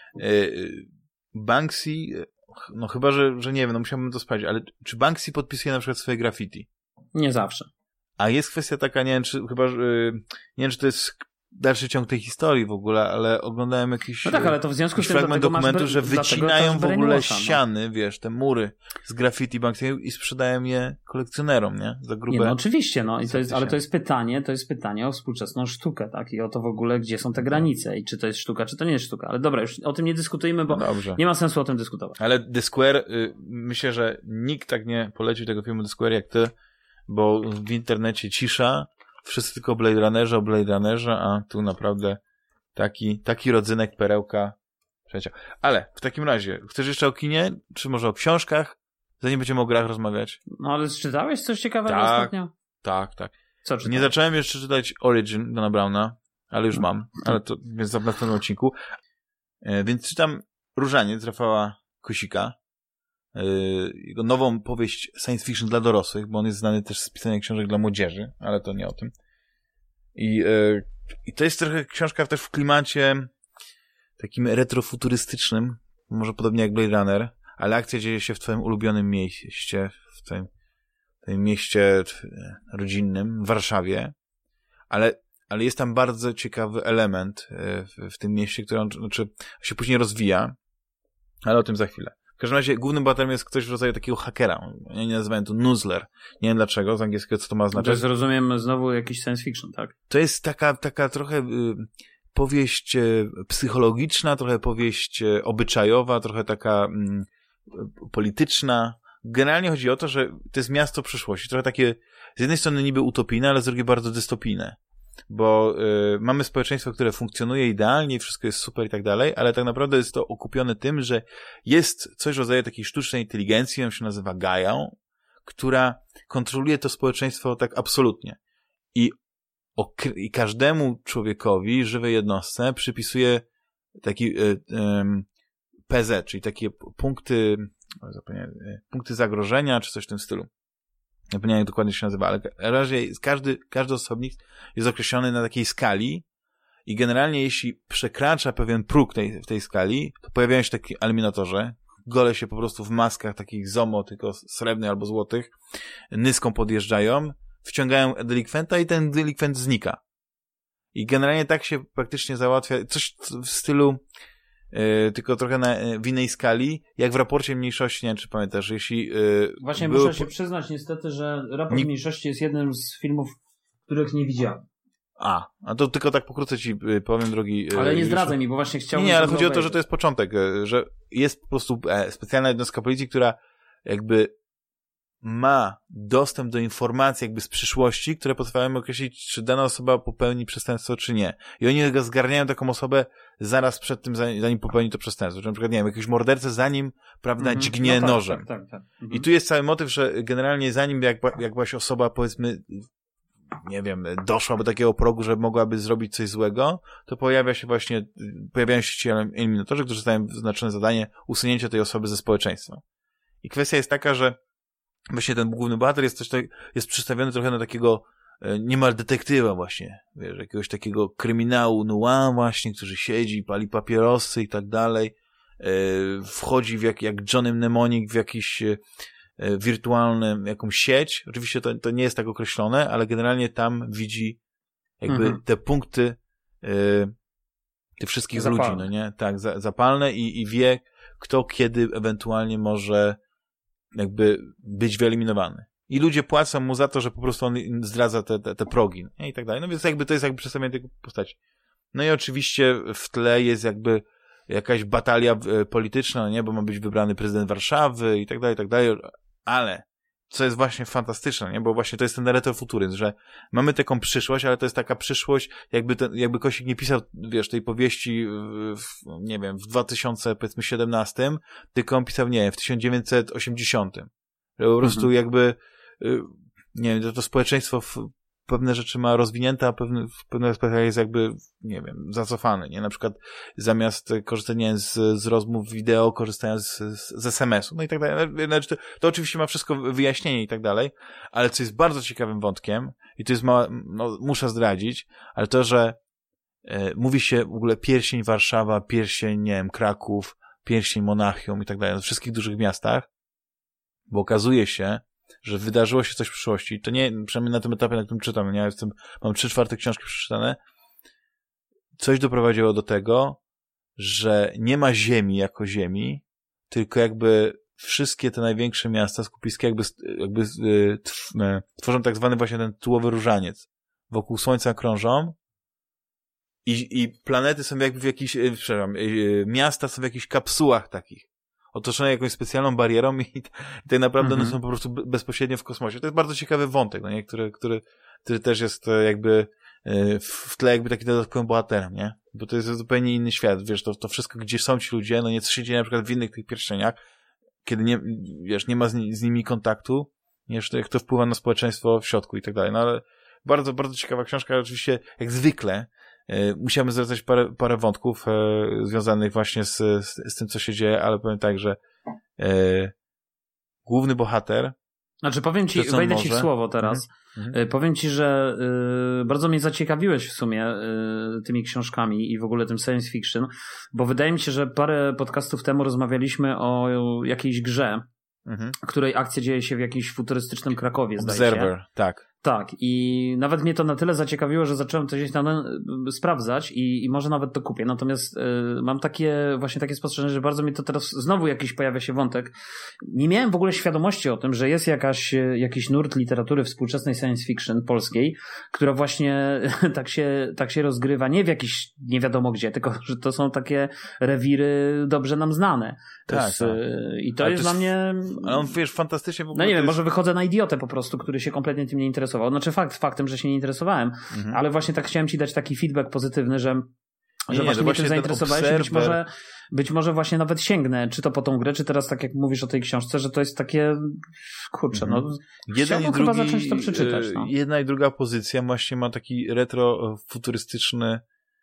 Banksy, no chyba, że nie wiem, no musiałbym to sprawdzić, ale czy Banksy podpisuje na przykład swoje graffiti? Nie zawsze. A jest kwestia taka, nie wiem, czy to jest dalszy ciąg tej historii w ogóle, ale oglądałem jakiś, ale to w związku z tym fragment dokumentu, że wycinają w ogóle ściany, wiesz, te mury z graffiti Banksy i sprzedają je kolekcjonerom, nie? Za grube. Nie, no oczywiście, no i ale to jest pytanie o współczesną sztukę, tak? I o to w ogóle, gdzie są te granice i czy to jest sztuka, czy to nie jest sztuka. Ale dobra, już o tym nie dyskutujmy, bo nie ma sensu o tym dyskutować. Ale The Square, myślę, że nikt tak nie polecił tego filmu The Square jak ty, bo w internecie cisza, wszyscy tylko o Blade Runnerze, a tu naprawdę taki rodzynek, perełka przeciął. Ale w takim razie, chcesz jeszcze o kinie, czy może o książkach, zanim będziemy o grach rozmawiać? No ale czytałeś coś ciekawego ostatnio? Tak. Co czytałeś? Nie zacząłem jeszcze czytać Origin Dona Browna, ale już mam, więc w następnym odcinku. Więc czytam Różaniec Rafała Kosika, jego nową powieść science fiction dla dorosłych, bo on jest znany też z pisania książek dla młodzieży, ale to nie o tym. I to jest trochę książka też w klimacie takim retrofuturystycznym, może podobnie jak Blade Runner, ale akcja dzieje się w twoim ulubionym mieście, w twoim mieście rodzinnym, w Warszawie, ale jest tam bardzo ciekawy element w tym mieście, który się później rozwija, ale o tym za chwilę. W każdym razie głównym bohaterem jest ktoś w rodzaju takiego hakera. Ja nie nazywałem to Nuzzler. Nie wiem dlaczego, z angielskiego co to ma znaczyć. To jest, rozumiem, znowu jakiś science fiction, tak? To jest taka trochę powieść psychologiczna, trochę powieść obyczajowa, trochę taka polityczna. Generalnie chodzi o to, że to jest miasto przyszłości. Trochę takie z jednej strony niby utopijne, ale z drugiej bardzo dystopijne. Bo mamy społeczeństwo, które funkcjonuje idealnie, wszystko jest super i tak dalej, ale tak naprawdę jest to okupione tym, że jest coś w rodzaju takiej sztucznej inteligencji, on się nazywa Gaią, która kontroluje to społeczeństwo tak absolutnie. I każdemu człowiekowi, żywej jednostce, przypisuje taki PZ, czyli takie punkty zagrożenia, czy coś w tym stylu. Nie pamiętam, jak dokładnie się nazywa, ale w razie każdy osobnik jest określony na takiej skali i generalnie jeśli przekracza pewien próg w tej skali, to pojawiają się takie eliminatorzy, gole się po prostu w maskach takich ZOMO, tylko srebrnych albo złotych, nyską podjeżdżają, wciągają delikwenta i ten delikwent znika. I generalnie tak się praktycznie załatwia, coś w stylu tylko trochę w innej skali, jak w raporcie mniejszości, nie wiem, czy pamiętasz, jeśli... Właśnie muszę się przyznać niestety, że raport mniejszości jest jednym z filmów, których nie widziałem. A to tylko tak pokrótce ci powiem, drogi... Ale nie zdradzaj mi, bo właśnie chciałbym... Nie, ale chodzi o to, że to jest początek, że jest po prostu specjalna jednostka policji, która jakby ma dostęp do informacji jakby z przyszłości, które pozwalają określić, czy dana osoba popełni przestępstwo, czy nie. I oni zgarniają taką osobę zaraz przed tym, zanim popełni to przestępstwo. Czy na przykład, nie wiem, jakiegoś mordercę, zanim, prawda, dźgnie nożem. Tak. I tu jest cały motyw, że generalnie zanim jakaś osoba, powiedzmy, nie wiem, doszła do takiego progu, że mogłaby zrobić coś złego, to pojawiają się ci eliminatorzy, którzy dostają wyznaczone zadanie usunięcia tej osoby ze społeczeństwa. I kwestia jest taka, że właśnie ten główny bohater jest przedstawiony trochę na takiego niemal detektywa właśnie, wiesz, jakiegoś takiego kryminału noir właśnie, który siedzi, pali papierosy i tak dalej, wchodzi jak Johnny Mnemonic w jakiś jakąś sieć. Oczywiście to nie jest tak określone, ale generalnie tam widzi jakby te punkty tych wszystkich zapalne ludzi, no nie? Tak, zapalne i wie, kto kiedy ewentualnie może jakby być wyeliminowany. I ludzie płacą mu za to, że po prostu on zdradza te progi, nie? I tak dalej. No więc jakby to jest jakby przedstawienie tej postaci. No i oczywiście w tle jest jakby jakaś batalia polityczna, nie? Bo ma być wybrany prezydent Warszawy i tak dalej, ale co jest właśnie fantastyczne, nie? Bo właśnie to jest ten retrofuturyzm, że mamy taką przyszłość, ale to jest taka przyszłość, jakby Kosik nie pisał, wiesz, tej powieści nie wiem, w 2017, tylko on pisał, nie wiem, w 1980. Że po prostu jakby nie wiem, to społeczeństwo pewne rzeczy ma rozwinięte, a w pewnych aspektach jest jakby, nie wiem, zacofane, nie? Na przykład zamiast korzystać, nie wiem, z rozmów wideo, korzystają z SMS-u, no i tak dalej. Znaczy, to oczywiście ma wszystko wyjaśnienie i tak dalej, ale co jest bardzo ciekawym wątkiem, i to jest muszę zdradzić, ale to, że mówi się w ogóle pierścień Warszawa, pierścień, nie wiem, Kraków, pierścień Monachium i tak dalej, w wszystkich dużych miastach, bo okazuje się, że wydarzyło się coś w przyszłości. To nie, przynajmniej na tym etapie, na którym czytam, mam 3/4 książki przeczytane, coś doprowadziło do tego, że nie ma ziemi jako ziemi, tylko jakby wszystkie te największe miasta, skupiska jakby tworzą tak zwany właśnie ten tułowy różaniec. Wokół Słońca krążą i planety są jakby w jakichś, miasta są w jakichś kapsułach takich, otoczone jakąś specjalną barierą i tak naprawdę one są po prostu bezpośrednio w kosmosie. To jest bardzo ciekawy wątek, no nie? Który też jest jakby w tle jakby taki dodatkowym bohaterem, nie? Bo to jest zupełnie inny świat, wiesz, to wszystko, gdzie są ci ludzie, no nie, co się dzieje na przykład w innych tych pierścieniach, kiedy nie ma z nimi kontaktu, wiesz, jak to wpływa na społeczeństwo w środku i tak dalej. No ale bardzo, bardzo ciekawa książka, oczywiście jak zwykle musiałem zwracać parę wątków związanych właśnie z tym, co się dzieje, ale powiem tak, że główny bohater... Znaczy powiem ci, wejdę ci w słowo teraz. Powiem ci, że bardzo mnie zaciekawiłeś w sumie tymi książkami i w ogóle tym science fiction, bo wydaje mi się, że parę podcastów temu rozmawialiśmy o jakiejś grze, której akcja dzieje się w jakimś futurystycznym Krakowie, zdaje się. Observer, tak. Tak, i nawet mnie to na tyle zaciekawiło, że zacząłem to gdzieś tam sprawdzać i może nawet to kupię. Natomiast mam takie spostrzeżenie, że bardzo mi to teraz znowu jakiś pojawia się wątek. Nie miałem w ogóle świadomości o tym, że jest jakiś nurt literatury współczesnej science fiction polskiej, która właśnie tak się rozgrywa nie w jakiś nie wiadomo gdzie, tylko że to są takie rewiry dobrze nam znane. I to jest dla mnie... Ale on, wiesz, fantastycznie w ogóle... No nie wiem, może wychodzę na idiotę po prostu, który się kompletnie tym nie interesował. Znaczy faktem, że się nie interesowałem, ale właśnie tak chciałem ci dać taki feedback pozytywny, że właśnie mnie tym zainteresowałeś i być może właśnie nawet sięgnę, czy to po tą grę, czy teraz tak jak mówisz o tej książce, że to jest takie, kurczę, chciałbym chyba zacząć to przeczytać. No. Jedna i druga pozycja właśnie ma taki retrofuturystyczny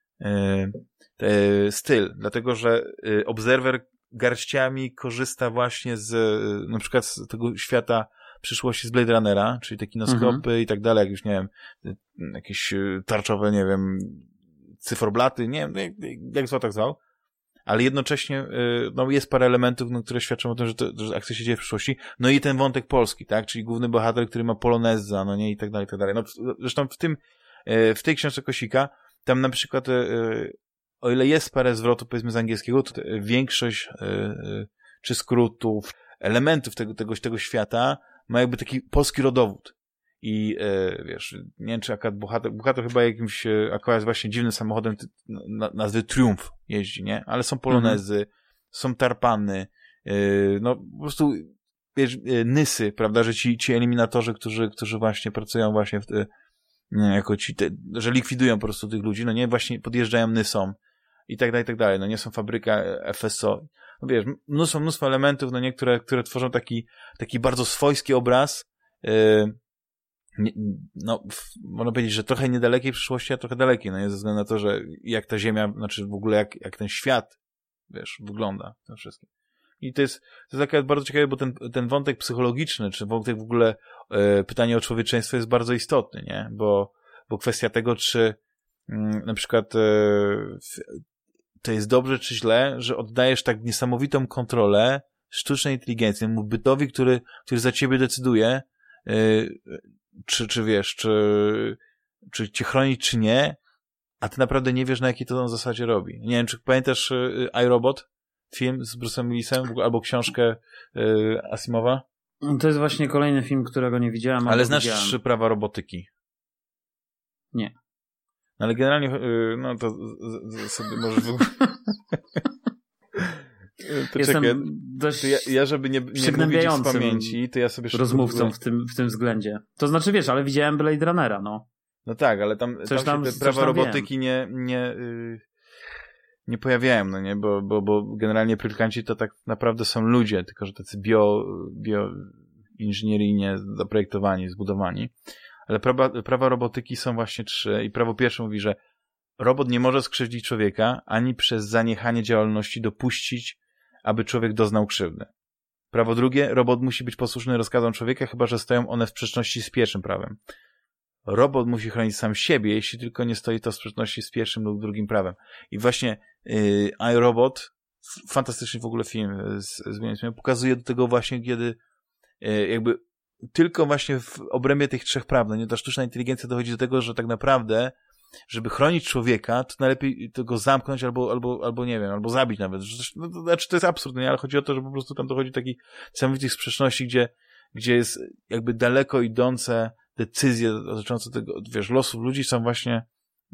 styl, dlatego że Observer garściami korzysta właśnie z na przykład z tego świata przyszłości z Blade Runnera, czyli te kinoskopy i tak dalej, jak już, nie wiem, jakieś tarczowe, nie wiem, cyfroblaty, nie wiem, jak zwał, tak zwał, ale jednocześnie jest parę elementów, które świadczą o tym, że akcja się dzieje w przyszłości. No i ten wątek polski, tak, czyli główny bohater, który ma poloneza, no nie, i tak dalej, i tak dalej. No, zresztą w tej książce Kosika, tam na przykład o ile jest parę zwrotów, powiedzmy, z angielskiego, to większość czy skrótów, elementów tego świata ma jakby taki polski rodowód. I wiesz, nie wiem, czy akurat bohater chyba jakimś akurat właśnie dziwnym samochodem nazwy Triumf jeździ, nie? Ale są polonezy, są tarpany, no po prostu, wiesz, nysy, prawda, że ci eliminatorzy, którzy właśnie pracują właśnie jako że likwidują po prostu tych ludzi, no nie, właśnie podjeżdżają nysom i tak dalej, no nie, są fabryka FSO. No wiesz, mnóstwo elementów, no nie, które tworzą taki bardzo swojski obraz, no, można powiedzieć, że trochę niedalekiej przyszłości, a trochę dalekiej, no nie, ze względu na to, że jak ta Ziemia, znaczy w ogóle jak ten świat, wiesz, wygląda, tym wszystkim. I to jest takie bardzo ciekawe, bo ten wątek psychologiczny, czy wątek w ogóle pytanie o człowieczeństwo jest bardzo istotny, nie, bo kwestia tego, czy na przykład to jest dobrze czy źle, że oddajesz tak niesamowitą kontrolę sztucznej inteligencji, bytowi, który za ciebie decyduje, czy wiesz, czy cię chronić, czy nie, a ty naprawdę nie wiesz, na jakiej to on zasadzie robi. Nie wiem, czy pamiętasz iRobot, film z Bruce'em Willisem, albo książkę Asimowa? To jest właśnie kolejny film, którego nie widziałem. Ale znasz prawa robotyki? Nie. Ale generalnie, no to sobie możesz w ogóle... To jestem czekaj, dość ja żeby nie mówić z pamięci, to ja sobie rozmówcą w tym względzie. To znaczy, wiesz, ale widziałem Blade Runnera, no. No tak, ale tam się te prawa robotyki nie pojawiają, no nie, bo generalnie projektanci to tak naprawdę są ludzie, tylko że tacy bioinżynieryjnie zaprojektowani, zbudowani. Ale prawa robotyki są właśnie 3 i prawo pierwsze mówi, że robot nie może skrzywdzić człowieka, ani przez zaniechanie działalności dopuścić, aby człowiek doznał krzywdy. Prawo drugie, robot musi być posłuszny rozkazom człowieka, chyba że stoją one w sprzeczności z pierwszym prawem. Robot musi chronić sam siebie, jeśli tylko nie stoi to w sprzeczności z pierwszym lub drugim prawem. I właśnie iRobot, fantastyczny w ogóle film z Williamsem, pokazuje do tego właśnie, kiedy jakby tylko właśnie w obrębie tych 3 praw, no nie, ta sztuczna inteligencja dochodzi do tego, że tak naprawdę, żeby chronić człowieka, to najlepiej go zamknąć albo nie wiem, albo zabić nawet. No, znaczy to jest absurd, nie? Ale chodzi o to, że po prostu tam dochodzi do takich niesamowitych sprzeczności, gdzie jest jakby daleko idące decyzje dotyczące tego, wiesz, losów ludzi są właśnie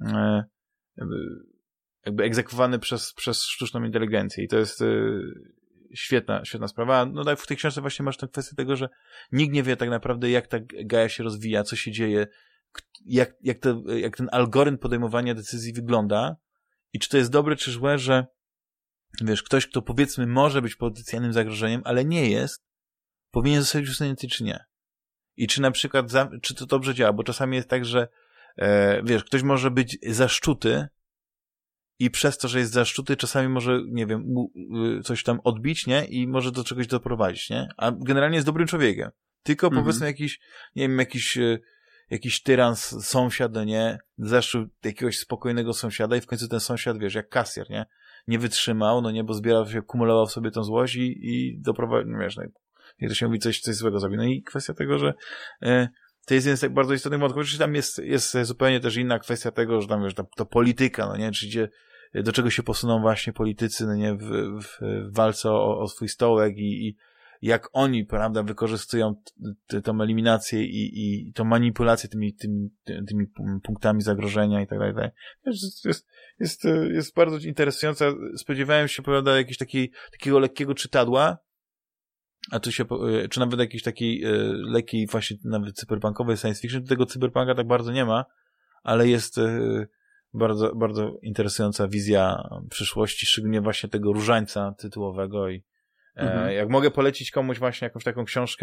jakby egzekwowane przez sztuczną inteligencję i to jest świetna sprawa. No tak, w tej książce właśnie masz tę kwestię tego, że nikt nie wie tak naprawdę, jak ta Gaia się rozwija, co się dzieje, jak ten algorytm podejmowania decyzji wygląda i czy to jest dobre, czy złe, że wiesz, ktoś, kto powiedzmy może być potencjalnym zagrożeniem, ale nie jest, powinien zostać usunięty, czy nie. I czy na przykład, czy to dobrze działa, bo czasami jest tak, że wiesz, ktoś może być zaszczuty i przez to, że jest zaszczuty, czasami może, nie wiem, coś tam odbić, nie? I może do czegoś doprowadzić, nie? A generalnie jest dobrym człowiekiem. Tylko powiedzmy jakiś, nie wiem, jakiś tyran, sąsiad, no nie? Zaszczył jakiegoś spokojnego sąsiada i w końcu ten sąsiad, wiesz, jak kasjer, nie? Nie wytrzymał, no nie? Bo kumulował w sobie tą złość i doprowadził, no wiesz, no, jak to się mówi, coś złego zrobił. No i kwestia tego, że to jest jeden z tak bardzo istotnych wątków, że tam jest zupełnie też inna kwestia tego, że tam, wiesz, to polityka, no nie, czy gdzie, do czego się posuną właśnie politycy, no nie, w walce o swój stołek i jak oni, prawda, wykorzystują tą eliminację i tą manipulację tymi punktami zagrożenia i tak dalej. Jest bardzo interesująca. Spodziewałem się, prawda, jakiegoś takiego lekkiego czytadła, a tu się, czy nawet jakiejś takiej lekkiej właśnie nawet cyberpunkowej science fiction. Tego cyberpunka tak bardzo nie ma, ale jest bardzo, bardzo interesująca wizja przyszłości, szczególnie właśnie tego różańca tytułowego i jak mogę polecić komuś właśnie jakąś taką książkę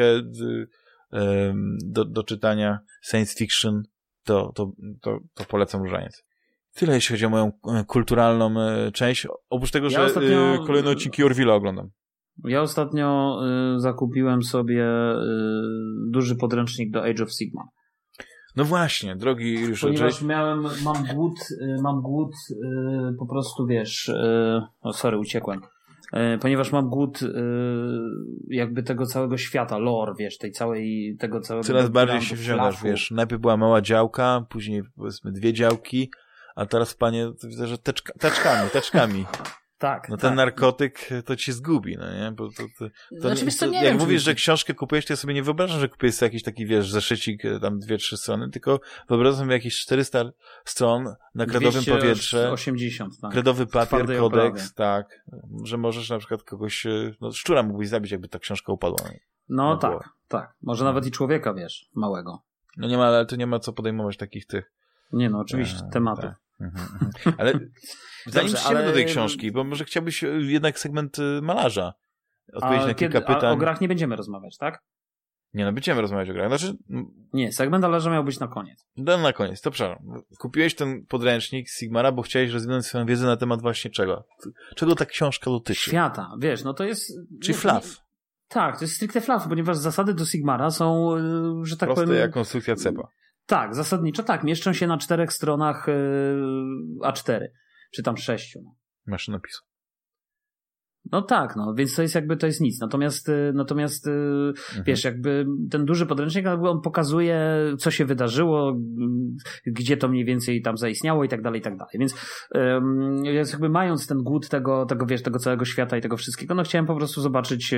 do czytania science fiction, to polecam Różaniec. Tyle jeśli chodzi o moją kulturalną część. Oprócz tego, że kolejne odcinki Orville'a oglądam. Ja ostatnio zakupiłem sobie duży podręcznik do Age of Sigmar. No właśnie, drogi Ryszard. Ponieważ mam głód po prostu, wiesz, uciekłem. Ponieważ mam głód jakby tego całego świata, lore, wiesz, tego całego... Coraz bardziej się wziągasz, wiesz, najpierw była mała działka, później powiedzmy 2 działki, a teraz, panie, widzę, że taczkami. Tak. No ten narkotyk to ci zgubi, no nie? Bo jak mówisz, że książkę kupujesz, to ja sobie nie wyobrażam, że kupujesz jakiś taki, wiesz, zeszycik, tam 2-3 strony, tylko wyobrażam sobie jakieś 400 stron na kredowym powietrze. 80, tak. Kredowy papier, kodeks, tak. Że możesz na przykład kogoś, no szczura mógłbyś zabić, jakby ta książka upadła. No tak. Może nawet i człowieka, wiesz, małego. No nie ma, ale to nie ma co podejmować takich tych. Nie no, oczywiście, tematów. Tak. Ale zanim przejdziemy do tej książki, bo może chciałbyś jednak segment malarza odpowiedzieć na kilka pytań. A o grach nie będziemy rozmawiać, tak? Nie, no będziemy rozmawiać o grach. Znaczy... Nie, segment malarza miał być na koniec. No na koniec, to przepraszam. Kupiłeś ten podręcznik Sigmara, bo chciałeś rozwinąć swoją wiedzę na temat właśnie czego? Czego ta książka dotyczy? Świata, wiesz, no to jest... Czyli fluff. Tak, to jest stricte fluff, ponieważ zasady do Sigmara są, że tak powiem... Proste jak konstrukcja cepa. Tak, zasadniczo tak. Mieszczą się na 4 stronach A4, czy tam 6. No. Maszynopisu. No tak, no, więc to jest nic. Natomiast wiesz, jakby ten duży podręcznik, on pokazuje, co się wydarzyło, gdzie to mniej więcej tam zaistniało i tak dalej, i tak dalej. Więc jakby mając ten głód tego, wiesz, tego całego świata i tego wszystkiego, no chciałem po prostu zobaczyć,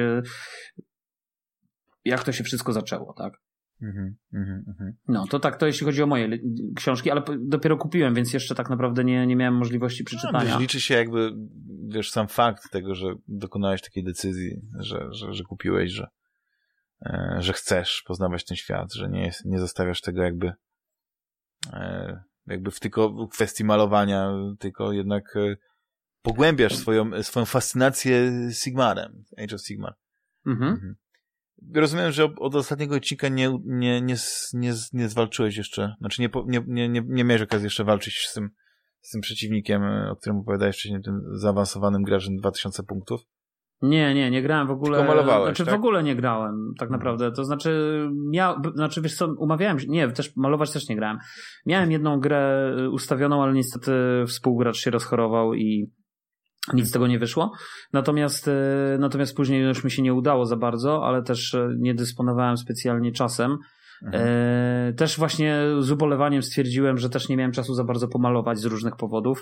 jak to się wszystko zaczęło, tak? No, to tak, to jeśli chodzi o moje książki, ale dopiero kupiłem, więc jeszcze tak naprawdę nie miałem możliwości przeczytania. No, liczy się jakby, wiesz, sam fakt tego, że dokonałeś takiej decyzji, że kupiłeś, że chcesz poznawać ten świat, że nie zostawiasz tego jakby tylko w kwestii malowania, tylko jednak pogłębiasz swoją fascynację Sigmarem, Age of Sigmar. Rozumiem, że od ostatniego odcinka nie zwalczyłeś jeszcze, znaczy nie miałeś okazji jeszcze walczyć z tym przeciwnikiem, o którym opowiadałeś wcześniej, tym zaawansowanym graczem 2000 punktów. Nie grałem w ogóle. Tylko malowałeś, tak? W ogóle nie grałem, tak naprawdę. To znaczy, wiesz co, umawiałem się, malować też nie grałem. Miałem jedną grę ustawioną, ale niestety współgracz się rozchorował i nic z tego nie wyszło. Natomiast później już mi się nie udało za bardzo, ale też nie dysponowałem specjalnie czasem. Też właśnie z ubolewaniem stwierdziłem, że też nie miałem czasu za bardzo pomalować z różnych powodów.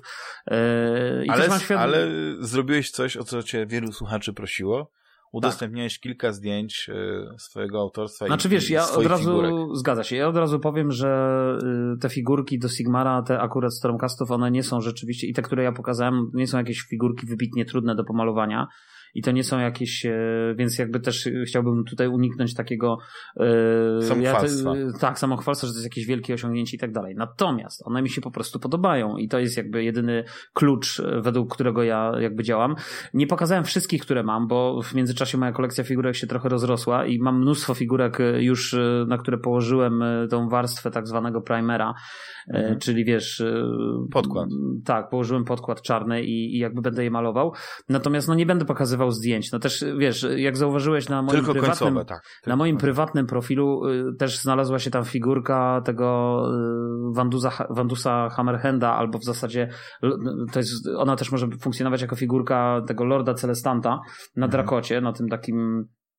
Ale zrobiłeś coś, o co cię wielu słuchaczy prosiło. Udostępniałeś kilka zdjęć swojego autorstwa. Znaczy wiesz, zgadza się, ja od razu powiem, że te figurki do Sigmara, te akurat Stormcastów, one nie są rzeczywiście, i te, które ja pokazałem, nie są jakieś figurki wybitnie trudne do pomalowania. I to nie są jakieś, więc jakby też chciałbym tutaj uniknąć takiego samochwalstwa. Samochwalstwa, że to jest jakieś wielkie osiągnięcie i tak dalej. Natomiast one mi się po prostu podobają i to jest jakby jedyny klucz, według którego ja jakby działam. Nie pokazałem wszystkich, które mam, bo w międzyczasie moja kolekcja figurek się trochę rozrosła i mam mnóstwo figurek już, na które położyłem tą warstwę tak zwanego primera, czyli wiesz... Podkład. Tak, położyłem podkład czarny i jakby będę je malował. Natomiast nie będę pokazywał zdjęć. No też, wiesz, jak zauważyłeś na moim prywatnym profilu też znalazła się tam figurka tego Vandusa Hammerhanda, albo w zasadzie ona też może funkcjonować jako figurka tego Lorda Celestanta na Drakocie, na tym takim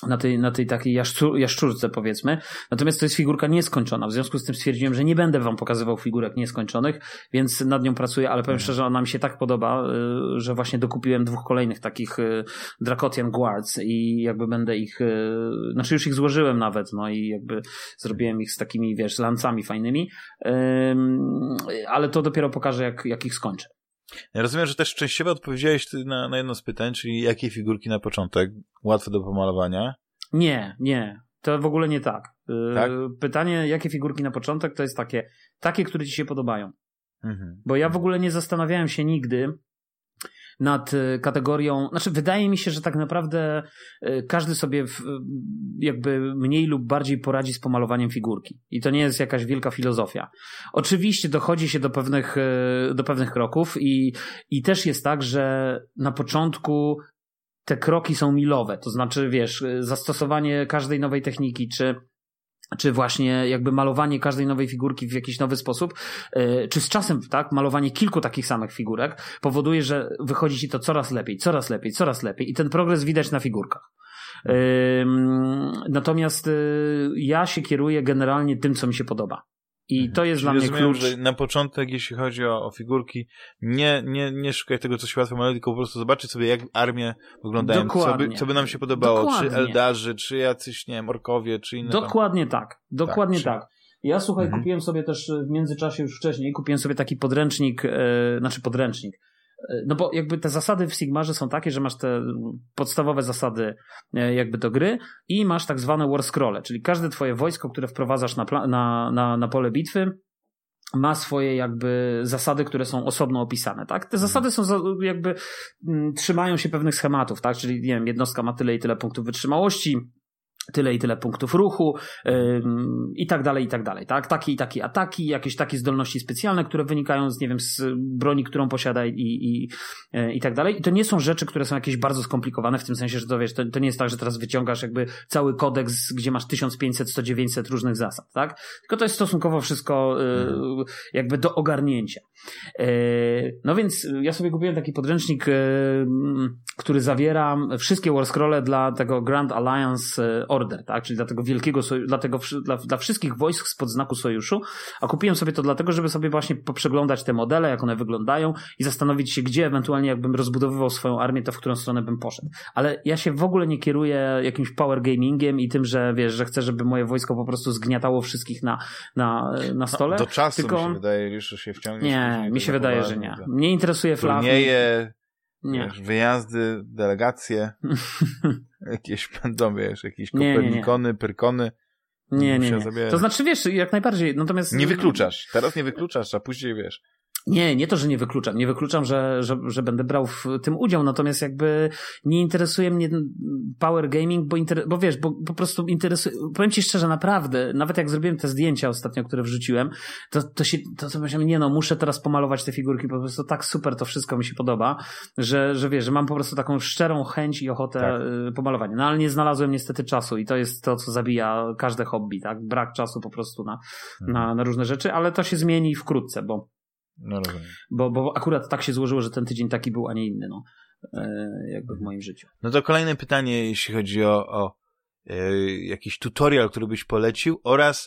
na tej takiej jaszczurce, powiedzmy. Natomiast to jest figurka nieskończona. W związku z tym stwierdziłem, że nie będę wam pokazywał figurek nieskończonych, więc nad nią pracuję, ale powiem szczerze, ona mi się tak podoba, że właśnie dokupiłem 2 kolejnych takich Dracotian Guards i jakby będę ich, znaczy już ich złożyłem nawet, no i jakby zrobiłem ich z takimi, wiesz, lancami fajnymi, ale to dopiero pokażę, jak ich skończę. Ja rozumiem, że też częściowo odpowiedziałeś na jedno z pytań, czyli jakie figurki na początek łatwe do pomalowania? Nie. To w ogóle nie tak. Tak? Pytanie, jakie figurki na początek, to jest takie, które ci się podobają. Bo ja w ogóle nie zastanawiałem się nigdy nad kategorią, znaczy wydaje mi się, że tak naprawdę każdy sobie jakby mniej lub bardziej poradzi z pomalowaniem figurki. I to nie jest jakaś wielka filozofia. Oczywiście dochodzi się do pewnych kroków i też jest tak, że na początku te kroki są milowe. To znaczy, wiesz, zastosowanie każdej nowej techniki, czy właśnie jakby malowanie każdej nowej figurki w jakiś nowy sposób, czy z czasem, tak, malowanie kilku takich samych figurek powoduje, że wychodzi ci to coraz lepiej i ten progres widać na figurkach. Natomiast ja się kieruję generalnie tym, co mi się podoba. I to jest dla mnie klucz. Że na początek, jeśli chodzi o figurki, nie szukaj tego, co się łatwo maluje, tylko po prostu zobaczyć sobie, jak armie wyglądają, co by nam się podobało. Dokładnie. Czy Eldarzy, czy jacyś, nie wiem, orkowie, czy inne. Dokładnie tak. Ja, słuchaj, kupiłem sobie też w międzyczasie już wcześniej, kupiłem sobie taki podręcznik. No bo jakby te zasady w Sigmarze są takie, że masz te podstawowe zasady jakby do gry i masz tak zwane war scrolle, czyli każde twoje wojsko, które wprowadzasz na pole bitwy, ma swoje jakby zasady, które są osobno opisane, tak? Te zasady są jakby trzymają się pewnych schematów, tak? Czyli nie wiem, jednostka ma tyle i tyle punktów wytrzymałości, tyle i tyle punktów ruchu i tak dalej, tak? Takie i takie ataki, jakieś takie zdolności specjalne, które wynikają z, nie wiem, z broni, którą posiada i tak dalej. I to nie są rzeczy, które są jakieś bardzo skomplikowane w tym sensie, że to wiesz, to nie jest tak, że teraz wyciągasz jakby cały kodeks, gdzie masz 1500, 100, różnych zasad, tak? Tylko to jest stosunkowo wszystko jakby do ogarnięcia. No więc ja sobie kupiłem taki podręcznik, który zawiera wszystkie warscrolle dla tego Grand Alliance Order, tak? Czyli dla tego wielkiego dla wszystkich wojsk spod znaku sojuszu, a kupiłem sobie to dlatego, żeby sobie właśnie poprzeglądać te modele, jak one wyglądają i zastanowić się, gdzie ewentualnie jakbym rozbudowywał swoją armię, to w którą stronę bym poszedł. Ale ja się w ogóle nie kieruję jakimś power gamingiem i tym, że wiesz, że chcę, żeby moje wojsko po prostu zgniatało wszystkich na stole. Do czasu tylko mi się wydaje, że się wciągnie. Nie, mi się wydaje, że nie. Mnie interesuje fluff. Wiesz, wyjazdy, delegacje, jakieś będą, wiesz, jakieś kopernikony, pyrkony. Nie. To znaczy, wiesz, jak najbardziej, natomiast... Nie wykluczasz, teraz nie wykluczasz, a później, wiesz... Nie to, że nie wykluczam. Nie wykluczam, że będę brał w tym udział, natomiast jakby nie interesuje mnie power gaming, bo wiesz, bo po prostu interesuje, powiem ci szczerze, naprawdę, nawet jak zrobiłem te zdjęcia ostatnio, które wrzuciłem, to myślałem, nie no, muszę teraz pomalować te figurki, po prostu tak super to wszystko mi się podoba, że wiesz, że mam po prostu taką szczerą chęć i ochotę pomalowania. No ale nie znalazłem niestety czasu i to jest to, co zabija każde hobby, tak? Brak czasu po prostu na różne rzeczy, ale to się zmieni wkrótce, no rozumiem. Bo akurat tak się złożyło, że ten tydzień taki był, a nie inny, no. Jakby w moim życiu. No to kolejne pytanie, jeśli chodzi o jakiś tutorial, który byś polecił oraz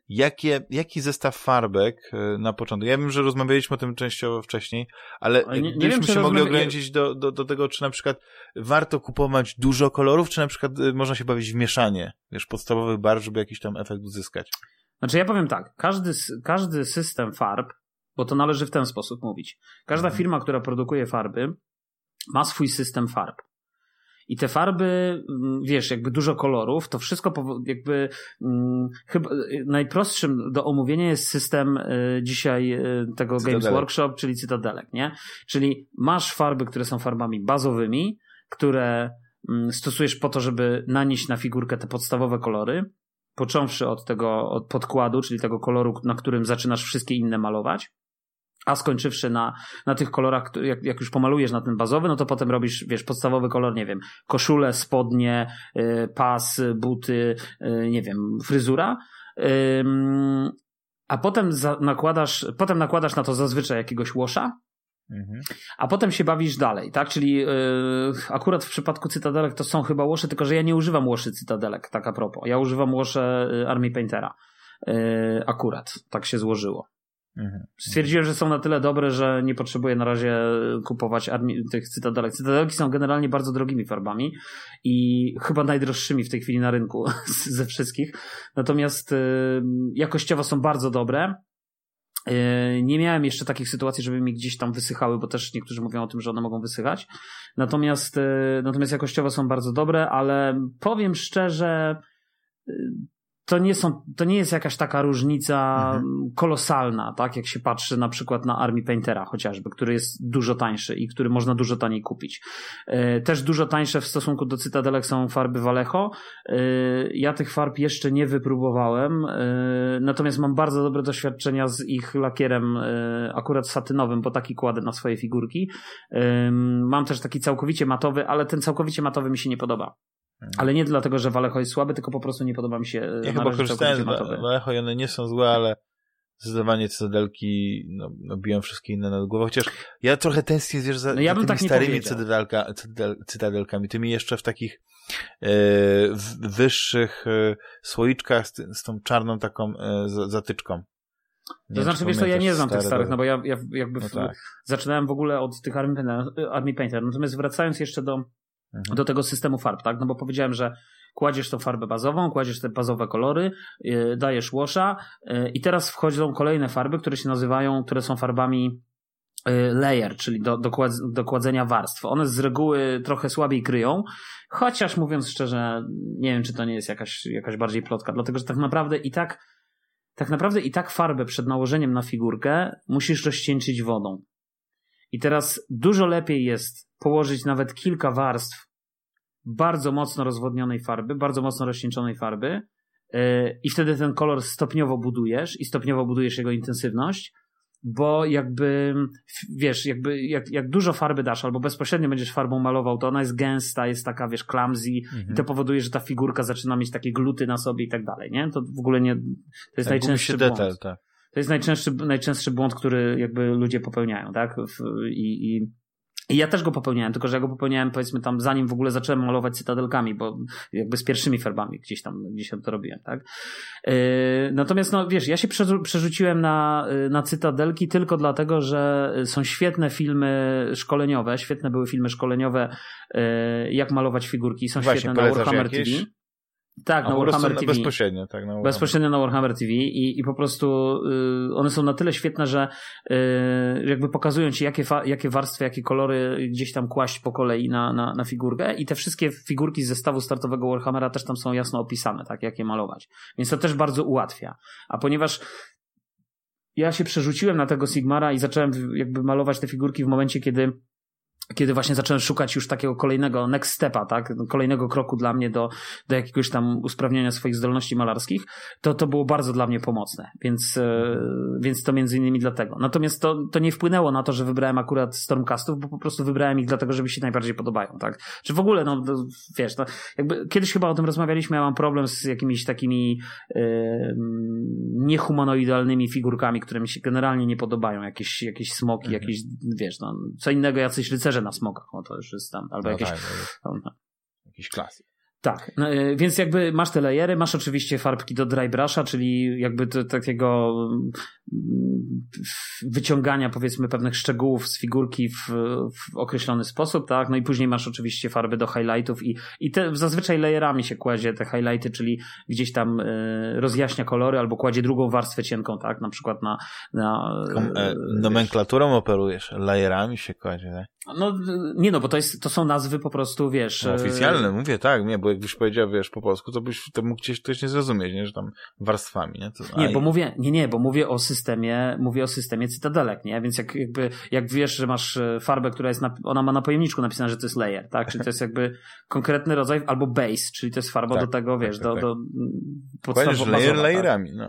jaki zestaw farbek na początek. Ja wiem, że rozmawialiśmy o tym częściowo wcześniej, ale gdybyśmy się mogli ograniczyć do tego, czy na przykład warto kupować dużo kolorów, czy na przykład można się bawić w mieszanie, wiesz, podstawowych barw, żeby jakiś tam efekt uzyskać. Znaczy ja powiem tak, każdy system farb, bo to należy w ten sposób mówić. Każda firma, która produkuje farby, ma swój system farb. I te farby, wiesz, jakby dużo kolorów, to wszystko jakby chyba najprostszym do omówienia jest system dzisiaj tego Games Workshop, czyli Cytadelek, nie? Czyli masz farby, które są farbami bazowymi, które stosujesz po to, żeby nanieść na figurkę te podstawowe kolory, począwszy od podkładu, czyli tego koloru, na którym zaczynasz wszystkie inne malować, a skończywszy na tych kolorach, jak już pomalujesz na ten bazowy, no to potem robisz, wiesz, podstawowy kolor, nie wiem, koszule, spodnie, pas, buty, nie wiem, fryzura, a potem nakładasz na to zazwyczaj jakiegoś washa A potem się bawisz dalej, tak? Czyli akurat w przypadku cytadelek to są chyba łosze, tylko że ja nie używam łoszy cytadelek, tak a propos. Ja używam łosze Army Paintera. Akurat, tak się złożyło. Stwierdziłem, że są na tyle dobre, że nie potrzebuję na razie kupować tych cytadelek. Cytadelki są generalnie bardzo drogimi farbami i chyba najdroższymi w tej chwili na rynku ze wszystkich. Natomiast jakościowo są bardzo dobre. Nie miałem jeszcze takich sytuacji, żeby mi gdzieś tam wysychały, bo też niektórzy mówią o tym, że one mogą wysychać. Natomiast jakościowo są bardzo dobre, ale powiem szczerze, to nie jest jakaś taka różnica kolosalna, tak? Jak się patrzy na przykład na Army Paintera chociażby, który jest dużo tańszy i który można dużo taniej kupić. Też dużo tańsze w stosunku do cytadelek są farby Vallejo. Ja tych farb jeszcze nie wypróbowałem, natomiast mam bardzo dobre doświadczenia z ich lakierem akurat satynowym, bo taki kładę na swoje figurki. Mam też taki całkowicie matowy, ale ten całkowicie matowy mi się nie podoba. Ale nie dlatego, że Vallejo jest słaby, tylko po prostu nie podoba mi się. Ja chyba korzystałem z Vallejo i one nie są złe, ale zdecydowanie cytadelki biją wszystkie inne nad głową. Chociaż ja trochę tęsknię za tymi tak starymi cytadelkami, tymi jeszcze w takich wyższych słoiczkach z tą czarną taką zatyczką. To znaczy, wiesz co, ja nie znam tych starych, no bo ja jakby zaczynałem w ogóle od tych Army Painter. Natomiast wracając jeszcze do tego systemu farb, tak? No bo powiedziałem, że kładziesz tą farbę bazową, kładziesz te bazowe kolory, dajesz washa i teraz wchodzą kolejne farby, które są farbami layer, czyli do kładzenia warstw. One z reguły trochę słabiej kryją, chociaż mówiąc szczerze, nie wiem, czy to nie jest jakaś bardziej plotka, dlatego, że tak naprawdę i tak farbę przed nałożeniem na figurkę musisz rozcieńczyć wodą. I teraz dużo lepiej jest położyć nawet kilka warstw bardzo mocno rozwodnionej farby, bardzo mocno rozcieńczonej farby i wtedy ten kolor stopniowo budujesz jego intensywność, bo jakby, wiesz, jak dużo farby dasz albo bezpośrednio będziesz farbą malował, to ona jest gęsta, jest taka, wiesz, clumsy i to powoduje, że ta figurka zaczyna mieć takie gluty na sobie i tak dalej, nie? To w ogóle nie, to jest najczęstszy błąd. Detal, tak. To jest najczęstszy błąd, który jakby ludzie popełniają, tak? I ja też go popełniałem, tylko że ja go popełniałem, powiedzmy tam, zanim w ogóle zacząłem malować cytadelkami, bo jakby z pierwszymi farbami gdzieś tam to robiłem, tak? Natomiast, no wiesz, ja się przerzuciłem na cytadelki tylko dlatego, że są świetne były filmy szkoleniowe, jak malować figurki, są świetne na Warhammer TV. Tak, na Warhammer TV. Bezpośrednio, tak. Bezpośrednio na Warhammer TV i po prostu one są na tyle świetne, że jakby pokazują ci, jakie warstwy, jakie kolory gdzieś tam kłaść po kolei na figurkę i te wszystkie figurki z zestawu startowego Warhammera też tam są jasno opisane, tak, jak je malować. Więc to też bardzo ułatwia. A ponieważ ja się przerzuciłem na tego Sigmara i zacząłem jakby malować te figurki w momencie, kiedy właśnie zacząłem szukać już takiego kolejnego next stepa, tak? Kolejnego kroku dla mnie do jakiegoś tam usprawnienia swoich zdolności malarskich, to było bardzo dla mnie pomocne, więc to między innymi dlatego. Natomiast to nie wpłynęło na to, że wybrałem akurat Stormcastów, bo po prostu wybrałem ich dlatego, że mi się najbardziej podobają, tak? Czy w ogóle, no wiesz, no, jakby kiedyś chyba o tym rozmawialiśmy, ja mam problem z jakimiś takimi niehumanoidalnymi figurkami, które mi się generalnie nie podobają, jakieś smoki, jakieś, wiesz, no, co innego, jacyś rycerze na smokach, no to już jest tam, albo jakieś... Jakiś klasyk. Tak, no, więc jakby masz te layery, masz oczywiście farbki do dry brusha, czyli jakby takiego wyciągania, powiedzmy, pewnych szczegółów z figurki w określony sposób, tak, no i później masz oczywiście farby do highlightów i te zazwyczaj layerami się kładzie te highlighty, czyli gdzieś tam rozjaśnia kolory albo kładzie drugą warstwę cienką, tak, na przykład nomenklaturą operujesz, layerami się kładzie, tak? No, nie no, bo to są nazwy po prostu, wiesz... No, oficjalne, mówię tak, nie, bo jakbyś powiedział, wiesz, po polsku, to mógł ktoś nie zrozumieć, nie, że tam warstwami, nie? Bo mówię o systemie cytadelek, nie? Więc jak wiesz, że masz farbę, która jest, ona ma na pojemniczku napisane, że to jest layer, tak? Czyli to jest jakby konkretny rodzaj, albo base, czyli to jest farba do tego, wiesz, do podstawowych layerami, no.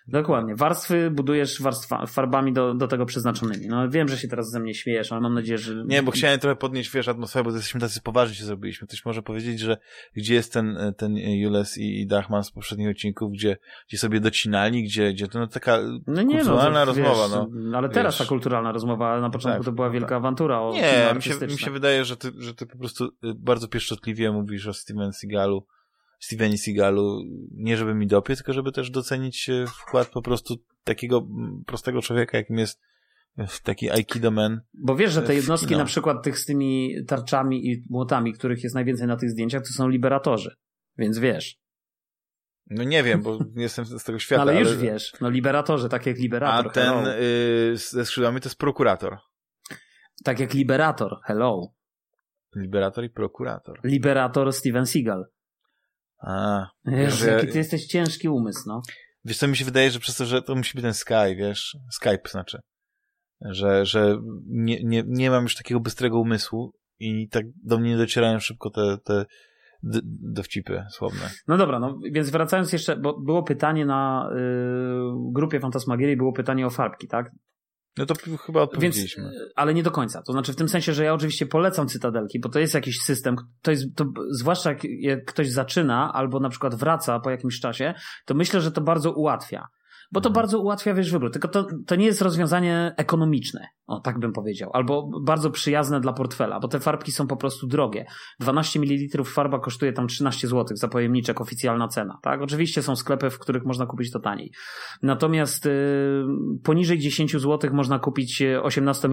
Dokładnie. Warstwy budujesz farbami do tego przeznaczonymi. No wiem, że się teraz ze mnie śmiejesz, ale mam nadzieję, że... Nie, bo chciałem trochę podnieść, wiesz, atmosferę, bo jesteśmy tacy poważni się zrobiliśmy. Ktoś może powiedzieć, że gdzie jest ten Jules i Dachman z poprzednich odcinków, gdzie sobie docinali, gdzie to taka kulturalna rozmowa. Ale teraz ta kulturalna rozmowa, ale na początku to była wielka awantura. Nie, mi się wydaje, że ty po prostu bardzo pieszczotliwie mówisz o Stevenie Seagalu, nie żeby mi dopiec, tylko żeby też docenić wkład po prostu takiego prostego człowieka, jakim jest taki Aikido Man. Bo wiesz, że te jednostki na przykład tych z tymi tarczami i młotami, których jest najwięcej na tych zdjęciach, to są liberatorzy. Więc wiesz. No nie wiem, bo nie jestem z tego świata. No ale już wiesz. No liberatorzy, tak jak liberator. A ten ze skrzydłami to jest prokurator. Tak jak liberator. Hello. Liberator i prokurator. Liberator Steven Seagal. Wiesz, jaki ty jesteś ciężki umysł, no. Wiesz co, mi się wydaje, że przez to, że to musi być ten Sky, wiesz, Skype znaczy, że nie mam już takiego bystrego umysłu i tak do mnie nie docierają szybko te dowcipy słowne. No dobra, no więc wracając jeszcze, bo było pytanie na grupie Fantasmagierii, było pytanie o farbki, tak? No to chyba odpowiedzieliśmy. Ale nie do końca. To znaczy w tym sensie, że ja oczywiście polecam Cytadelki, bo to jest jakiś system, zwłaszcza jak ktoś zaczyna albo na przykład wraca po jakimś czasie, to myślę, że to bardzo ułatwia. Bo to bardzo ułatwia, wiesz, wybór. Tylko to nie jest rozwiązanie ekonomiczne, o tak bym powiedział. Albo bardzo przyjazne dla portfela, bo te farbki są po prostu drogie. 12 ml farba kosztuje tam 13 zł za pojemniczek, oficjalna cena. Tak? Oczywiście są sklepy, w których można kupić to taniej. Natomiast poniżej 10 zł można kupić 18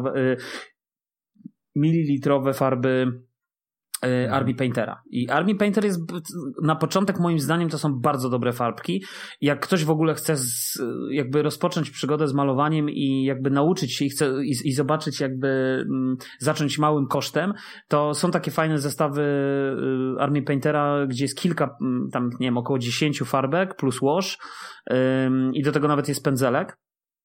mililitrowe farby Army Paintera. I Army Painter jest na początek, moim zdaniem, to są bardzo dobre farbki. Jak ktoś w ogóle chce jakby rozpocząć przygodę z malowaniem i jakby nauczyć się i zobaczyć, jakby zacząć małym kosztem, to są takie fajne zestawy Army Paintera, gdzie jest kilka, tam nie wiem, około 10 farbek plus wash i do tego nawet jest pędzelek.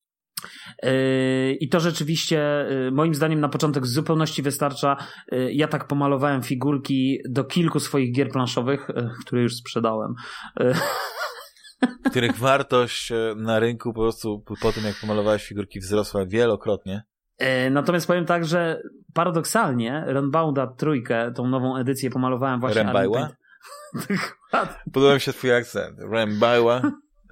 I to rzeczywiście moim zdaniem na początek w zupełności wystarcza. Ja tak pomalowałem figurki do kilku swoich gier planszowych, które już sprzedałem. Których wartość na rynku po prostu po tym, jak pomalowałeś figurki, wzrosła wielokrotnie. Natomiast powiem tak, że paradoksalnie Runbounda trójkę, tą nową edycję pomalowałem właśnie. Runbow'a? Podoba mi się twój akcent. Runbow'a.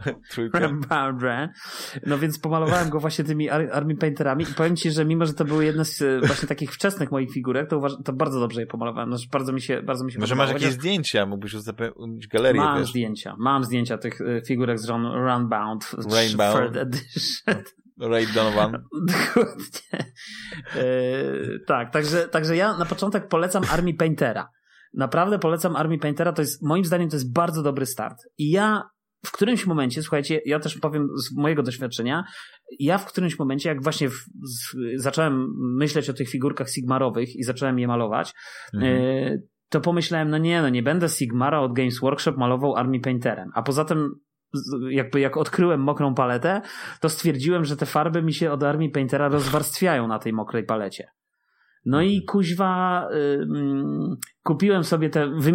No więc pomalowałem go właśnie tymi Army Painterami i powiem ci, że mimo, że to były jedne z właśnie takich wczesnych moich figurek, to bardzo dobrze je pomalowałem. Znaczy, bardzo mi się Może masz jakieś zdjęcia, mógłbyś uzupełnić galerię. Mam zdjęcia tych figurek z Runbound Third Edition. Ray Donovan. Tak, także ja na początek polecam Army Paintera. Naprawdę polecam Army Paintera, to jest, moim zdaniem to jest bardzo dobry start. I ja w którymś momencie, słuchajcie, ja też powiem z mojego doświadczenia, ja w którymś momencie, jak właśnie zacząłem myśleć o tych figurkach Sigmarowych i zacząłem je malować, to pomyślałem, nie będę Sigmara od Games Workshop malował Army Painterem. A poza tym jak odkryłem mokrą paletę, to stwierdziłem, że te farby mi się od Army Paintera rozwarstwiają na tej mokrej palecie. No i kuźwa, kupiłem sobie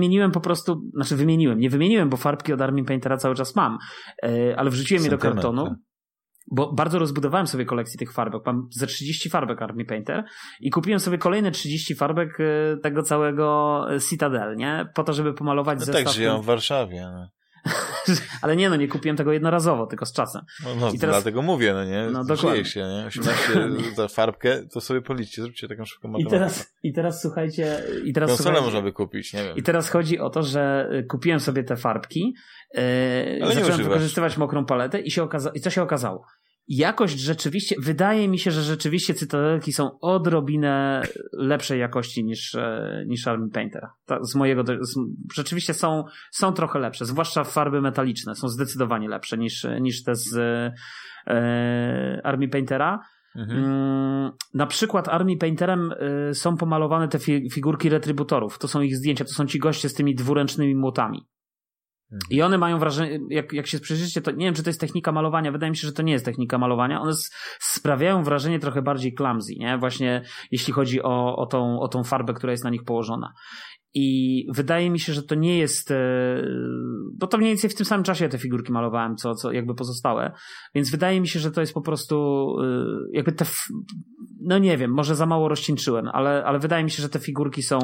nie wymieniłem, bo farbki od Army Paintera cały czas mam, ale wrzuciłem je do kartonu, bo bardzo rozbudowałem sobie kolekcję tych farbek. Mam ze 30 farbek Army Painter i kupiłem sobie kolejne 30 farbek tego całego Citadel, nie? Po to, żeby pomalować zestaw. Tak, żyją w Warszawie, no. Ale nie kupiłem tego jednorazowo, tylko z czasem. I teraz... dlatego mówię, no dokładnie. Się, nie? 18 za farbkę, to sobie policzcie, zróbcie taką szybką matematykę. I teraz słuchajcie... Konsolę można by kupić, nie wiem. I teraz chodzi o to, że kupiłem sobie te farbki, zacząłem wykorzystywać mokrą paletę i co się okazało? Jakość rzeczywiście, wydaje mi się, że rzeczywiście Cytadelki są odrobinę lepszej jakości niż Army Painter. Rzeczywiście są trochę lepsze, zwłaszcza farby metaliczne są zdecydowanie lepsze niż te z Army Paintera. Na przykład Army Painterem są pomalowane te figurki retrybutorów. To są ich zdjęcia, to są ci goście z tymi dwuręcznymi młotami. I one mają wrażenie, jak się przyjrzycie, to nie wiem, czy to jest technika malowania, wydaje mi się, że to nie jest technika malowania, one sprawiają wrażenie trochę bardziej clumsy, nie? Właśnie jeśli chodzi o tą farbę, która jest na nich położona. I wydaje mi się, że to nie jest, bo to mniej więcej w tym samym czasie te figurki malowałem, co jakby pozostałe, więc wydaje mi się, że to jest po prostu jakby no nie wiem, może za mało rozcieńczyłem, ale wydaje mi się, że te figurki są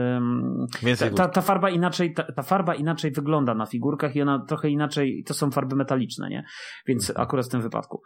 ta farba inaczej wygląda na figurkach i ona trochę inaczej, to są farby metaliczne, nie? Więc akurat w tym wypadku.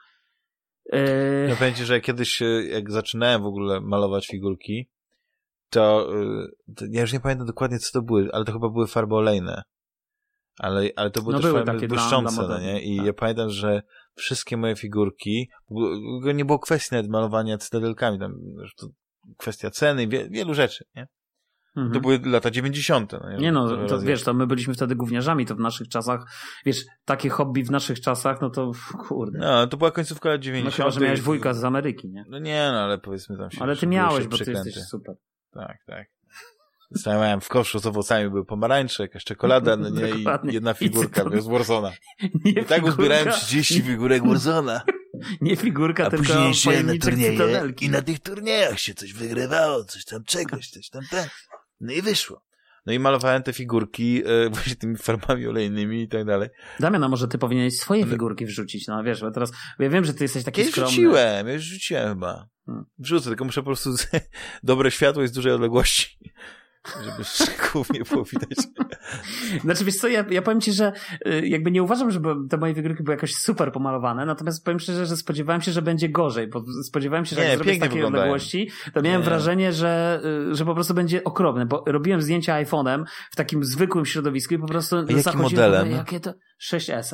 Ja powiem ci, że kiedyś jak zaczynałem w ogóle malować figurki, to ja już nie pamiętam dokładnie, co to były, ale to chyba były farby olejne. Ale to były też farby błyszczące, no nie? I tak. Ja pamiętam, że wszystkie moje figurki, nie było kwestii nawet malowania cytadelkami, tam to kwestia ceny, wielu rzeczy, nie? Mhm. To były lata 90. No nie to wiesz, to my byliśmy wtedy gówniarzami, to w naszych czasach, wiesz, takie hobby w naszych czasach, no to kurde. No, to była końcówka lat 90. No chyba, że miałeś wujka z Ameryki, nie? No nie, no ale powiedzmy tam się... Ale ty miałeś, bo ty jesteś super. Tak. Stałem w koszu z owocami, były pomarańcze, jakaś czekolada, no nie, i jedna figurka z Warzona. I tak uzbierałem 30 figurek Warzona. Nie figurka, a tylko pojemniczek cytadelki. I na tych turniejach się coś wygrywało, coś tam czegoś, coś tam ten. No i wyszło. No i malowałem te figurki właśnie tymi farbami olejnymi i tak dalej. Damian, a może ty powinieneś swoje figurki wrzucić? No wiesz, bo teraz, bo ja wiem, że ty jesteś taki skromny. Ja już rzuciłem chyba. Wrzucę, tylko muszę po prostu dobre światło i z dużej odległości. Żeby szczegółów nie było widać. Znaczy, wiesz co, ja powiem ci, że jakby nie uważam, żeby te moje figurki były jakoś super pomalowane, natomiast powiem szczerze, że spodziewałem się, że będzie gorzej, bo spodziewałem się, że jak zrobię z takiej odległości, to miałem wrażenie, że po prostu będzie okropne, bo robiłem zdjęcia iPhone'em w takim zwykłym środowisku i po prostu jakim modelem? Jakie to 6S.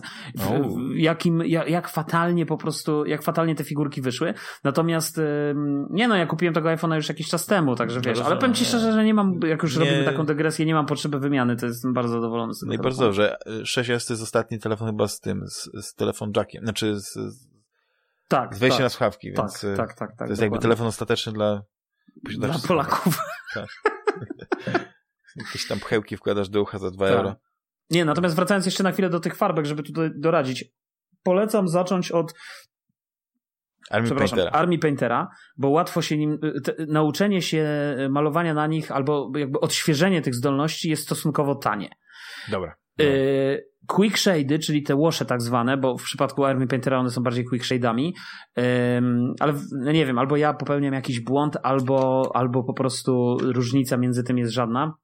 Jak fatalnie te figurki wyszły. Natomiast ja kupiłem tego iPhone'a już jakiś czas temu, także wiesz, ale powiem ci szczerze, że nie mam, jak już robimy taką dygresję, nie mam potrzeby wymiany, to jestem bardzo zadowolony z tego. No i bardzo dobrze. 6S to jest ostatni telefon chyba z telefon jackiem, znaczy z wejściem na słuchawki, więc tak, to jest jakby telefon ostateczny dla Polaków. Tak. Jakieś tam pchełki wkładasz do ucha za 2 euro. Nie, natomiast wracając jeszcze na chwilę do tych farbek, żeby tutaj doradzić, polecam zacząć od Army Paintera, bo łatwo się nim, nauczenie się malowania na nich albo jakby odświeżenie tych zdolności jest stosunkowo tanie. Dobra. Quick shade'y, czyli te wasze tak zwane, bo w przypadku Army Paintera one są bardziej quick shade'ami, ale nie wiem, albo ja popełniam jakiś błąd, albo po prostu różnica między tym jest żadna.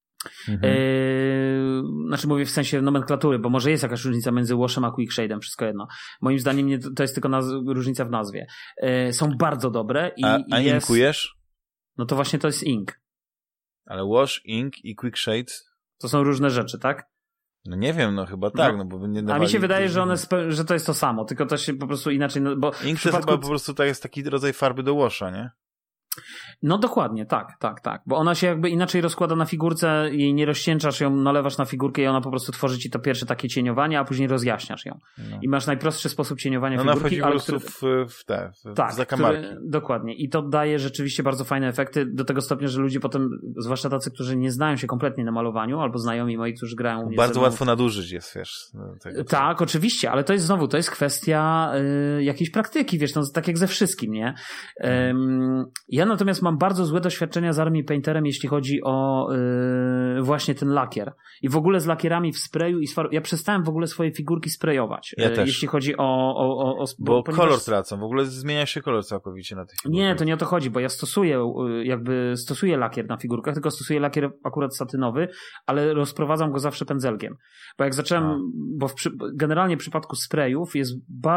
Znaczy mówię w sensie nomenklatury, bo może jest jakaś różnica między washem a quick shade'em, wszystko jedno. Moim zdaniem to jest tylko różnica w nazwie. Są bardzo dobre a inkujesz? No to właśnie to jest ink. Ale wash, ink i quick shades to są różne rzeczy, tak? No nie wiem, no chyba tak, no bo nie dawali... A mi się wydaje, że to jest to samo, tylko to się po prostu inaczej... Bo ink to chyba po prostu tak jest taki rodzaj farby do washa, nie? No dokładnie, tak. Bo ona się jakby inaczej rozkłada na figurce, jej nie rozcieńczasz ją, nalewasz na figurkę i ona po prostu tworzy ci to pierwsze takie cieniowanie, a później rozjaśniasz ją. No. I masz najprostszy sposób cieniowania figurki. Ona wchodzi po prostu w zakamarki. Dokładnie. I to daje rzeczywiście bardzo fajne efekty, do tego stopnia, że ludzie potem, zwłaszcza tacy, którzy nie znają się kompletnie na malowaniu, albo znajomi moi, którzy grają... Bardzo łatwo nadużyć jest, wiesz. Tak, oczywiście, ale to jest kwestia jakiejś praktyki, wiesz, no tak jak ze wszystkim, nie? Ja natomiast mam bardzo złe doświadczenia z Army Painterem, jeśli chodzi o właśnie ten lakier. I w ogóle z lakierami w sprayu i ja przestałem w ogóle swoje figurki sprayować. Ja też. Jeśli chodzi bo kolor tracą. W ogóle zmienia się kolor całkowicie na tych figurkach. Nie, to nie o to chodzi, bo ja stosuję lakier na figurkach, tylko stosuję lakier akurat satynowy, ale rozprowadzam go zawsze pędzelkiem. Bo jak zacząłem, generalnie w przypadku sprayów jest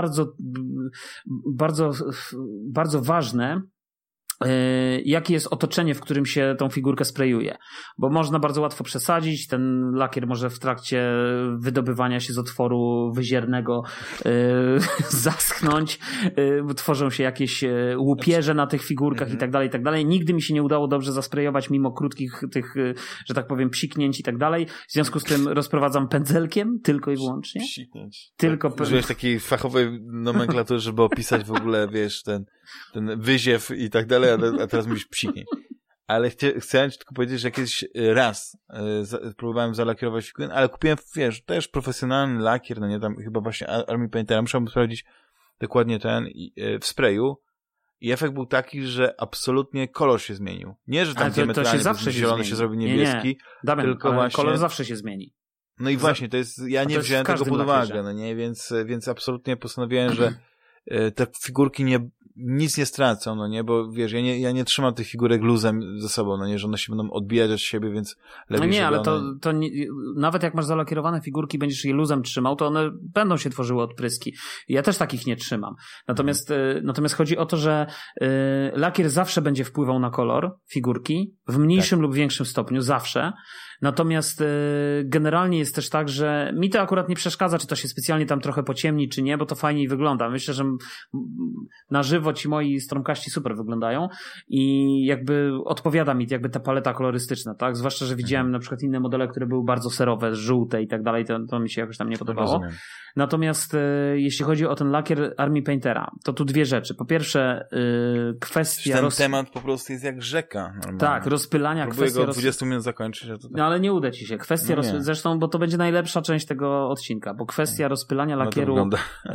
bardzo ważne, jakie jest otoczenie, w którym się tą figurkę sprayuje. Bo można bardzo łatwo przesadzić, ten lakier może w trakcie wydobywania się z otworu wyziernego zaschnąć, tworzą się jakieś łupieże na tych figurkach i tak dalej, i tak dalej. Nigdy mi się nie udało dobrze zasprejować mimo krótkich tych, że tak powiem, psiknięć i tak dalej. W związku z tym rozprowadzam pędzelkiem tylko i wyłącznie. Psiknięć. Tylko użyłeś takiej fachowej nomenklatury, żeby opisać w ogóle, wiesz, ten wyziew i tak dalej, a teraz mówisz psiknięć. Ale chciałem ci tylko powiedzieć, że kiedyś raz próbowałem zalakierować figurę, ale kupiłem, wiesz, też profesjonalny lakier, no nie tam chyba właśnie Army Paintera, musiałbym sprawdzić dokładnie w sprayu I efekt był taki, że absolutnie kolor się zmienił. Nie, że tam diametralnie zielony się zrobił niebieski, nie. Damian, tylko właśnie... kolor zawsze się zmieni. No i właśnie, to jest, ja nie wziąłem tego pod uwagę, no nie, więc absolutnie postanowiłem, że te figurki nic nie stracą, no nie, bo wiesz, ja nie trzymam tych figurek luzem ze sobą, no nie, że one się będą odbijać od siebie, więc lepiej. No nie, ale to nie, nawet jak masz zalakierowane figurki, będziesz je luzem trzymał, to one będą się tworzyły odpryski. Ja też takich nie trzymam. Natomiast chodzi o to, że lakier zawsze będzie wpływał na kolor figurki, w mniejszym lub większym stopniu, zawsze. Natomiast generalnie jest też tak, że mi to akurat nie przeszkadza, czy to się specjalnie tam trochę pociemni, czy nie, bo to fajniej wygląda. Myślę, że na żywo ci moi stromkaści super wyglądają i jakby odpowiada mi jakby ta paleta kolorystyczna, tak? Zwłaszcza, że widziałem na przykład inne modele, które były bardzo serowe, żółte i tak dalej, to mi się jakoś tam nie podobało. Rozumiem. Natomiast jeśli chodzi o ten lakier Army Paintera, to tu dwie rzeczy. Po pierwsze kwestia... Ten temat po prostu jest jak rzeka. Normalnie. Tak, rozpylania. Próbuję go 20 minut zakończyć. A to tak... No ale nie uda ci się. Kwestia zresztą, bo to będzie najlepsza część tego odcinka, bo kwestia rozpylania lakieru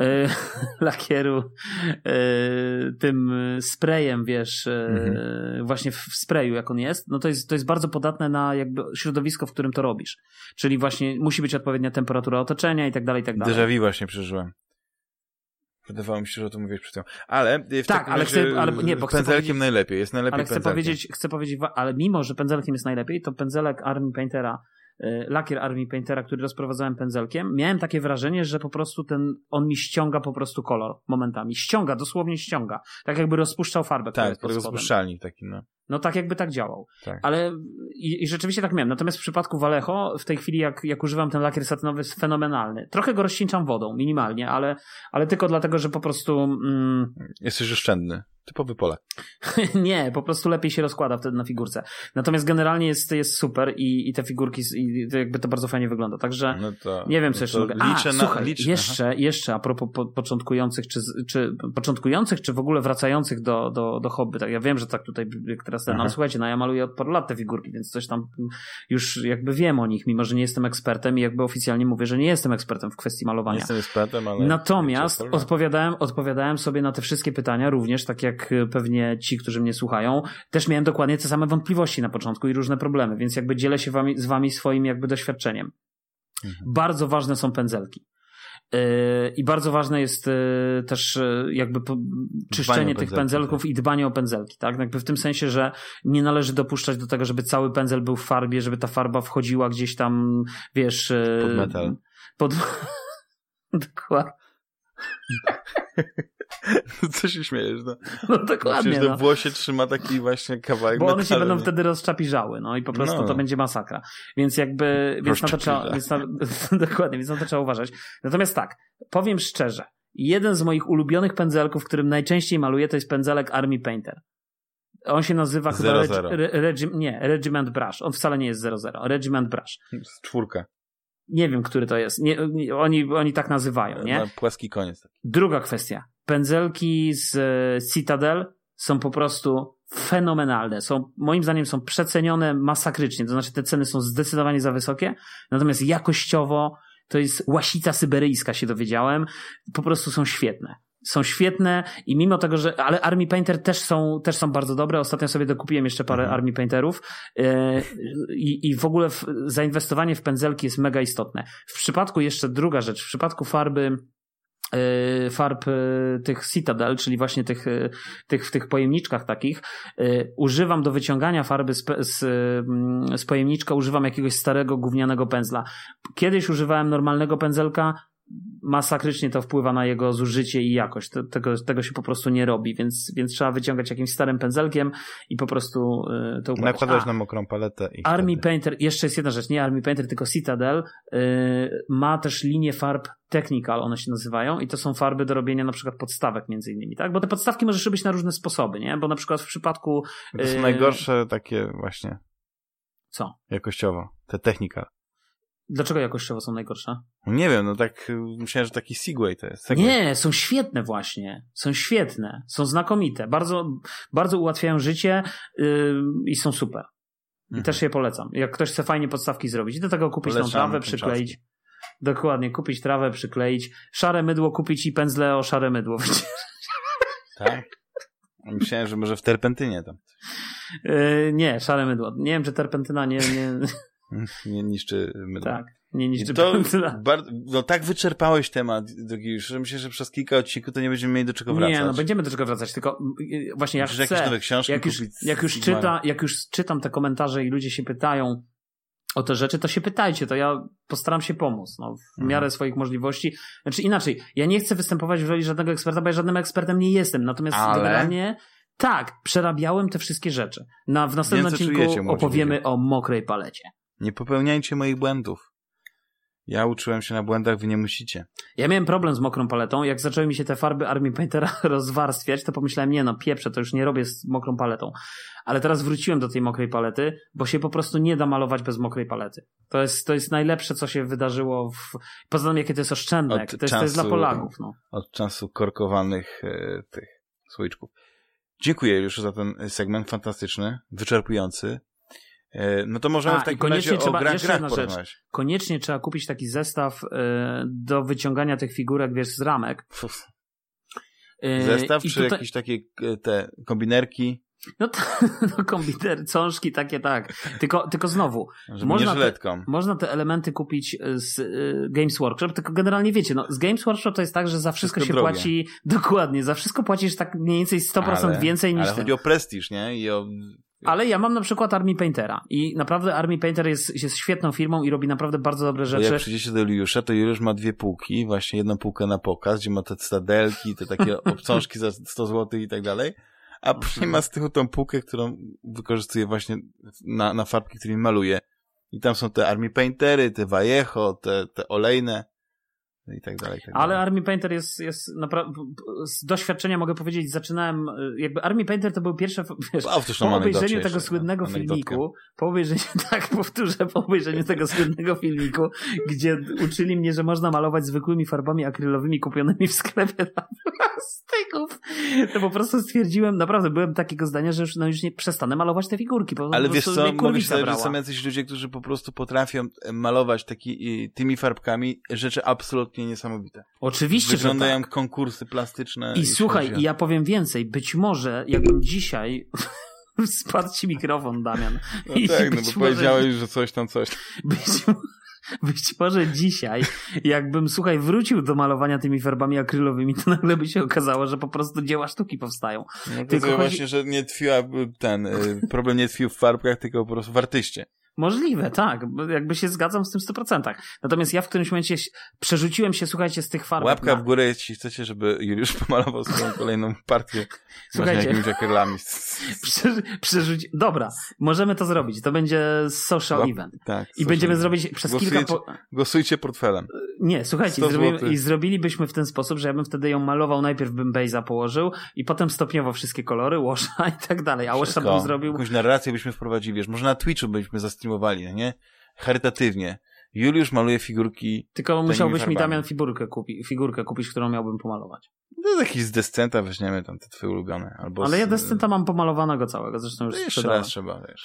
tym sprayem, wiesz, właśnie w sprayu jak on jest, no to jest bardzo podatne na jakby środowisko, w którym to robisz. Czyli właśnie musi być odpowiednia temperatura otoczenia i tak dalej, i tak dalej. Déjà vu właśnie przeżyłem. Wydawało mi się, że o tym mówisz przed tym. Ale pędzelkiem najlepiej. Jest najlepiej pędzelkiem. Chcę powiedzieć, ale mimo, że pędzelkiem jest najlepiej, to pędzelek Army Paintera, lakier Army Paintera, który rozprowadzałem pędzelkiem, miałem takie wrażenie, że po prostu on mi ściąga po prostu kolor momentami. Dosłownie ściąga. Tak jakby rozpuszczał farbę. Tak, rozpuszczalnik taki, no. No tak jakby tak działał. Tak. Ale i rzeczywiście tak miałem. Natomiast w przypadku Vallejo w tej chwili jak używam ten lakier satynowy jest fenomenalny. Trochę go rozcieńczam wodą, minimalnie, ale tylko dlatego, że po prostu... Jesteś oszczędny. Typowy Polak. Nie, po prostu lepiej się rozkłada wtedy na figurce. Natomiast generalnie jest super i te figurki jakby to bardzo fajnie wygląda. Także nie wiem, co jeszcze mogę... Jeszcze a propos początkujących, czy w ogóle wracających do hobby. Tak, ja wiem, że tak tutaj teraz ale słuchajcie, ja maluję od paru lat te figurki, więc coś tam już jakby wiem o nich, mimo że nie jestem ekspertem i jakby oficjalnie mówię, że nie jestem ekspertem w kwestii malowania. Nie jestem ekspertem, ale... Natomiast odpowiadałem sobie na te wszystkie pytania również, tak jak pewnie ci, którzy mnie słuchają, też miałem dokładnie te same wątpliwości na początku i różne problemy, więc jakby dzielę się z wami swoim jakby doświadczeniem. Bardzo ważne są pędzelki. I bardzo ważne jest też jakby czyszczenie tych pędzelków i dbanie o pędzelki, tak? Jakby w tym sensie, że nie należy dopuszczać do tego, żeby cały pędzel był w farbie, żeby ta farba wchodziła gdzieś tam, wiesz... Pod metal. Dokładnie. Co się śmiejesz, no? No dokładnie. Przecież w włosie trzyma taki właśnie kawałek metalu. Bo one się będą wtedy rozczapirzały, no i po prostu to będzie masakra. Więc jakby, więc na to trzeba uważać. Natomiast tak, powiem szczerze, jeden z moich ulubionych pędzelków, którym najczęściej maluję, to jest pędzelek Army Painter. On się nazywa chyba Regiment Brush. On wcale nie jest 00. Regiment Brush. 4. Nie wiem, który to jest. Oni tak nazywają, nie? Na płaski koniec. Druga kwestia. Pędzelki z Citadel są po prostu fenomenalne. Moim zdaniem są przecenione masakrycznie. To znaczy te ceny są zdecydowanie za wysokie. Natomiast jakościowo to jest łasica syberyjska, się dowiedziałem. Po prostu są świetne. Są świetne i mimo tego, że... Ale Army Painter też są bardzo dobre. Ostatnio sobie dokupiłem jeszcze parę Army Painterów i w ogóle zainwestowanie w pędzelki jest mega istotne. W przypadku jeszcze druga rzecz, w przypadku farb tych Citadel, czyli właśnie w tych pojemniczkach takich, używam do wyciągania farby z pojemniczka, używam jakiegoś starego gównianego pędzla. Kiedyś używałem normalnego pędzelka, masakrycznie to wpływa na jego zużycie i jakość. Tego się po prostu nie robi, więc trzeba wyciągać jakimś starym pędzelkiem i po prostu to uprawiać. Nakładasz na mokrą paletę. Army Painter, jeszcze jest jedna rzecz, nie Army Painter, tylko Citadel, ma też linię farb Technical, one się nazywają i to są farby do robienia na przykład podstawek między innymi, tak? Bo te podstawki możesz robić na różne sposoby, nie? Bo na przykład w przypadku... To są najgorsze takie właśnie. Co? Jakościowo. Te Technical. Dlaczego jakościowo są najgorsze? Nie wiem, no tak myślałem, że taki Segway to jest. Nie, są świetne właśnie. Są świetne. Są znakomite. Bardzo, bardzo ułatwiają życie i są super. I też je polecam. Jak ktoś chce fajnie podstawki zrobić i do tego kupić tą trawę, przykleić. Dokładnie, kupić trawę, przykleić. Szare mydło kupić i pędzle o szare mydło. Tak? Myślałem, że może w terpentynie tam. Nie, szare mydło. Nie wiem, czy terpentyna nie niszczy mydło. Tak, nie niszczy terpentyna. No tak wyczerpałeś temat, drogi już, że myślę, że przez kilka odcinków to nie będziemy mieli do czego wracać. Nie, no będziemy do czego wracać, tylko właśnie jak chcę, jakieś nowe książki jak już czytam te komentarze i ludzie się pytają o te rzeczy, to się pytajcie, to ja postaram się pomóc, no, w miarę swoich możliwości. Znaczy inaczej, ja nie chcę występować w roli żadnego eksperta, bo ja żadnym ekspertem nie jestem, natomiast generalnie tak, przerabiałem te wszystkie rzeczy. W następnym odcinku opowiemy o mokrej palecie. Nie popełniajcie moich błędów. Ja uczyłem się na błędach, wy nie musicie. Ja miałem problem z mokrą paletą. Jak zaczęły mi się te farby Army Paintera rozwarstwiać, to pomyślałem, nie no, pieprzę, to już nie robię z mokrą paletą. Ale teraz wróciłem do tej mokrej palety, bo się po prostu nie da malować bez mokrej palety. To jest najlepsze, co się wydarzyło poza tym, jakie to jest oszczędne. To jest dla Polaków. No. Od czasu korkowanych tych słoiczków. Dziękuję już za ten segment fantastyczny, wyczerpujący. No to możemy w takim razie o grach porozmawiać. Koniecznie trzeba kupić taki zestaw do wyciągania tych figurek, wiesz, z ramek. Zestaw czy jakieś takie te kombinerki? No komputer, cążki takie, tak. Tylko znowu, można te elementy kupić z Games Workshop, tylko generalnie wiecie, no z Games Workshop to jest tak, że za wszystko się drogie. Płaci, dokładnie, za wszystko płacisz tak mniej więcej 100% więcej niż... Ale chodzi o prestiż, nie? Ale ja mam na przykład Army Paintera i naprawdę Army Painter jest świetną firmą i robi naprawdę bardzo dobre rzeczy. Bo jak przyjdziecie do Juliusza, to Juliusz ma 2 półki, właśnie jedną półkę na pokaz, gdzie ma te cytadelki, te takie obcążki za 100 zł i tak dalej, a później ma z tyłu tą półkę, którą wykorzystuje właśnie na farbki, którymi maluje. I tam są te Army Paintery, te Vallejo, te olejne i tak dalej. Ale Army Painter jest naprawdę, z doświadczenia mogę powiedzieć, zaczynałem, jakby Army Painter to był pierwsze, wiesz, po obejrzeniu tego słynnego filmiku, po obejrzeniu tego słynnego filmiku, gdzie uczyli mnie, że można malować zwykłymi farbami akrylowymi kupionymi w sklepie dla plastyków, to po prostu stwierdziłem, naprawdę byłem takiego zdania, że już nie przestanę malować te figurki. Ale wiesz co, mogę się zdać, że są jacyś ludzie, którzy po prostu potrafią malować tymi farbkami rzeczy absolutnie niesamowite. Oczywiście, wyglądają że tak. Konkursy plastyczne. I słuchaj, ja powiem więcej. Być może jakbym dzisiaj spadł ci mikrofon, Damian. No tak, no bo powiedziałeś, że coś tam. Być może dzisiaj, jakbym, słuchaj, wrócił do malowania tymi farbami akrylowymi, to nagle by się okazało, że po prostu dzieła sztuki powstają. No to tylko właśnie, że nie tkwiła problem nie tkwił w farbkach, tylko po prostu w artyście. Możliwe, tak. Jakby się zgadzam z tym 100%. Natomiast ja w którymś momencie przerzuciłem się, słuchajcie, z tych farb. Łapka w górę, jeśli chcecie, żeby Juliusz pomalował swoją kolejną partię. Słuchajcie. Jakimiś akrylami. Dobra, możemy to zrobić. To będzie social event. Tak. I będziemy zrobić przez kilka... Głosujcie portfelem. Nie, słuchajcie, zrobilibyśmy w ten sposób, że ja bym wtedy ją malował, najpierw bym base'a położył i potem stopniowo wszystkie kolory, washa i tak dalej. A washa bym zrobił... Jakąś narrację byśmy wprowadzili, wiesz, może na Twitchu byśmy zastreamowali, nie? Charytatywnie. Juliusz maluje figurki. Tylko musiałbyś mi, Damian, figurkę kupić, którą miałbym pomalować. No jakiś z Descenta weźmiemy tam te twoje ulubione. Ale ja Descenta mam pomalowanego całego, zresztą już jeszcze raz trzeba, wiesz.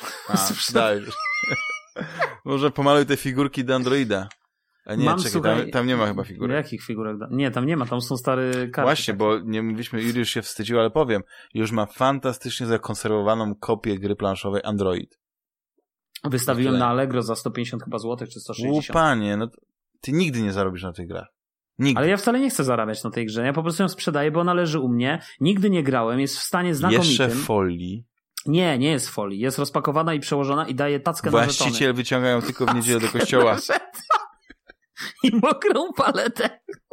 Może pomaluj te figurki do Androida. A nie, czekaj, tam nie ma chyba figurek. Jakich figurek? Nie, tam nie ma, tam są stare karty. Właśnie, bo nie mówiliśmy, Juliusz się wstydził, ale powiem, już ma fantastycznie zakonserwowaną kopię gry planszowej Android. Wystawiłem na Allegro za 150 chyba złotych, czy 160. Panie, no ty nigdy nie zarobisz na tej grach. Nigdy. Ale ja wcale nie chcę zarabiać na tej grze. Ja po prostu ją sprzedaję, bo ona leży u mnie. Nigdy nie grałem, jest w stanie znakomitym. Jeszcze w folii. Nie jest w folii. Jest rozpakowana i przełożona i daje tackę na żetony. Właściciel wyciąga ją tylko w niedzielę do kościoła. I mokrą paletę.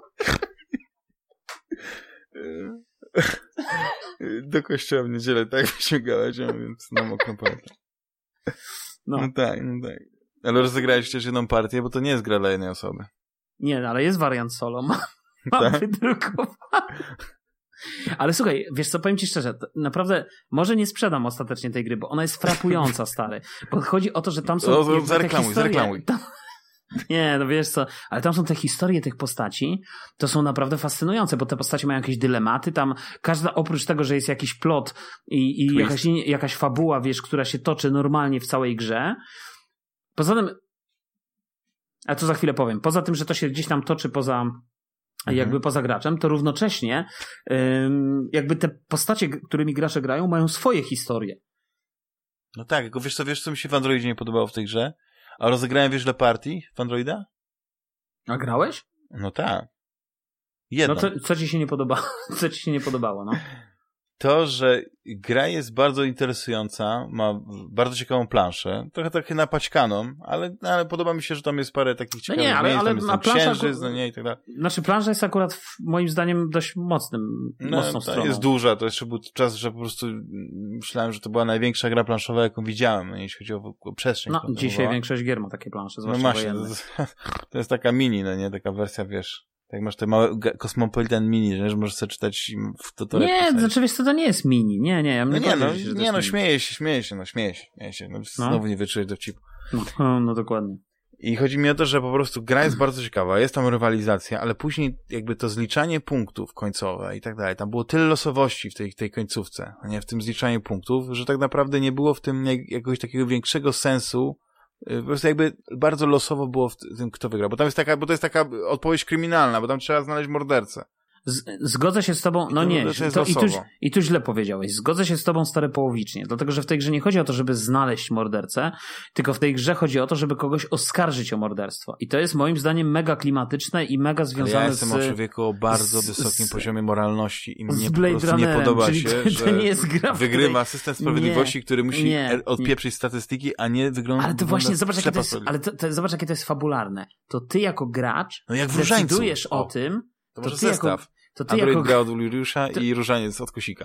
Do kościoła w niedzielę, tak wyciągałeś ją, więc na mokrą paletę. No tak. Ale rozegrałeś przecież jedną partię, bo to nie jest gra dla jednej osoby. Nie, ale jest wariant solo. Mam wydrukowany. Ale słuchaj, wiesz co, powiem ci szczerze, naprawdę może nie sprzedam ostatecznie tej gry, bo ona jest frapująca, stary. Bo chodzi o to, że tam są... Zareklamuj. Nie, no wiesz co, ale tam są te historie tych postaci, to są naprawdę fascynujące, bo te postacie mają jakieś dylematy, tam każda, oprócz tego, że jest jakiś plot i jakaś fabuła, wiesz, która się toczy normalnie w całej grze. Poza tym, a to za chwilę powiem, poza tym, że to się gdzieś tam toczy poza jakby poza graczem, to równocześnie jakby te postacie, którymi gracze grają, mają swoje historie. No tak, tylko wiesz co mi się w Androidzie nie podobało w tej grze? A rozegrałem, wiesz, ile partii w Androida? A grałeś? No tak. Jedną. No to co ci się nie podobało? Co ci się nie podobało, no? To, że gra jest bardzo interesująca, ma bardzo ciekawą planszę, trochę tak napaćkaną, ale podoba mi się, że tam jest parę takich ciekawych miejsc, tam jest księżyc, i tak dalej. Znaczy plansza jest akurat moim zdaniem dość mocną stroną. Jest duża, to jeszcze był czas, że po prostu myślałem, że to była największa gra planszowa, jaką widziałem, jeśli chodzi o przestrzeń. No, dzisiaj większość gier ma takie plansze, zwłaszcza właśnie, to jest taka mini, no nie, taka wersja, wiesz... Tak masz te małe Cosmopolitan Mini, że możesz sobie czytać w tutorial. Nie, znaczy wiesz co, to nie jest mini. Nie, śmieję się. Znowu nie wyczuję dowcipu. No dokładnie. I chodzi mi o to, że po prostu gra jest bardzo ciekawa, jest tam rywalizacja, ale później jakby to zliczanie punktów końcowe i tak dalej, tam było tyle losowości w tej końcówce, nie, w tym zliczaniu punktów, że tak naprawdę nie było w tym jakiegoś takiego większego sensu. Po prostu jakby bardzo losowo było w tym, kto wygra. Bo to jest taka odpowiedź kryminalna, bo tam trzeba znaleźć mordercę. Zgodzę się z tobą, i tu źle powiedziałeś. Zgodzę się z tobą stary połowicznie, dlatego że w tej grze nie chodzi o to, żeby znaleźć mordercę, tylko w tej grze chodzi o to, żeby kogoś oskarżyć o morderstwo. I to jest moim zdaniem mega klimatyczne i mega związane ja jestem o człowieku o bardzo wysokim poziomie moralności i mnie po prostu nie podoba się, że to nie jest gra, wygrywa system sprawiedliwości, który musi odpieprzyć statystyki, a nie wygląda... Ale to właśnie, zobacz jakie to jest fabularne. To ty jako gracz decydujesz o tym, to może zestaw. Android gra od Juliusza i Różaniec od Kosika.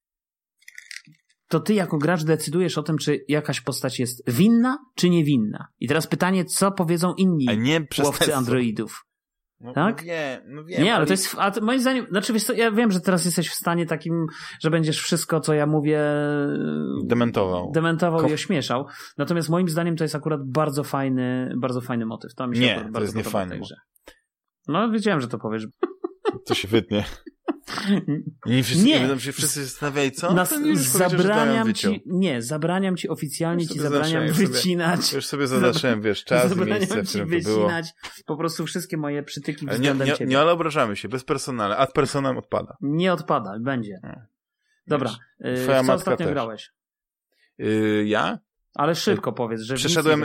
To ty jako gracz decydujesz o tym, czy jakaś postać jest winna, czy niewinna. I teraz pytanie, co powiedzą inni łowcy androidów. No, tak? No wiem. Nie, ale to jest, moim zdaniem, znaczy wiesz co, ja wiem, że teraz jesteś w stanie takim, że będziesz wszystko, co ja mówię dementował i ośmieszał. Natomiast moim zdaniem to jest akurat bardzo fajny motyw. To mi się bardzo to jest podoba w tej grze. No, wiedziałem, że to powiesz. To się wytnie. Nie wszyscy zastanawiali, co? Zabraniam ci oficjalnie, wycinać. Już sobie zaznaczyłem, wiesz, czas i miejsce, w którym to było. Po prostu wszystkie moje przytyki względem ciebie. Nie, ale obrażamy się, bez personale. Ad personam odpada. Nie odpada, będzie. Dobra, twoja co ostatnio grałeś? Ja? Ale szybko powiedz, że przeszedłem,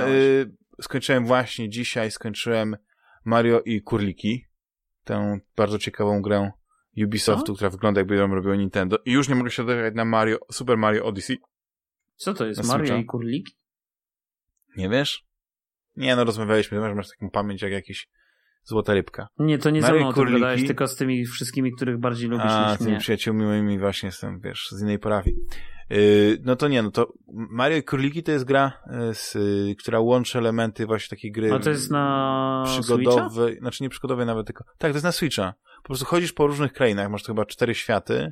skończyłem Mario i Kurliki. Tę bardzo ciekawą grę Ubisoftu, która wygląda jakby ją robiło Nintendo. I już nie mogę się doczekać na Super Mario Odyssey. Co to jest? Mario i Kurliki? Nie wiesz? Nie, rozmawialiśmy, że masz taką pamięć jak jakiś złota rybka. Nie, to nie ze mną ty gadałeś, tylko z tymi wszystkimi, których bardziej lubisz niż mnie. Z tymi przyjaciółmi moimi właśnie jestem, wiesz, z innej parafii. To Mario i Króliki to jest gra, która łączy elementy właśnie takiej gry. A to jest na przygodowej, Switcha? Znaczy nie przygodowej nawet, tylko... Tak, to jest na Switcha. Po prostu chodzisz po różnych krainach, masz chyba 4 światy,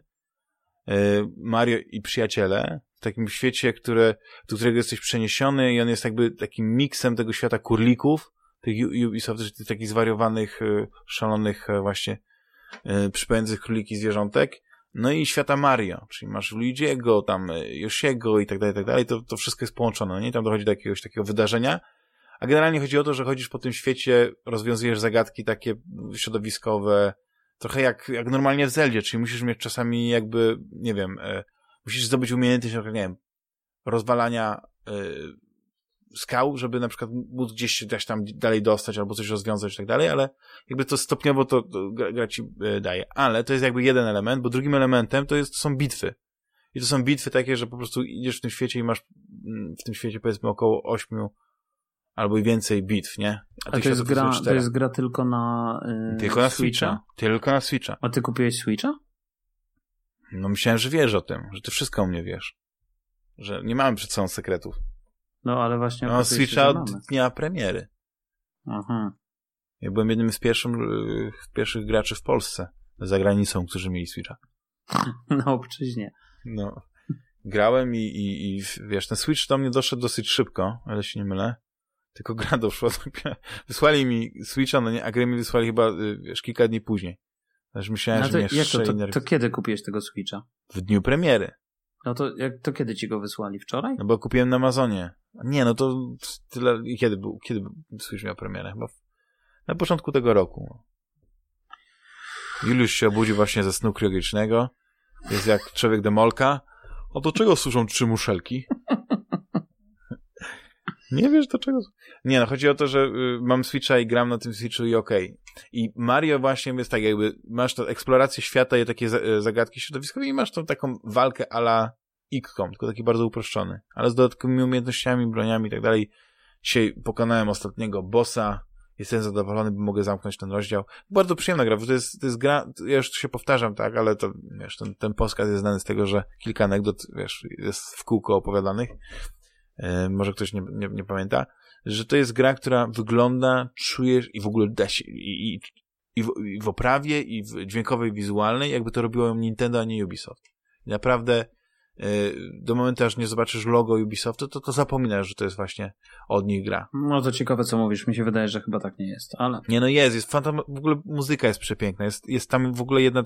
Mario i przyjaciele, w takim świecie, do którego jesteś przeniesiony i on jest jakby takim miksem tego świata kurlików, tych Ubisoft, czyli takich zwariowanych, szalonych właśnie przypędzych króliki zwierzątek. No i świata Mario, czyli masz Luigiego, tam Yoshiego i tak dalej, to wszystko jest połączone, nie? Tam dochodzi do jakiegoś takiego wydarzenia, a generalnie chodzi o to, że chodzisz po tym świecie, rozwiązujesz zagadki takie środowiskowe, trochę jak normalnie w Zeldzie, czyli musisz mieć czasami jakby, nie wiem, musisz zdobyć umiejętność, nie wiem, rozwalania skał, żeby na przykład móc gdzieś tam dalej dostać albo coś rozwiązać i tak dalej, ale jakby to stopniowo to gra ci daje. Ale to jest jakby jeden element, bo drugim elementem to są bitwy. I to są bitwy takie, że po prostu idziesz w tym świecie i masz w tym świecie powiedzmy około 8 albo i więcej bitw, nie? A to jest gra tylko na Switcha? Tylko na Switcha. A ty kupiłeś Switcha? No myślałem, że wiesz o tym, że ty wszystko o mnie wiesz. Że nie mamy przed sobą sekretów. No, ale właśnie... No, Switcha od dnia premiery. Aha. Ja byłem jednym z pierwszych graczy w Polsce za granicą, którzy mieli Switcha. Na obczyźnie. No. Grałem i wiesz, ten Switch do mnie doszedł dosyć szybko, ale się nie mylę. Tylko gra doszła. Wysłali mi Switcha, no nie, a grę mi wysłali chyba, wiesz, kilka dni później. Też myślałem, że mnie to kiedy kupiłeś tego Switcha? W dniu premiery. No to kiedy ci go wysłali? Wczoraj? No bo kupiłem na Amazonie. Nie, no to tyle... Kiedy Switch miał premierę? Chyba na początku tego roku. Juliusz się obudził właśnie ze snu kryogenicznego. Jest jak człowiek demolka. A do czego służą 3 muszelki? Nie wiesz do czego? Nie, no chodzi o to, że mam Switcha i gram na tym Switchu i okej. I Mario właśnie jest tak jakby, masz tą eksplorację świata i takie zagadki środowiskowe i masz tą taką walkę a la XCOM, tylko taki bardzo uproszczony. Ale z dodatkowymi umiejętnościami, broniami i tak dalej. Dzisiaj pokonałem ostatniego bossa. Jestem zadowolony, bo mogę zamknąć ten rozdział. Bardzo przyjemna gra, bo to jest gra, ja już się powtarzam, tak, ale to, wiesz, ten podcast jest znany z tego, że kilka anegdot, wiesz, jest w kółko opowiadanych. Może ktoś nie pamięta, że to jest gra, która wygląda, czujesz i w ogóle da się i w oprawie, i w dźwiękowej, wizualnej, jakby to robiło ją Nintendo, a nie Ubisoft. I naprawdę do momentu, aż nie zobaczysz logo Ubisoftu, to zapominasz, że to jest właśnie od nich gra. No to ciekawe, co mówisz. Mi się wydaje, że chyba tak nie jest, ale... Nie, no jest w ogóle muzyka jest przepiękna. Jest tam w ogóle jedna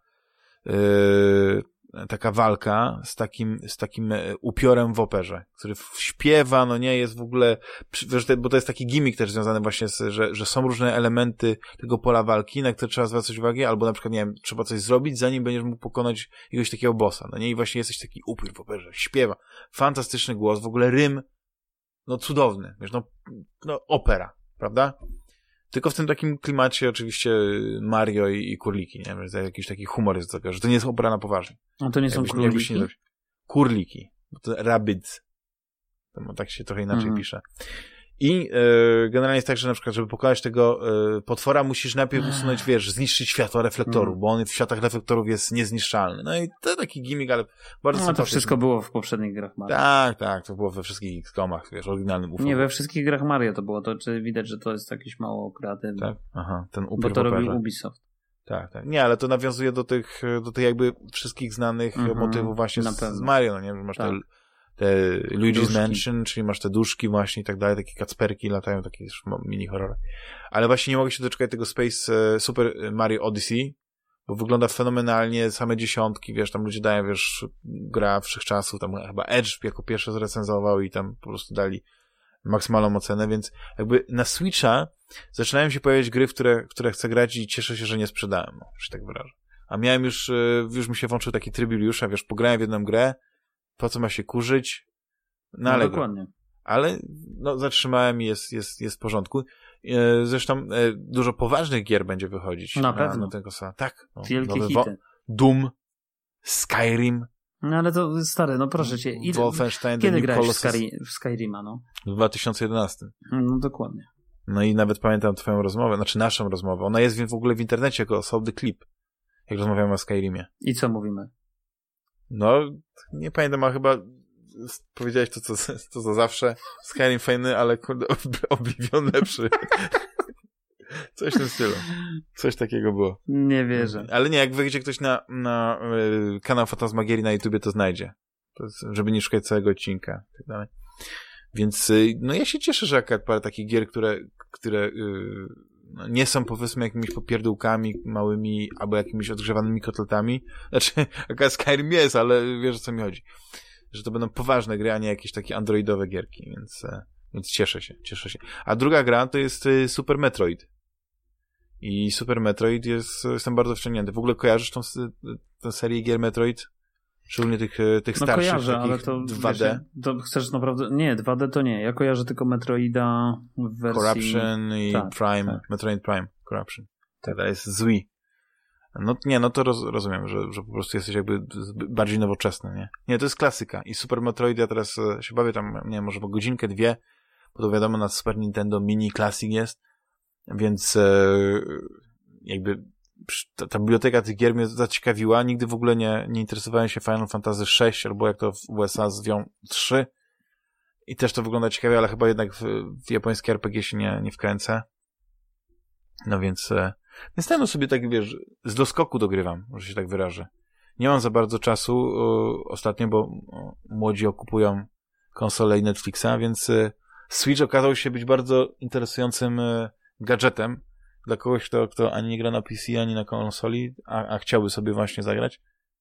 taka walka z takim upiorem w operze, który śpiewa, no nie, jest w ogóle, bo to jest taki gimmick też związany właśnie że są różne elementy tego pola walki, na które trzeba zwracać uwagę, albo na przykład, nie wiem, trzeba coś zrobić, zanim będziesz mógł pokonać jakiegoś takiego bossa, no nie, i właśnie jesteś taki upiór w operze, śpiewa, fantastyczny głos, w ogóle rym, no cudowny, wiesz, no opera, prawda? Tylko w tym takim klimacie oczywiście Mario i kurliki, nie? Że jakiś taki humor jest tego, że to nie jest opera na poważnie. A to nie są kurliki? Kurliki. Bo to rabbids. Tak się trochę inaczej pisze. I generalnie jest tak, że na przykład, żeby pokonać tego potwora, musisz najpierw usunąć, wiesz, zniszczyć światło reflektoru, bo on w światach reflektorów jest niezniszczalny. No i to taki gimmick, ale bardzo sympatyczny. To wszystko było w poprzednich grach Mario. Tak, to było we wszystkich XCOM-ach, wiesz, oryginalnym UFO. Nie, we wszystkich grach Mario to było, to czy widać, że to jest jakiś mało kreatywny. Tak, aha, ten upiór. Bo to robił Ubisoft. Tak. Nie, ale to nawiązuje do tych jakby wszystkich znanych motywów właśnie z Mario, no nie? Masz te Luigi's Mansion, czyli masz te duszki właśnie i tak dalej, takie kacperki latają, takie mini horrory. Ale właśnie nie mogę się doczekać tego Super Mario Odyssey, bo wygląda fenomenalnie, same dziesiątki, wiesz, tam ludzie dają, wiesz, gra wszechczasów, tam chyba Edge jako pierwszy zrecenzował i tam po prostu dali maksymalną ocenę, więc jakby na Switcha zaczynają się pojawiać gry, w które chcę grać i cieszę się, że nie sprzedałem, że się tak wyrażę. A miałem już mi się włączył taki tryb Juliusza, wiesz, pograłem w jedną grę, po co ma się kurzyć? No dokładnie. Ale no, zatrzymałem i jest w porządku. Zresztą dużo poważnych gier będzie wychodzić. Na pewno. Tego tak. No, wielkie hity. Doom, Skyrim. No ale to stary, no proszę cię. Kiedy grałeś w Skyrima, no? W 2011. No dokładnie. No i nawet pamiętam twoją rozmowę, znaczy naszą rozmowę. Ona jest w ogóle w internecie jako osobny klip, jak rozmawiamy o Skyrimie. I co mówimy? No, nie pamiętam, a chyba powiedziałeś to co zawsze. Skyrim fajny, ale kurde, Oblivion lepszy. Coś w tym stylu. Coś takiego było. Nie wierzę. Ale nie, jak wejdzie ktoś na kanał Fantasmagierii na YouTubie, to znajdzie. Żeby nie szukać całego odcinka. I tak dalej. Więc no ja się cieszę, że akurat parę takich gier, które nie są powiedzmy jakimiś popierdółkami małymi albo jakimiś odgrzewanymi kotletami. Znaczy, akurat Skyrim jest, ale wiesz o co mi chodzi. Że to będą poważne gry, a nie jakieś takie androidowe gierki, więc cieszę się. A druga gra to jest Super Metroid. I Super Metroid jestem bardzo wciągnięty. W ogóle kojarzysz tę serię gier Metroid? Szczególnie tych starszych, kojarzę, ale to 2D. Wiesz, to chcesz naprawdę... Nie, 2D to nie. Ja kojarzę tylko Metroida w wersji... Corruption i Prime. Tak. Metroid Prime. Corruption. Tak, to jest zły. No to rozumiem, że po prostu jesteś jakby bardziej nowoczesny, nie? Nie, to jest klasyka. I Super Metroid, ja teraz się bawię tam, nie wiem, może po godzinkę, 2, bo to wiadomo, na Super Nintendo Mini Classic jest, więc jakby ta biblioteka tych gier mnie zaciekawiła. Nigdy w ogóle nie interesowałem się Final Fantasy VI, albo jak to w USA zwią 3. I też to wygląda ciekawie, ale chyba jednak w japońskie RPG się nie wkręcę. No więc temu sobie tak, wiesz, z doskoku dogrywam, może się tak wyrażę. Nie mam za bardzo czasu ostatnio, bo młodzi okupują konsolę i Netflixa, więc Switch okazał się być bardzo interesującym gadżetem dla kogoś, kto ani nie gra na PC, ani na konsoli, a chciałby sobie właśnie zagrać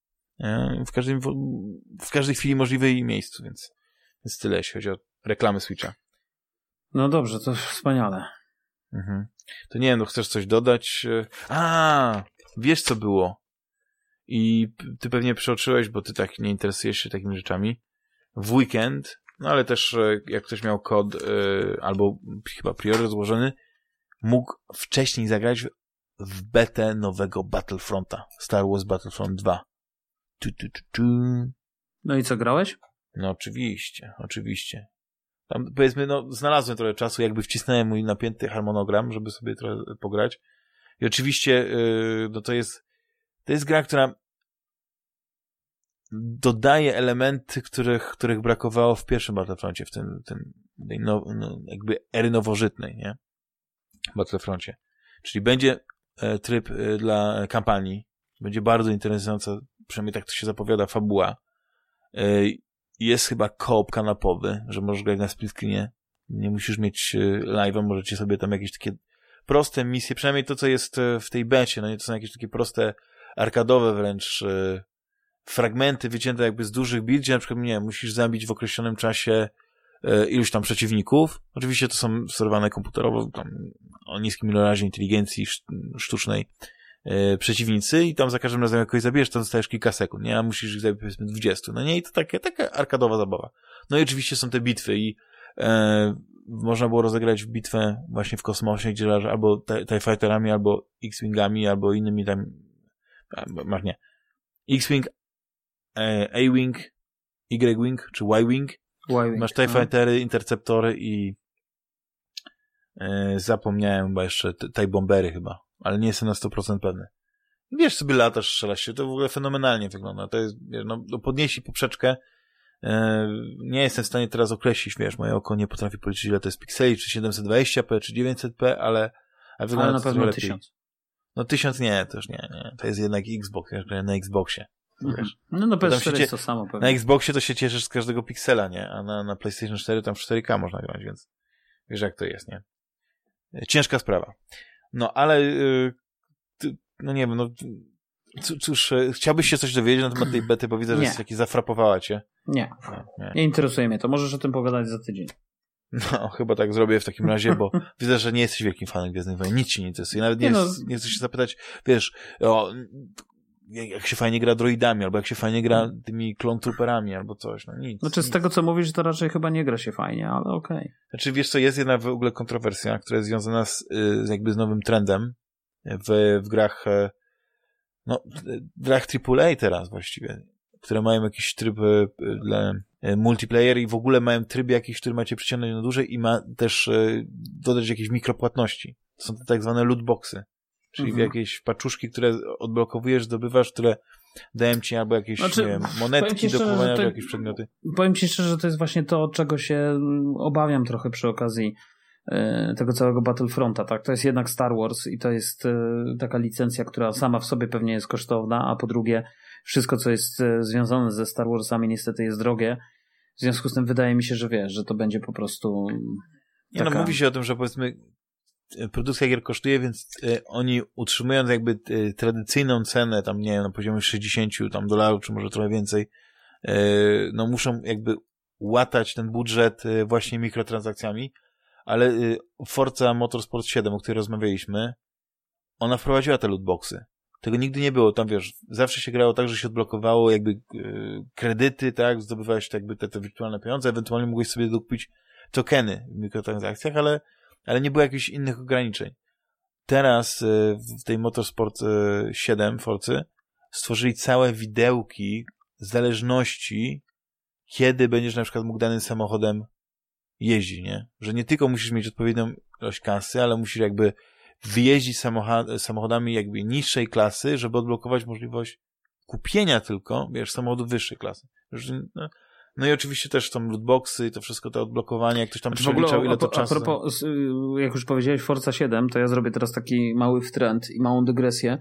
w każdej chwili możliwej miejscu, więc tyle, jeśli chodzi o reklamy Switcha. No dobrze, to wspaniale. To nie wiem, no chcesz coś dodać? wiesz co było i ty pewnie przeoczyłeś, bo ty tak nie interesujesz się takimi rzeczami, w weekend, no ale też jak ktoś miał kod albo chyba prior złożony, mógł wcześniej zagrać w betę nowego Battlefronta, Star Wars Battlefront 2. No i co, grałeś? No oczywiście. Tam powiedzmy, no znalazłem trochę czasu, jakby wcisnąłem mój napięty harmonogram, żeby sobie trochę pograć. I oczywiście no to jest gra, która dodaje elementy, których brakowało w pierwszym Battlefroncie, w tym jakby ery nowożytnej, nie? Battlefroncie. Czyli będzie tryb dla kampanii, będzie bardzo interesująca, przynajmniej tak to się zapowiada, fabuła. Jest chyba koop kanapowy, że możesz grać na split screenie, nie musisz mieć live'a, możecie sobie tam jakieś takie proste misje, przynajmniej to, co jest w tej becie, no nie, to są jakieś takie proste, arkadowe wręcz fragmenty wycięte jakby z dużych bit, gdzie na przykład, nie wiem, musisz zabić w określonym czasie iluś tam przeciwników. Oczywiście to są sterowane komputerowo, tam o niskim ilorazie inteligencji sztucznej przeciwnicy i tam za każdym razem jak kogoś zabijesz, to dostajesz kilka sekund, nie? A musisz ich zabić powiedzmy 20. No nie? I to taka arkadowa zabawa. No i oczywiście są te bitwy i można było rozegrać bitwę właśnie w kosmosie, gdzie albo TIE Fighterami, albo X-Wingami, albo innymi tam masz nie. X-Wing, A-Wing, Y-Wing, czy Y-Wing. Masz TIE Fightery, Interceptory i zapomniałem chyba jeszcze TIE Bombery chyba, ale nie jestem na 100% pewny. Wiesz, sobie latasz, strzelasz się, to w ogóle fenomenalnie wygląda. To jest, wiesz, no podnieśli poprzeczkę. Nie jestem w stanie teraz określić, wiesz, moje oko nie potrafi policzyć, ile to jest pikseli, czy 720p, czy 900p, ale wygląda na to pewno lepiej. 1000. No 1000 nie, to już nie. To jest jednak Xbox, wiesz, na Xboxie. Wiesz. No na PS4 jest to samo pewnie. Na Xboxie to się cieszysz z każdego piksela, nie? A na PlayStation 4 tam w 4K można grać, więc wiesz jak to jest, nie? Ciężka sprawa. No ale no nie wiem, no cóż, chciałbyś się coś dowiedzieć na temat tej bety, bo widzę, że jest jakiś zafrapowała cię. Nie interesuje mnie to. Możesz o tym pogadać za tydzień. No, chyba tak zrobię w takim razie, bo widzę, że nie jesteś wielkim fanem Gwiezdnych Wojen. Nic ci nie interesuje. Nawet nie chcesz się zapytać, wiesz, jak się fajnie gra droidami, albo jak się fajnie gra tymi clone trooperami, albo coś. No nic. Znaczy z tego, co mówisz, to raczej chyba nie gra się fajnie, ale okej. Znaczy, wiesz co, jest jedna w ogóle kontrowersja, która jest związana z nowym trendem w grach grach AAA teraz właściwie, które mają jakiś tryb dla multiplayer i w ogóle mają tryb jakiś, który macie przyciągnąć na dłużej i ma też dodać jakieś mikropłatności. To są te tak zwane lootboxy, czyli jakieś paczuszki, które odblokowujesz, zdobywasz, które dają ci albo jakieś nie wiem, monetki do kupowania, albo jakieś przedmioty. Powiem ci szczerze, że to jest właśnie to, czego się obawiam trochę przy okazji tego całego Battlefronta, tak? To jest jednak Star Wars i to jest taka licencja, która sama w sobie pewnie jest kosztowna, a po drugie wszystko, co jest związane ze Star Warsami niestety jest drogie. W związku z tym wydaje mi się, że wiesz, że to będzie po prostu taka... No mówi się o tym, że powiedzmy produkcja gier kosztuje, więc oni utrzymując jakby tradycyjną cenę, tam nie wiem, na poziomie $60 czy może trochę więcej, no muszą jakby łatać ten budżet właśnie mikrotransakcjami, ale Forza Motorsport 7, o której rozmawialiśmy, ona wprowadziła te lootboxy. Tego nigdy nie było. Tam wiesz, zawsze się grało tak, że się odblokowało jakby kredyty, tak, zdobywałeś jakby te wirtualne pieniądze, ewentualnie mogłeś sobie dokupić tokeny w mikrotransakcjach, ale nie było jakichś innych ograniczeń. Teraz w tej Motorsport 7 Forcy stworzyli całe widełki zależności, kiedy będziesz na przykład mógł danym samochodem jeździć, nie? Że nie tylko musisz mieć odpowiednią ilość kasy, ale musisz jakby wyjeździć samochodami jakby niższej klasy, żeby odblokować możliwość kupienia tylko, wiesz, samochodów wyższej klasy. No i oczywiście też są lootboxy i to wszystko, to odblokowanie, jak ktoś tam przeliczał, ile to czasu. A propos, jak już powiedziałeś Forza 7, to ja zrobię teraz taki mały wtręt i małą dygresję.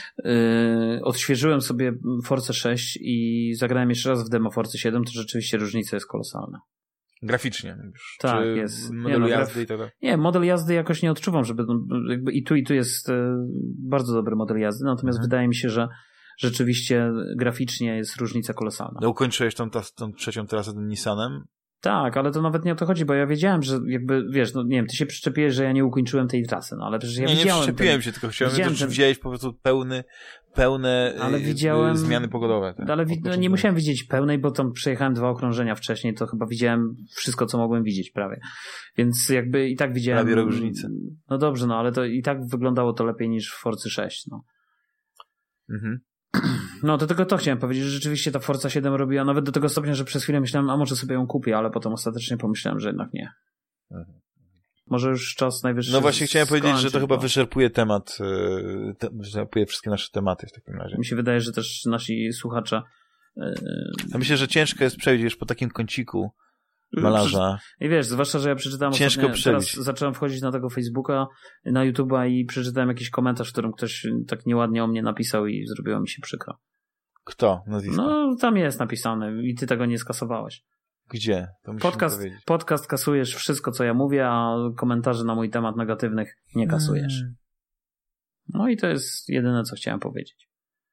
Odświeżyłem sobie Forza 6 i zagrałem jeszcze raz w demo Forza 7, to rzeczywiście różnica jest kolosalna. Graficznie. Już. Tak, czy jest. Model jazdy i tak dalej? Nie, model jazdy jakoś nie odczuwam, żeby jakby i tu jest bardzo dobry model jazdy, natomiast wydaje mi się, że rzeczywiście graficznie jest różnica kolosalna. No, ukończyłeś tą trzecią trasę tym Nissanem? Tak, ale to nawet nie o to chodzi, bo ja wiedziałem, że jakby, wiesz, no nie wiem, ty się przyczepiłeś, że ja nie ukończyłem tej trasy, no ale przecież ja widziałem... Nie przyczepiłem się, tylko chciałem, że widziałeś po prostu pełne zmiany pogodowe. Tak, ale nie musiałem widzieć pełnej, bo tam przejechałem 2 okrążenia wcześniej, to chyba widziałem wszystko, co mogłem widzieć prawie. Więc jakby i tak widziałem... Prawie różnicę. No dobrze, no ale to i tak wyglądało to lepiej niż w Forcy 6, no. Mhm. No to tylko to chciałem powiedzieć, że rzeczywiście ta Forza 7 robiła nawet do tego stopnia, że przez chwilę myślałem, a może sobie ją kupię, ale potem ostatecznie pomyślałem, że jednak nie. Może już czas najwyższy. No właśnie chciałem powiedzieć, że to chyba wyczerpuje temat, wyczerpuje wszystkie nasze tematy w takim razie. Mi się wydaje, że też nasi słuchacze... Ja myślę, że ciężko jest przejść po takim kąciku malarza. I wiesz, zwłaszcza, że ja przeczytałem ostatnio, teraz zacząłem wchodzić na tego Facebooka, na YouTube'a i przeczytałem jakiś komentarz, w którym ktoś tak nieładnie o mnie napisał i zrobiło mi się przykro. Kto? Nazwisko? No, tam jest napisane i ty tego nie skasowałeś. Gdzie? To podcast kasujesz wszystko, co ja mówię, a komentarzy na mój temat negatywnych nie kasujesz. No i to jest jedyne, co chciałem powiedzieć.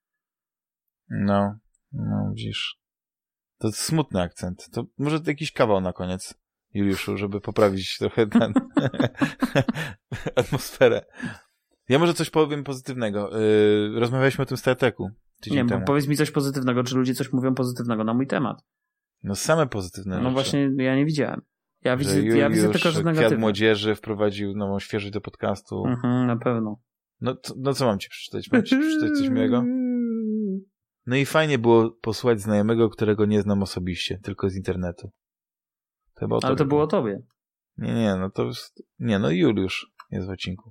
No widzisz. To jest smutny akcent. To może jakiś kawał na koniec, Juliuszu, żeby poprawić trochę ten atmosferę. Ja może coś powiem pozytywnego. Rozmawialiśmy o tym Star Treku tydzień temu. Powiedz mi coś pozytywnego. Czy ludzie coś mówią pozytywnego na mój temat? No same pozytywne rzeczy. No właśnie, ja nie widziałem. Ja widzę tylko, że negatywne. Kwiat Młodzieży wprowadził nową świeżość do podcastu. Na pewno. No co mam ci przeczytać? Mam ci przeczytać coś miłego? No i fajnie było posłuchać znajomego, którego nie znam osobiście, tylko z internetu. Ale to było o tobie. Nie, no to jest... Nie, no Juliusz jest w odcinku.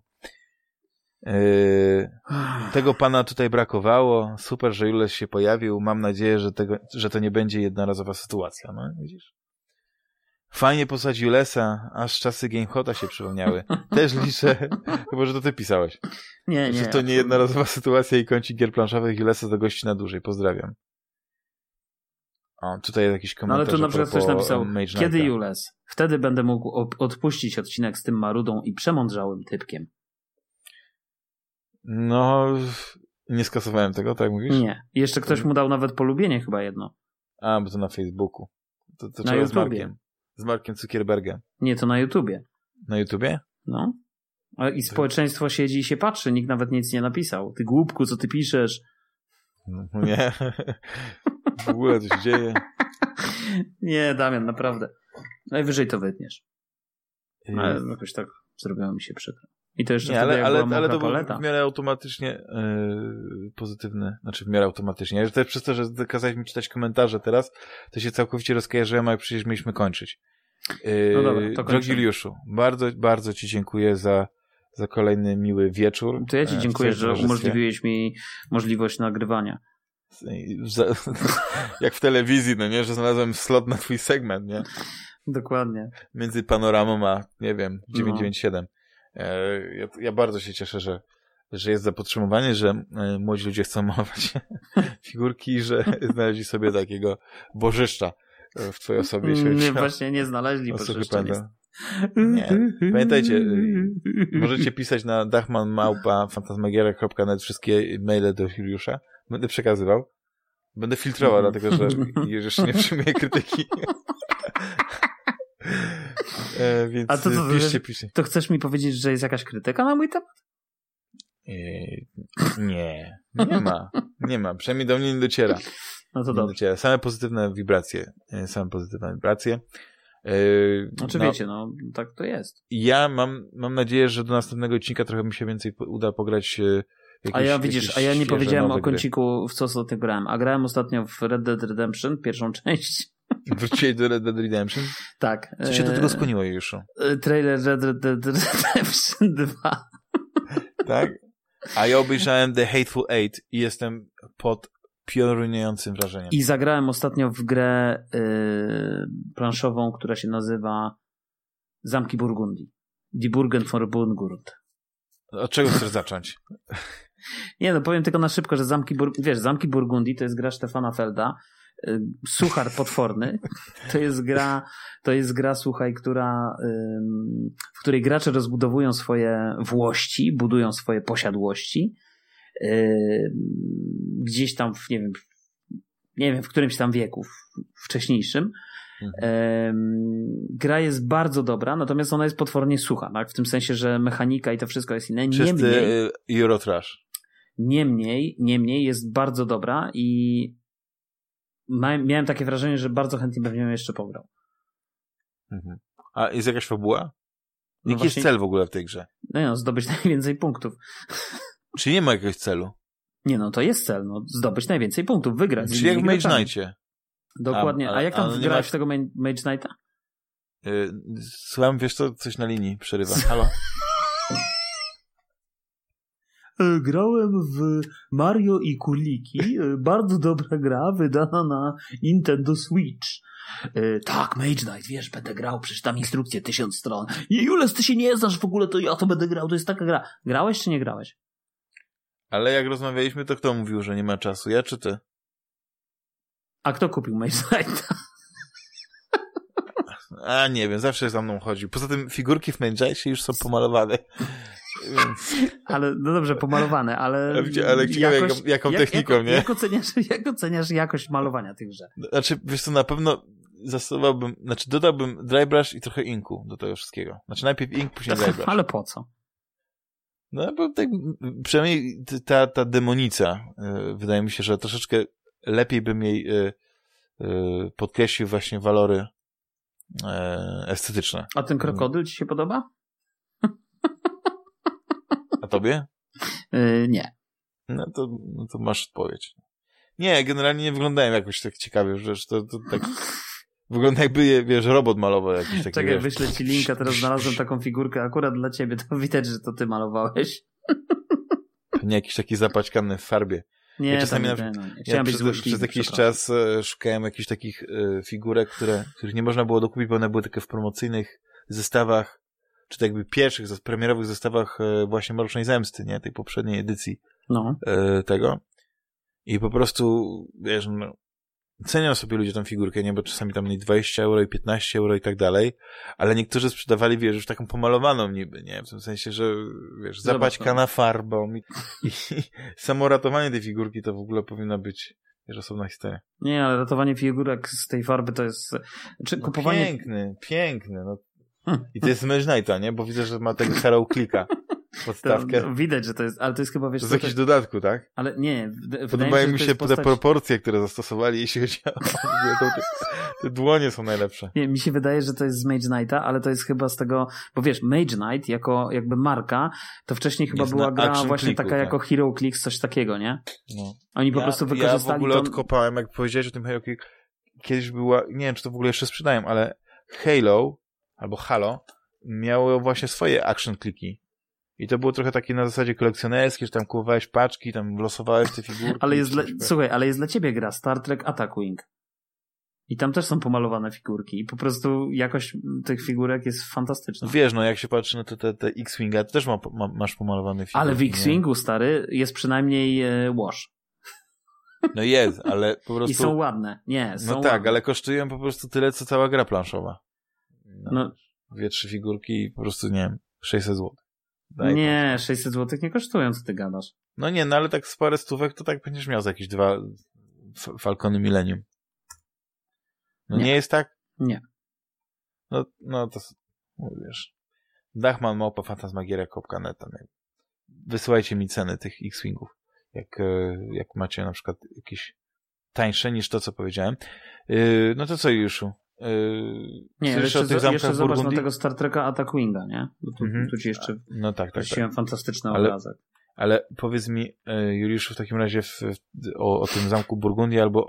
Tego pana tutaj brakowało. Super, że Jules się pojawił. Mam nadzieję, że to nie będzie jednorazowa sytuacja. No, widzisz? Fajnie posłać Julesa, aż czasy GameHota się przypomniały. Też liczę, chyba, że to ty pisałeś. Nie. Że to nie jednorazowa sytuacja i kącik gier planszowych Julesa do gości na dłużej. Pozdrawiam. O, tutaj jest jakiś komentarz. No ale tu na przykład ktoś napisał, kiedy Jules? Wtedy będę mógł odpuścić odcinek z tym marudą i przemądrzałym typkiem. No, nie skasowałem tego, tak mówisz? Nie. I jeszcze ktoś mu dał nawet polubienie chyba jedno. A, bo to na Facebooku. To na YouTubie. Z Markiem Zuckerbergiem. Nie, to na YouTubie. Na YouTubie? No. I społeczeństwo siedzi i się patrzy, nikt nawet nic nie napisał. Ty głupku, co ty piszesz? No nie. W ogóle coś dzieje. Nie, Damian, naprawdę. Najwyżej to wytniesz. Ale jakoś tak zrobiło mi się przykro. I to jeszcze nie, wtedy, ale to było w miarę automatycznie pozytywne. Znaczy w miarę automatycznie. Też przez to, że kazałeś mi czytać komentarze teraz, to się całkowicie rozkojarzyłem, jak przecież mieliśmy kończyć. No dobra, to drogi Juliuszu, bardzo, bardzo ci dziękuję za kolejny miły wieczór. To ja ci dziękuję, że umożliwiłeś mi możliwość nagrywania. Jak w telewizji, no nie, że znalazłem slot na twój segment, nie? Dokładnie. Między Panoramą a, nie wiem, 997. Ja bardzo się cieszę, że jest zapotrzebowanie, że młodzi ludzie chcą malować figurki i że znaleźli sobie takiego bożyszcza w twojej osobie. Nie, właśnie nie znaleźli bożyszcza. Nie. Pamiętajcie, możecie pisać na dachman@fantasmagieria.net wszystkie maile do Juliusza. Będę przekazywał. Będę filtrował, dlatego że jeszcze nie przyjmuję krytyki. Więc a to piszcie. To chcesz mi powiedzieć, że jest jakaś krytyka na mój temat? Nie ma. Przynajmniej do mnie nie dociera. No to dobrze. Same pozytywne wibracje. Znaczy wiecie, tak to jest. Ja mam nadzieję, że do następnego odcinka trochę mi się więcej uda pograć a ja nie powiedziałem o kąciku, w co ostatnio grałem. A grałem ostatnio w Red Dead Redemption, pierwszą część. Wróciłeś do Red Dead Redemption? Tak. Co się do tego skłoniło już? Trailer Red Dead Redemption 2. Tak? A ja obejrzałem The Hateful Eight i jestem pod piorunującym wrażeniem. I zagrałem ostatnio w grę planszową, która się nazywa Zamki Burgundii. Die Burgen von Burgund. Od czego chcesz zacząć? Nie, powiem tylko na szybko, że Zamki Burgundii to jest gra Stefana Felda. Suchar potworny. To jest gra, słuchaj, w której gracze rozbudowują swoje włości, budują swoje posiadłości. Gdzieś tam w którymś tam wieku wcześniejszym. Gra jest bardzo dobra, natomiast ona jest potwornie sucha, tak? W tym sensie, że mechanika i to wszystko jest inne. Czysty Eurotrash. Niemniej jest bardzo dobra i miałem takie wrażenie, że bardzo chętnie bym w nią jeszcze pograł. A jest jakaś fabuła? Jaki jest cel w ogóle w tej grze? No, zdobyć najwięcej punktów. Czy nie ma jakiegoś celu? Nie, no to jest cel, zdobyć najwięcej punktów, wygrać. Czyli jak w Mage Knightie. Dokładnie. A jak tam grałeś w tego Mage Knighta? Słucham, wiesz co? Coś na linii przerywa. Halo? Grałem w Mario i Króliki. Bardzo dobra gra, wydana na Nintendo Switch. Tak, Mage Knight, wiesz, będę grał, przeczytam instrukcję 1000 stron. Jules, ty się nie znasz w ogóle, to ja to będę grał, to jest taka gra. Grałeś czy nie grałeś? Ale jak rozmawialiśmy, to kto mówił, że nie ma czasu? Ja czy ty? A kto kupił Mage Knighta? A nie wiem, zawsze za mną chodził. Poza tym figurki w Mage Knightie już są pomalowane. Więc... Ale, no dobrze, pomalowane, ale ciekawe, jaką techniką, nie? Jak oceniasz jakość malowania tych rzeczy? Znaczy, wiesz co, na pewno dodałbym dry brush i trochę inku do tego wszystkiego. Znaczy najpierw ink, później dry brush. Ale po co? No bo tak, przynajmniej ta demonica, wydaje mi się, że troszeczkę lepiej bym jej podkreślił właśnie walory estetyczne. A ten krokodyl ci się podoba? A tobie? Nie. No to masz odpowiedź. Nie, generalnie nie wyglądają jakoś tak ciekawie, że to tak wygląda jakby, wiesz, robot malował jakiś taki. Czekaj, wyślę ci linka, teraz znalazłem taką figurkę akurat dla ciebie, to widać, że to ty malowałeś. Nie jakiś taki zapaćkany w farbie. Nie, ja czasami przez jakiś czas szukałem jakichś takich figurek, których nie można było dokupić, bo one były takie w promocyjnych zestawach, czy tak jakby pierwszych, premierowych zestawach właśnie Mrocznej Zemsty, nie? Tej poprzedniej edycji tego. I po prostu, wiesz, cenią sobie ludzie tą figurkę, nie? Bo czasami tam 20 euro i 15 euro i tak dalej, ale niektórzy sprzedawali, wiesz, już taką pomalowaną niby, nie? W tym sensie, że, wiesz, zapaćkana farbą i samo ratowanie tej figurki to w ogóle powinno być, wiesz, osobna historia. Nie, ale ratowanie figurek z tej farby to jest... kupowanie... Piękny, no. I to jest Mage Knighta, nie? Bo widzę, że ma tego Hero Clicka podstawkę. To widać, że to jest, ale to jest chyba, wiesz... To jest jakiś dodatku, tak? Ale nie, podobają mi się te proporcje, które zastosowali, jeśli chodzi o... te dłonie są najlepsze. Nie, mi się wydaje, że to jest z Mage Knighta, ale to jest chyba z tego, bo wiesz, Mage Knight jako jakby marka, to wcześniej chyba była gra właśnie clicku, taka jako Hero Clicks, coś takiego, nie? No. Oni po prostu wykorzystali... Ja w ogóle odkopałem, jak powiedziałeś o tym Hero Click, kiedyś była, nie wiem, czy to w ogóle jeszcze sprzedają, ale Halo miało właśnie swoje action kliki. I to było trochę takie na zasadzie kolekcjonerskie, że tam kupowałeś paczki, tam losowałeś te figurki. Ale jest dla ciebie gra Star Trek Attack Wing. I tam też są pomalowane figurki. I po prostu jakość tych figurek jest fantastyczna. Wiesz, no jak się patrzy na te X-Winga, to też masz pomalowane figurki. Ale w X-Wingu, stary, jest przynajmniej wash. No jest, ale po prostu... I są ładne. Nie, są No tak, ładne. Ale kosztują po prostu tyle, co cała gra planszowa. No. 2-3 figurki i po prostu, nie wiem, 600 zł. Nie, 600 zł nie kosztują, co ty gadasz. No nie, no ale tak z parę stówek to tak będziesz miał za jakieś 2 Falcony Millennium. No nie jest tak? Nie. No to wiesz. Dachman@fantasmagieria.net tam. Wysyłajcie mi ceny tych X-Wingów. Jak macie na przykład jakieś tańsze niż to, co powiedziałem. No to co, Juszu? Nie, jeszcze zobacz na tego Star Treka Attack Winga, nie? Bo tu ci jeszcze tak. fantastyczny obrazek. Ale powiedz mi, Juliuszu, w takim razie o tym Zamku Burgundii albo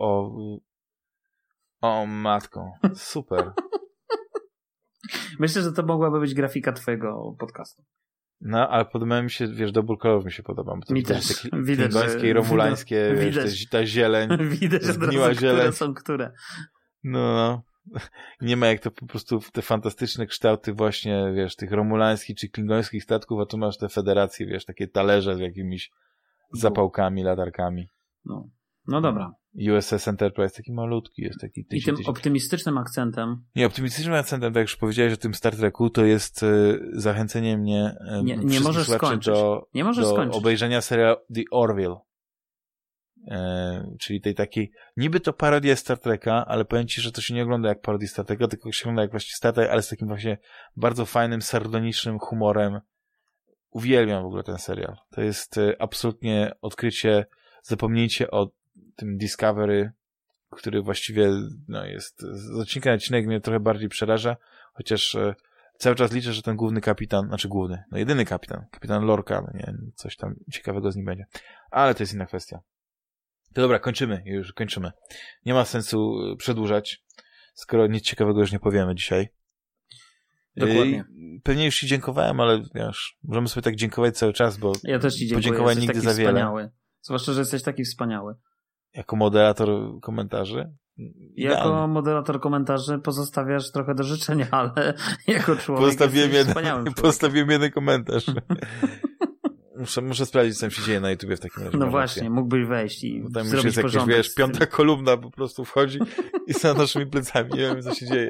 o matko. Super. Myślę, że to mogłaby być grafika twojego podcastu. No, ale podoba mi się, wiesz, dobór kolorów mi się podoba. Mi też. Widać, klingońskie i romulańskie, wiesz, ta zieleń. Widać, zgniła zieleń. Które są które. No. Nie ma jak to po prostu te fantastyczne kształty właśnie, wiesz, tych romulańskich czy klingońskich statków, a tu masz te federacje, wiesz, takie talerze z jakimiś zapałkami, latarkami. No dobra. USS Enterprise taki malutki jest, taki I tym optymistycznym akcentem. Nie, optymistycznym akcentem, tak jak już powiedziałeś o tym Star Treku, to jest zachęcenie mnie nie możesz skończyć. do obejrzenia serialu The Orville. czyli tej takiej, niby to parodia Star Treka, ale powiem ci, że to się nie ogląda jak parodia Star Treka, tylko się ogląda jak właśnie Star Trek, ale z takim właśnie bardzo fajnym, sardonicznym humorem. Uwielbiam w ogóle ten serial. To jest absolutnie odkrycie, zapomnijcie o tym Discovery, który właściwie jest z odcinka na odcinek mnie trochę bardziej przeraża, chociaż cały czas liczę, że ten główny kapitan, jedyny kapitan Lorca, coś tam ciekawego z nim będzie. Ale to jest inna kwestia. To dobra, kończymy. Nie ma sensu przedłużać, skoro nic ciekawego już nie powiemy dzisiaj. Dokładnie. Pewnie już ci dziękowałem, ale wiesz, możemy sobie tak dziękować cały czas, bo ja też ci dziękuję. Podziękowań nigdy za wiele. Wspaniały. Zwłaszcza, że jesteś taki wspaniały. Jako moderator komentarzy? Jako moderator komentarzy pozostawiasz trochę do życzenia, ale jako człowiek postawiłem jeden komentarz. Muszę sprawdzić, co tam się dzieje na YouTubie w takim razie. No właśnie, mógłbyś wejść i tam zrobić już jest porządek. Jakaś, piąta kolumna po prostu wchodzi i za naszymi plecami. Nie wiem, co się dzieje.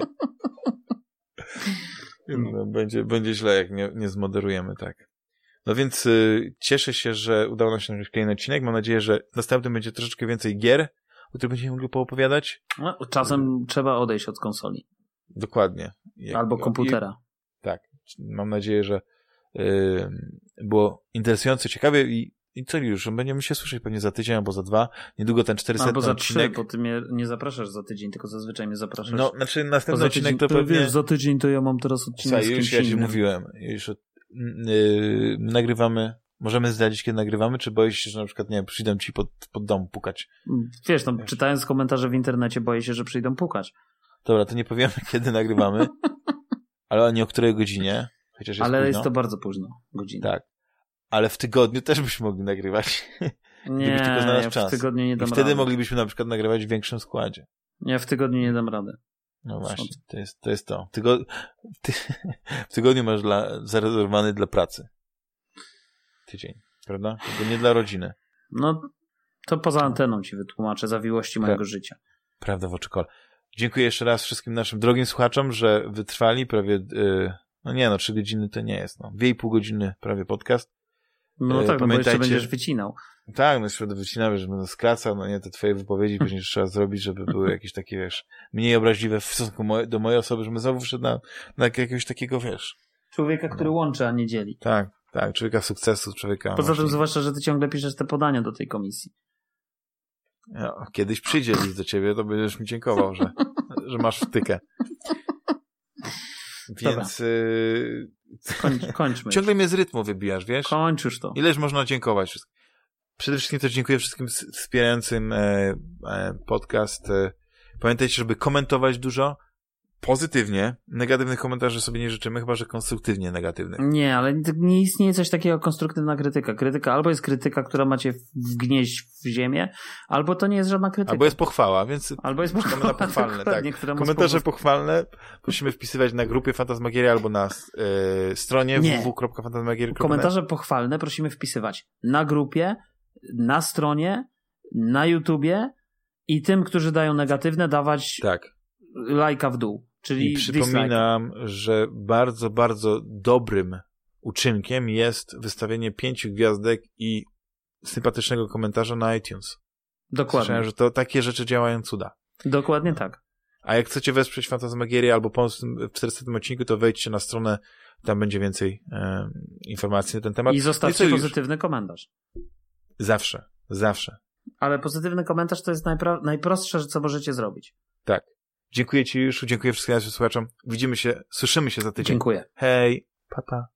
No, będzie źle, jak nie zmoderujemy, tak. No więc cieszę się, że udało nam się nagrać kolejny odcinek. Mam nadzieję, że następnym będzie troszeczkę więcej gier, o których będziemy mogli poopowiadać. No, czasem trzeba odejść od konsoli. Dokładnie. Albo komputera. Tak. Mam nadzieję, że było interesujące, ciekawe i co już? Będziemy się słyszeć pewnie za tydzień albo za 2. Niedługo ten 400 albo za odcinek. 3, bo ty mnie nie zapraszasz za tydzień, tylko zazwyczaj mnie zapraszasz. No, znaczy następny odcinek to pewnie... Wiesz, za tydzień to ja mam teraz odcinek z kimś już ja ci mówiłem. Już nagrywamy. Możemy zdradzić, kiedy nagrywamy, czy boisz się, że na przykład, nie wiem, przyjdą ci pod dom pukać? Wiesz, czytając komentarze w internecie boję się, że przyjdą pukać. Dobra, to nie powiemy, kiedy nagrywamy, ale nie o której godzinie. Chociaż jest późno. Jest to bardzo późno, godzina. Tak. Ale w tygodniu też byśmy mogli nagrywać. Nie, tylko znaleźć czas. W tygodniu nie dam rady. Wtedy moglibyśmy na przykład nagrywać w większym składzie. Ja w tygodniu nie dam rady. No właśnie, to jest to. W tygodniu masz zarezerwowany dla pracy. Tydzień, prawda? Tylko nie dla rodziny. No, to poza anteną ci wytłumaczę zawiłości mojego życia. Prawda w oczy kole. Dziękuję jeszcze raz wszystkim naszym drogim słuchaczom, że wytrwali prawie 3 godziny to nie jest. 2,5 godziny prawie podcast. No tak, bo jeszcze będziesz wycinał. Tak, jeszcze wycinamy, że będę skracał, te twoje wypowiedzi później trzeba zrobić, żeby były jakieś takie, wiesz, mniej obraźliwe w stosunku do mojej osoby, żebym znowu wszedł na jakiegoś takiego, wiesz... Człowieka, który łączy, a nie dzieli. Tak, człowieka sukcesu, człowieka... Poza tym zwłaszcza, że ty ciągle piszesz te podania do tej komisji. No, kiedyś przyjdzie list do ciebie, to będziesz mi dziękował, że masz wtykę. Więc... Kończmy. Ciągle mnie z rytmu wybijasz, wiesz? Kończ już to. Ileż można dziękować wszystkim. Przede wszystkim też dziękuję wszystkim wspierającym podcast. Pamiętajcie, żeby komentować dużo. Pozytywnie. Negatywnych komentarzy sobie nie życzymy, chyba że konstruktywnie negatywnych. Nie, ale nie istnieje coś takiego jak konstruktywna krytyka. Krytyka albo jest krytyka, która macie wgnieść w ziemię, albo to nie jest żadna krytyka. Albo jest pochwała, więc albo jest pochwała, pochwalne, tak. Komentarze pochwalne musimy wpisywać na grupie Fantasmagieria albo na stronie www.fantasmagieria.net. Komentarze pochwalne prosimy wpisywać na grupie, na stronie, na YouTubie i tym, którzy dają negatywne, dawać lajka w dół. Czyli i przypominam, że bardzo, bardzo dobrym uczynkiem jest wystawienie 5 gwiazdek i sympatycznego komentarza na iTunes. Dokładnie. Słyszałem, że to takie rzeczy działają cuda. Dokładnie tak. A jak chcecie wesprzeć Fantasmagierię albo pomóc w 400 odcinku, to wejdźcie na stronę, tam będzie więcej informacji na ten temat. I zostawcie pozytywny komentarz. Zawsze. Ale pozytywny komentarz to jest najprostsze, co możecie zrobić. Tak. Dziękuję ci już, dziękuję wszystkim naszym słuchaczom. Słyszymy się za tydzień. Dziękuję. Hej, pa.